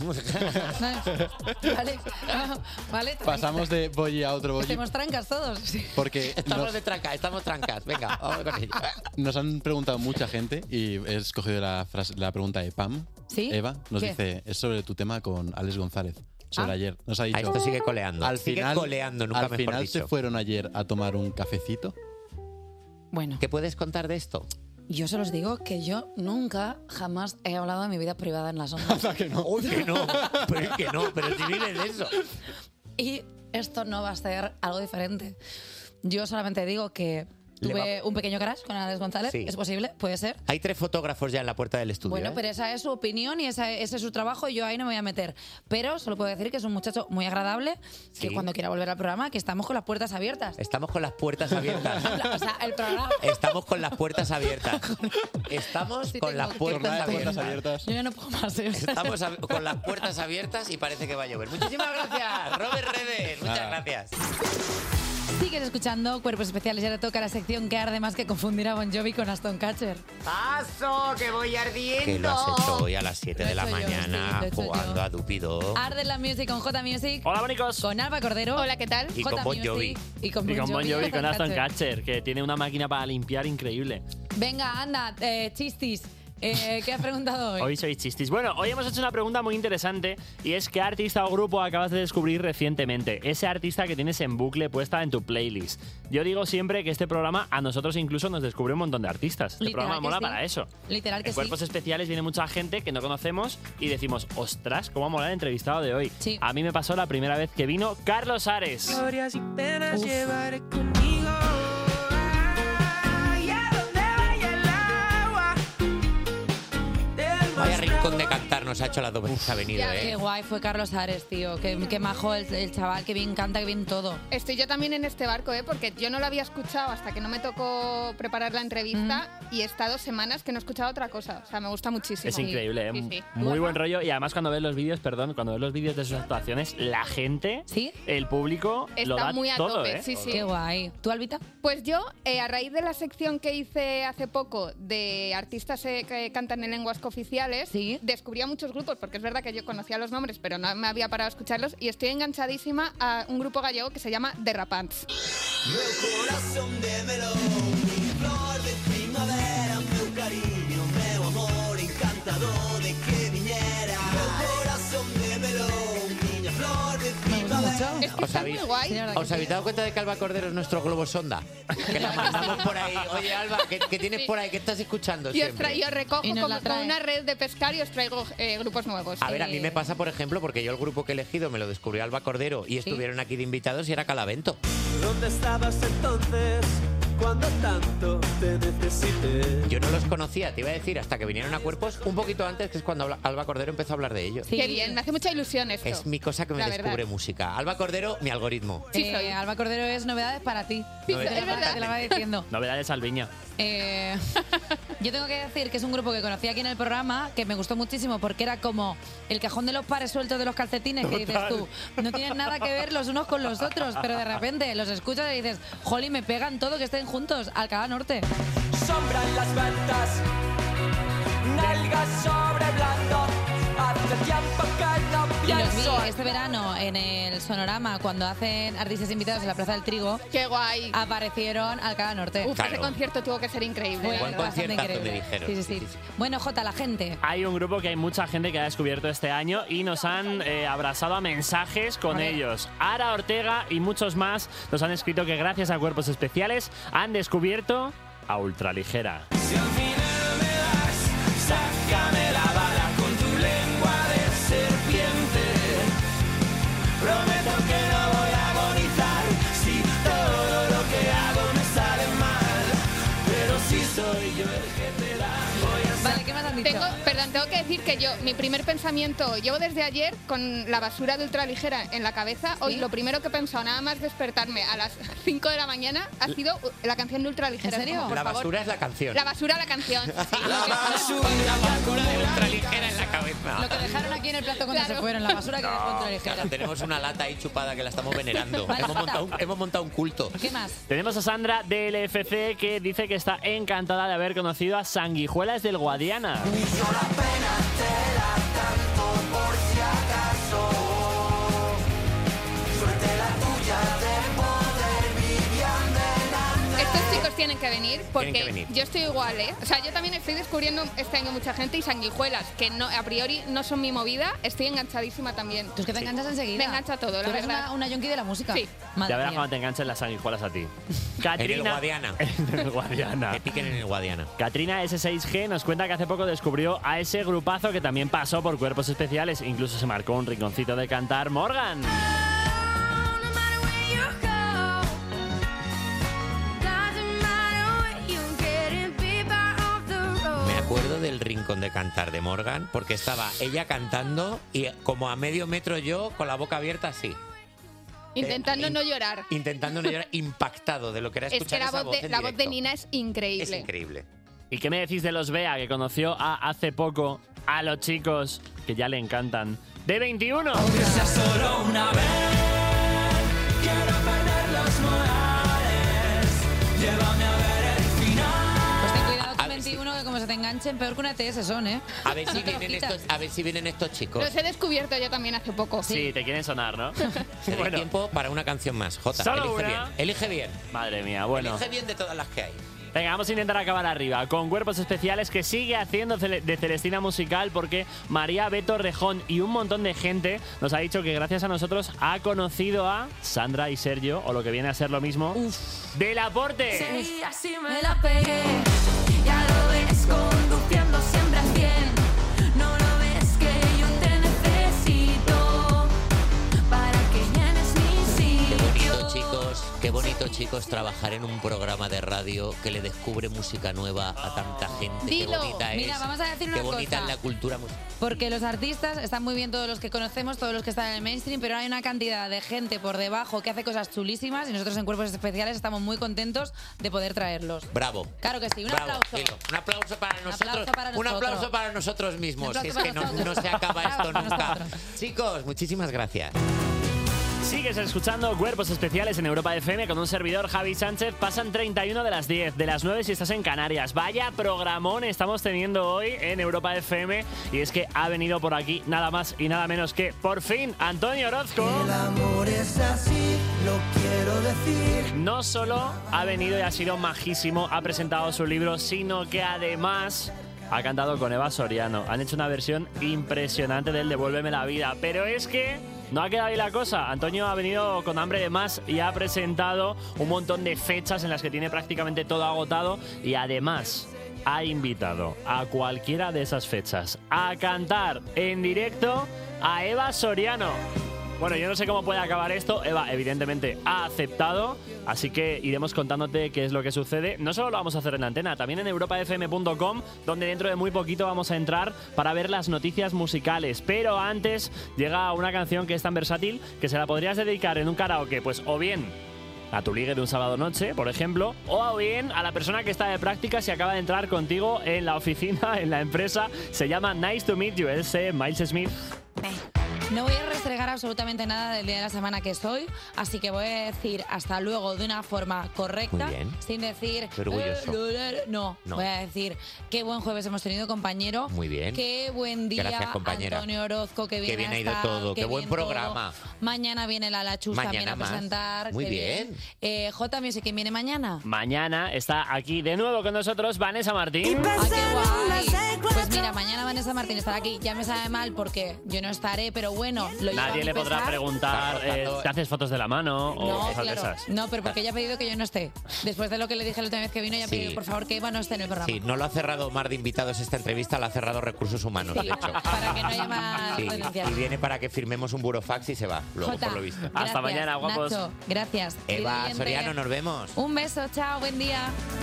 Vale, tranca. Pasamos de Boyi a otro Boyi Estemos trancas todos. porque Estamos trancas. Venga, vamos con ello. nos han preguntado mucha gente y he escogido la pregunta de Pam. ¿Sí? Eva nos ¿Qué? dice, es sobre tu tema con Alex González. Sobre ayer. Nos ha dicho... Esto sigue coleando. Al Sigue final, coleando, nunca al mejor final dicho. se fueron ayer a tomar un cafecito. Bueno. ¿Qué puedes contar de esto? Yo se los digo que yo nunca, jamás he hablado de mi vida privada en las ondas. Uy, que no. Pero si vives de eso. Y esto no va a ser algo diferente. Yo solamente digo que tuve un pequeño crash con Alex González. Sí. ¿Es posible? ¿Puede ser? Hay 3 fotógrafos ya en la puerta del estudio. Bueno, ¿eh? pero esa es su opinión y ese es su trabajo y yo ahí no me voy a meter. Pero solo puedo decir que es un muchacho muy agradable, que Sí. cuando quiera volver al programa, que estamos con las puertas abiertas. Estamos con las puertas abiertas. O sea, el programa... Estamos con las puertas abiertas. Estamos Sí, con tengo las que- puertas abiertas. Yo ya no puedo más. ¿eh? Estamos con las puertas abiertas y parece que va a llover. Muchísimas gracias, Robert Redden. Muchas gracias. Sigues escuchando Cuerpos Especiales y ahora toca la sección que arde más que confundir a Bon Jovi con Aston Catcher. ¡Paso, que voy ardiendo! Que lo has hecho hoy a las 7 Lo de he la hecho yo, mañana sí, lo he hecho jugando yo. a Dupido. Arde la Music con J Music. Hola, bonicos. Con Alba Cordero. Hola, ¿qué tal? Y con J Bon Music Jovi. Y con Y con Bon Jovi, con Aston Catcher. Catcher, que tiene una máquina para limpiar increíble. Venga, anda, chistis. ¿Qué has preguntado hoy? Hoy sois chistis. Bueno, hoy hemos hecho una pregunta muy interesante y es ¿qué artista o grupo acabas de descubrir recientemente? Ese artista que tienes en bucle puesta en tu playlist. Yo digo siempre que este programa a nosotros incluso nos descubre un montón de artistas. Este Literal programa que mola sí. para eso. Literal que En Cuerpos sí. Especiales viene mucha gente que no conocemos y decimos, ostras, cómo mola el entrevistado de hoy. A mí me pasó la primera vez que vino Carlos Ares. Glorias y penas llevaré conmigo. Ay, a donde vaya el agua. Vaya rincón de cantar nos ha hecho las 2 veces que ha venido, Ya, qué ¿eh? guay fue Carlos Ares, tío. Qué majo el chaval, que bien canta, que bien todo. Estoy yo también en este barco, porque yo no lo había escuchado hasta que no me tocó preparar la entrevista y he estado semanas que no he escuchado otra cosa. O sea, me gusta muchísimo. Es increíble, ¿eh? Sí, sí. Muy buen rollo. Y además cuando ves los vídeos, cuando ves los vídeos de sus actuaciones, la gente, el público, lo Está da muy a todo, tope, ¿eh? sí, sí. Qué guay. ¿Tú, Albita? Pues yo, a raíz de la sección que hice hace poco de artistas que cantan en lenguas cooficiales, descubrí a muchos grupos, porque es verdad que yo conocía los nombres, pero no me había parado a escucharlos, y estoy enganchadísima a un grupo gallego que se llama Derrapants. Meu corazón de melón, mi flor de primavera, meu cariño, meu amor encantado de que viñera. Meu corazón de melón, miña flor de primavera. Es que ¿Os habéis dado cuenta de que Alba Cordero es nuestro globo sonda? Que la mandamos por ahí. Oye, Alba, ¿qué tienes por ahí? ¿Qué estás escuchando Y siempre? os recojo Y nos como la trae. una red de pescar y os traigo grupos nuevos. A ver, a mí me pasa, por ejemplo, porque yo el grupo que he elegido me lo descubrió Alba Cordero y estuvieron aquí de invitados y era Calavento. ¿Dónde estabas entonces cuando tanto te necesité? Yo no los conocía, te iba a decir, hasta que vinieron a Cuerpos un poquito antes, que es cuando Alba Cordero empezó a hablar de ellos. Qué bien, me hace mucha ilusión esto. Es mi cosa que me La descubre verdad. música. Alba Cordero, mi algoritmo. Alba Cordero es novedades para ti. Novedades Te la- te la va diciendo. Novedades Alviña. Yo tengo que decir que es un grupo que conocí aquí en el programa, que me gustó muchísimo porque era como el cajón de los pares sueltos de los calcetines, que dices tú, no tienen nada que ver los unos con los otros, pero de repente los escuchas y dices, jolly, me pegan todo que estén juntos, Alcalá Norte. Sombra en las ventas, nalgas sobre blando. Hace tiempo que no Y los pienso. vi este verano en el Sonorama cuando hacen artistas invitados en la Plaza del Trigo. ¡Qué guay! Aparecieron Alcalá Norte. Uf, ese concierto tuvo que ser increíble. Fue Buen bastante conciertazo, increíble. me dijeron. Sí, sí, sí. Bueno, Jota, la gente. Hay un grupo que hay mucha gente que ha descubierto este año y nos han abrazado a mensajes con ellos. Ara Ortega y muchos más nos han escrito que gracias a Cuerpos Especiales han descubierto a Ultraligera. Si al final me das, sácame la bala con tu lengua de serpiente. Prometo que no voy a agonizar si todo lo que hago me sale mal. Pero si soy yo el que te da, voy a Vale, ¿qué más han dicho? Tengo que decir que mi primer pensamiento, llevo desde ayer con la basura de Ultraligera en la cabeza. Hoy lo primero que he pensado, nada más despertarme a las 5 de la mañana, ha sido la canción de Ultraligera. ¿En serio? Como, por La favor, basura es la canción. La basura, la canción. Sí. La basura de Ultraligera en la cabeza. Lo que dejaron aquí en el plato cuando se fueron, la basura que dejó Ultraligera. Claro, tenemos una lata ahí chupada que la estamos venerando. Vale, Hemos montado un culto. ¿Qué más? Tenemos a Sandra del LFC que dice que está encantada de haber conocido a Sanguijuelas del Guadiana. por si acaso. Suerte la tuya de poder vivir adelante. Estos chicos tienen que venir porque Tienen que venir. yo estoy igual, ¿eh? O sea, yo también estoy descubriendo este año mucha gente y Sanguijuelas, que no, a priori no son mi movida, estoy enganchadísima también. Tú es que te enganchas enseguida. Me engancha todo, Tú la eres verdad. una yonki de la música. Sí. Madre Ya verás mía. cuando te enganchen las sanguijuelas a ti. En el Katrina. Guadiana. En el Guadiana. Que piquen en el Guadiana. Katrina S6G nos cuenta que hace poco descubrió a ese grupazo que también pasó por Cuerpos Especiales, incluso se marcó un rinconcito de cantar Morgan. Me acuerdo del rincón de cantar de Morgan porque estaba ella cantando y como a medio metro yo con la boca abierta así. Intentando no llorar. Intentando no llorar, impactado de lo que era Es que escuchar la esa voz, en la voz de directo. Nina es increíble. Es increíble. ¿Y qué me decís de los Bea que conoció hace poco a los chicos que ya le encantan? De 21. Que sea solo una vez. Quiero perder los modales. Llévame a ver el final. Pues ten cuidado con 21 que como se te enganchen, peor que una ETS son, ¿eh? A ver si No te lo vienen quitas. estos chicos. Los he descubierto yo también hace poco. Sí, te quieren sonar, ¿no? Te doy tiempo para una canción más, Jota. Solo Elige una. bien. Elige bien. Madre mía, bueno. Elige bien de todas las que hay. Venga, vamos a intentar acabar arriba con Cuerpos Especiales que sigue haciendo de Celestina musical porque María Beto Rejón y un montón de gente nos ha dicho que gracias a nosotros ha conocido a Sandra y Sergio, o lo que viene a ser lo mismo, del Aporte. Sí, así me la pegué. Ya lo ves, conduciendo siempre al 100. No lo ves que yo te necesito para que llenes mi sitio. Qué bonito, chicos, trabajar en un programa de radio que le descubre música nueva a tanta gente. Dilo. Qué bonita Mira, es. vamos a decir Qué una bonita cosa. es la cultura musical. Porque los artistas están muy bien, todos los que conocemos, todos los que están en el mainstream, pero hay una cantidad de gente por debajo que hace cosas chulísimas y nosotros en Cuerpos Especiales estamos muy contentos de poder traerlos. Bravo. Claro que sí, un Bravo, aplauso. dilo. Un aplauso para nosotros. aplauso para Un nosotros. aplauso para nosotros mismos. Un aplauso Si es para que no nosotros. se acaba esto Para nunca. nosotros. Chicos, muchísimas gracias. Sigues escuchando Cuerpos Especiales en Europa FM con un servidor, Javi Sánchez. Pasan 31 de las 10, de las 9 si estás en Canarias. Vaya programón estamos teniendo hoy en Europa FM. Y es que ha venido por aquí nada más y nada menos que, por fin, Antonio Orozco. El amor es así, lo quiero decir. No solo ha venido y ha sido majísimo, ha presentado su libro, sino que además ha cantado con Eva Soriano. Han hecho una versión impresionante del Devuélveme la vida. Pero es que No ha quedado ahí la cosa. Antonio ha venido con hambre de más y ha presentado un montón de fechas en las que tiene prácticamente todo agotado y además ha invitado a cualquiera de esas fechas a cantar en directo a Eva Soriano. Bueno, yo no sé cómo puede acabar esto. Eva, evidentemente, ha aceptado. Así que iremos contándote qué es lo que sucede. No solo lo vamos a hacer en la antena, también en europafm.com, donde dentro de muy poquito vamos a entrar para ver las noticias musicales. Pero antes llega una canción que es tan versátil que se la podrías dedicar en un karaoke, pues o bien a tu ligue de un sábado noche, por ejemplo, o bien a la persona que está de prácticas y acaba de entrar contigo en la oficina, en la empresa. Se llama Nice to Meet You, es Miles Smith. No voy a restregar absolutamente nada del día de la semana que estoy, así que voy a decir hasta luego de una forma correcta, Muy bien. sin decir... Qué orgulloso. No, voy a decir qué buen jueves hemos tenido, compañero. Muy bien. Qué buen día, Gracias, compañera. Antonio Orozco, que Qué bien ha ido está, todo, qué buen bien programa. todo. Mañana viene la Chus Mañana también a más. presentar. Muy qué bien. Jota, ¿me sé quién viene mañana? Mañana está aquí de nuevo con nosotros Vanessa Martín. ¡Ah, qué guay! Pues mira, mañana Vanessa Martín estará aquí. Ya me sabe mal porque yo no estaré, pero bueno, lo llevo a Nadie mi le podrá pesar. preguntar, ¿te haces fotos de la mano o No, cosas de claro. esas? No, pero porque ella ha pedido que yo no esté. Después de lo que le dije la última vez que vino, ella ha pedido, Sí. por favor, que Eva no esté en el programa. Sí, no lo ha cerrado Mar de invitados esta entrevista, la ha cerrado Recursos Humanos, de hecho. Para que no haya más Sí, denuncias. y viene para que firmemos un burofax y se va, luego, Jota, por lo visto. gracias, Nacho, gracias. Eva Siguiente. Soriano, nos vemos. Un beso, chao, buen día.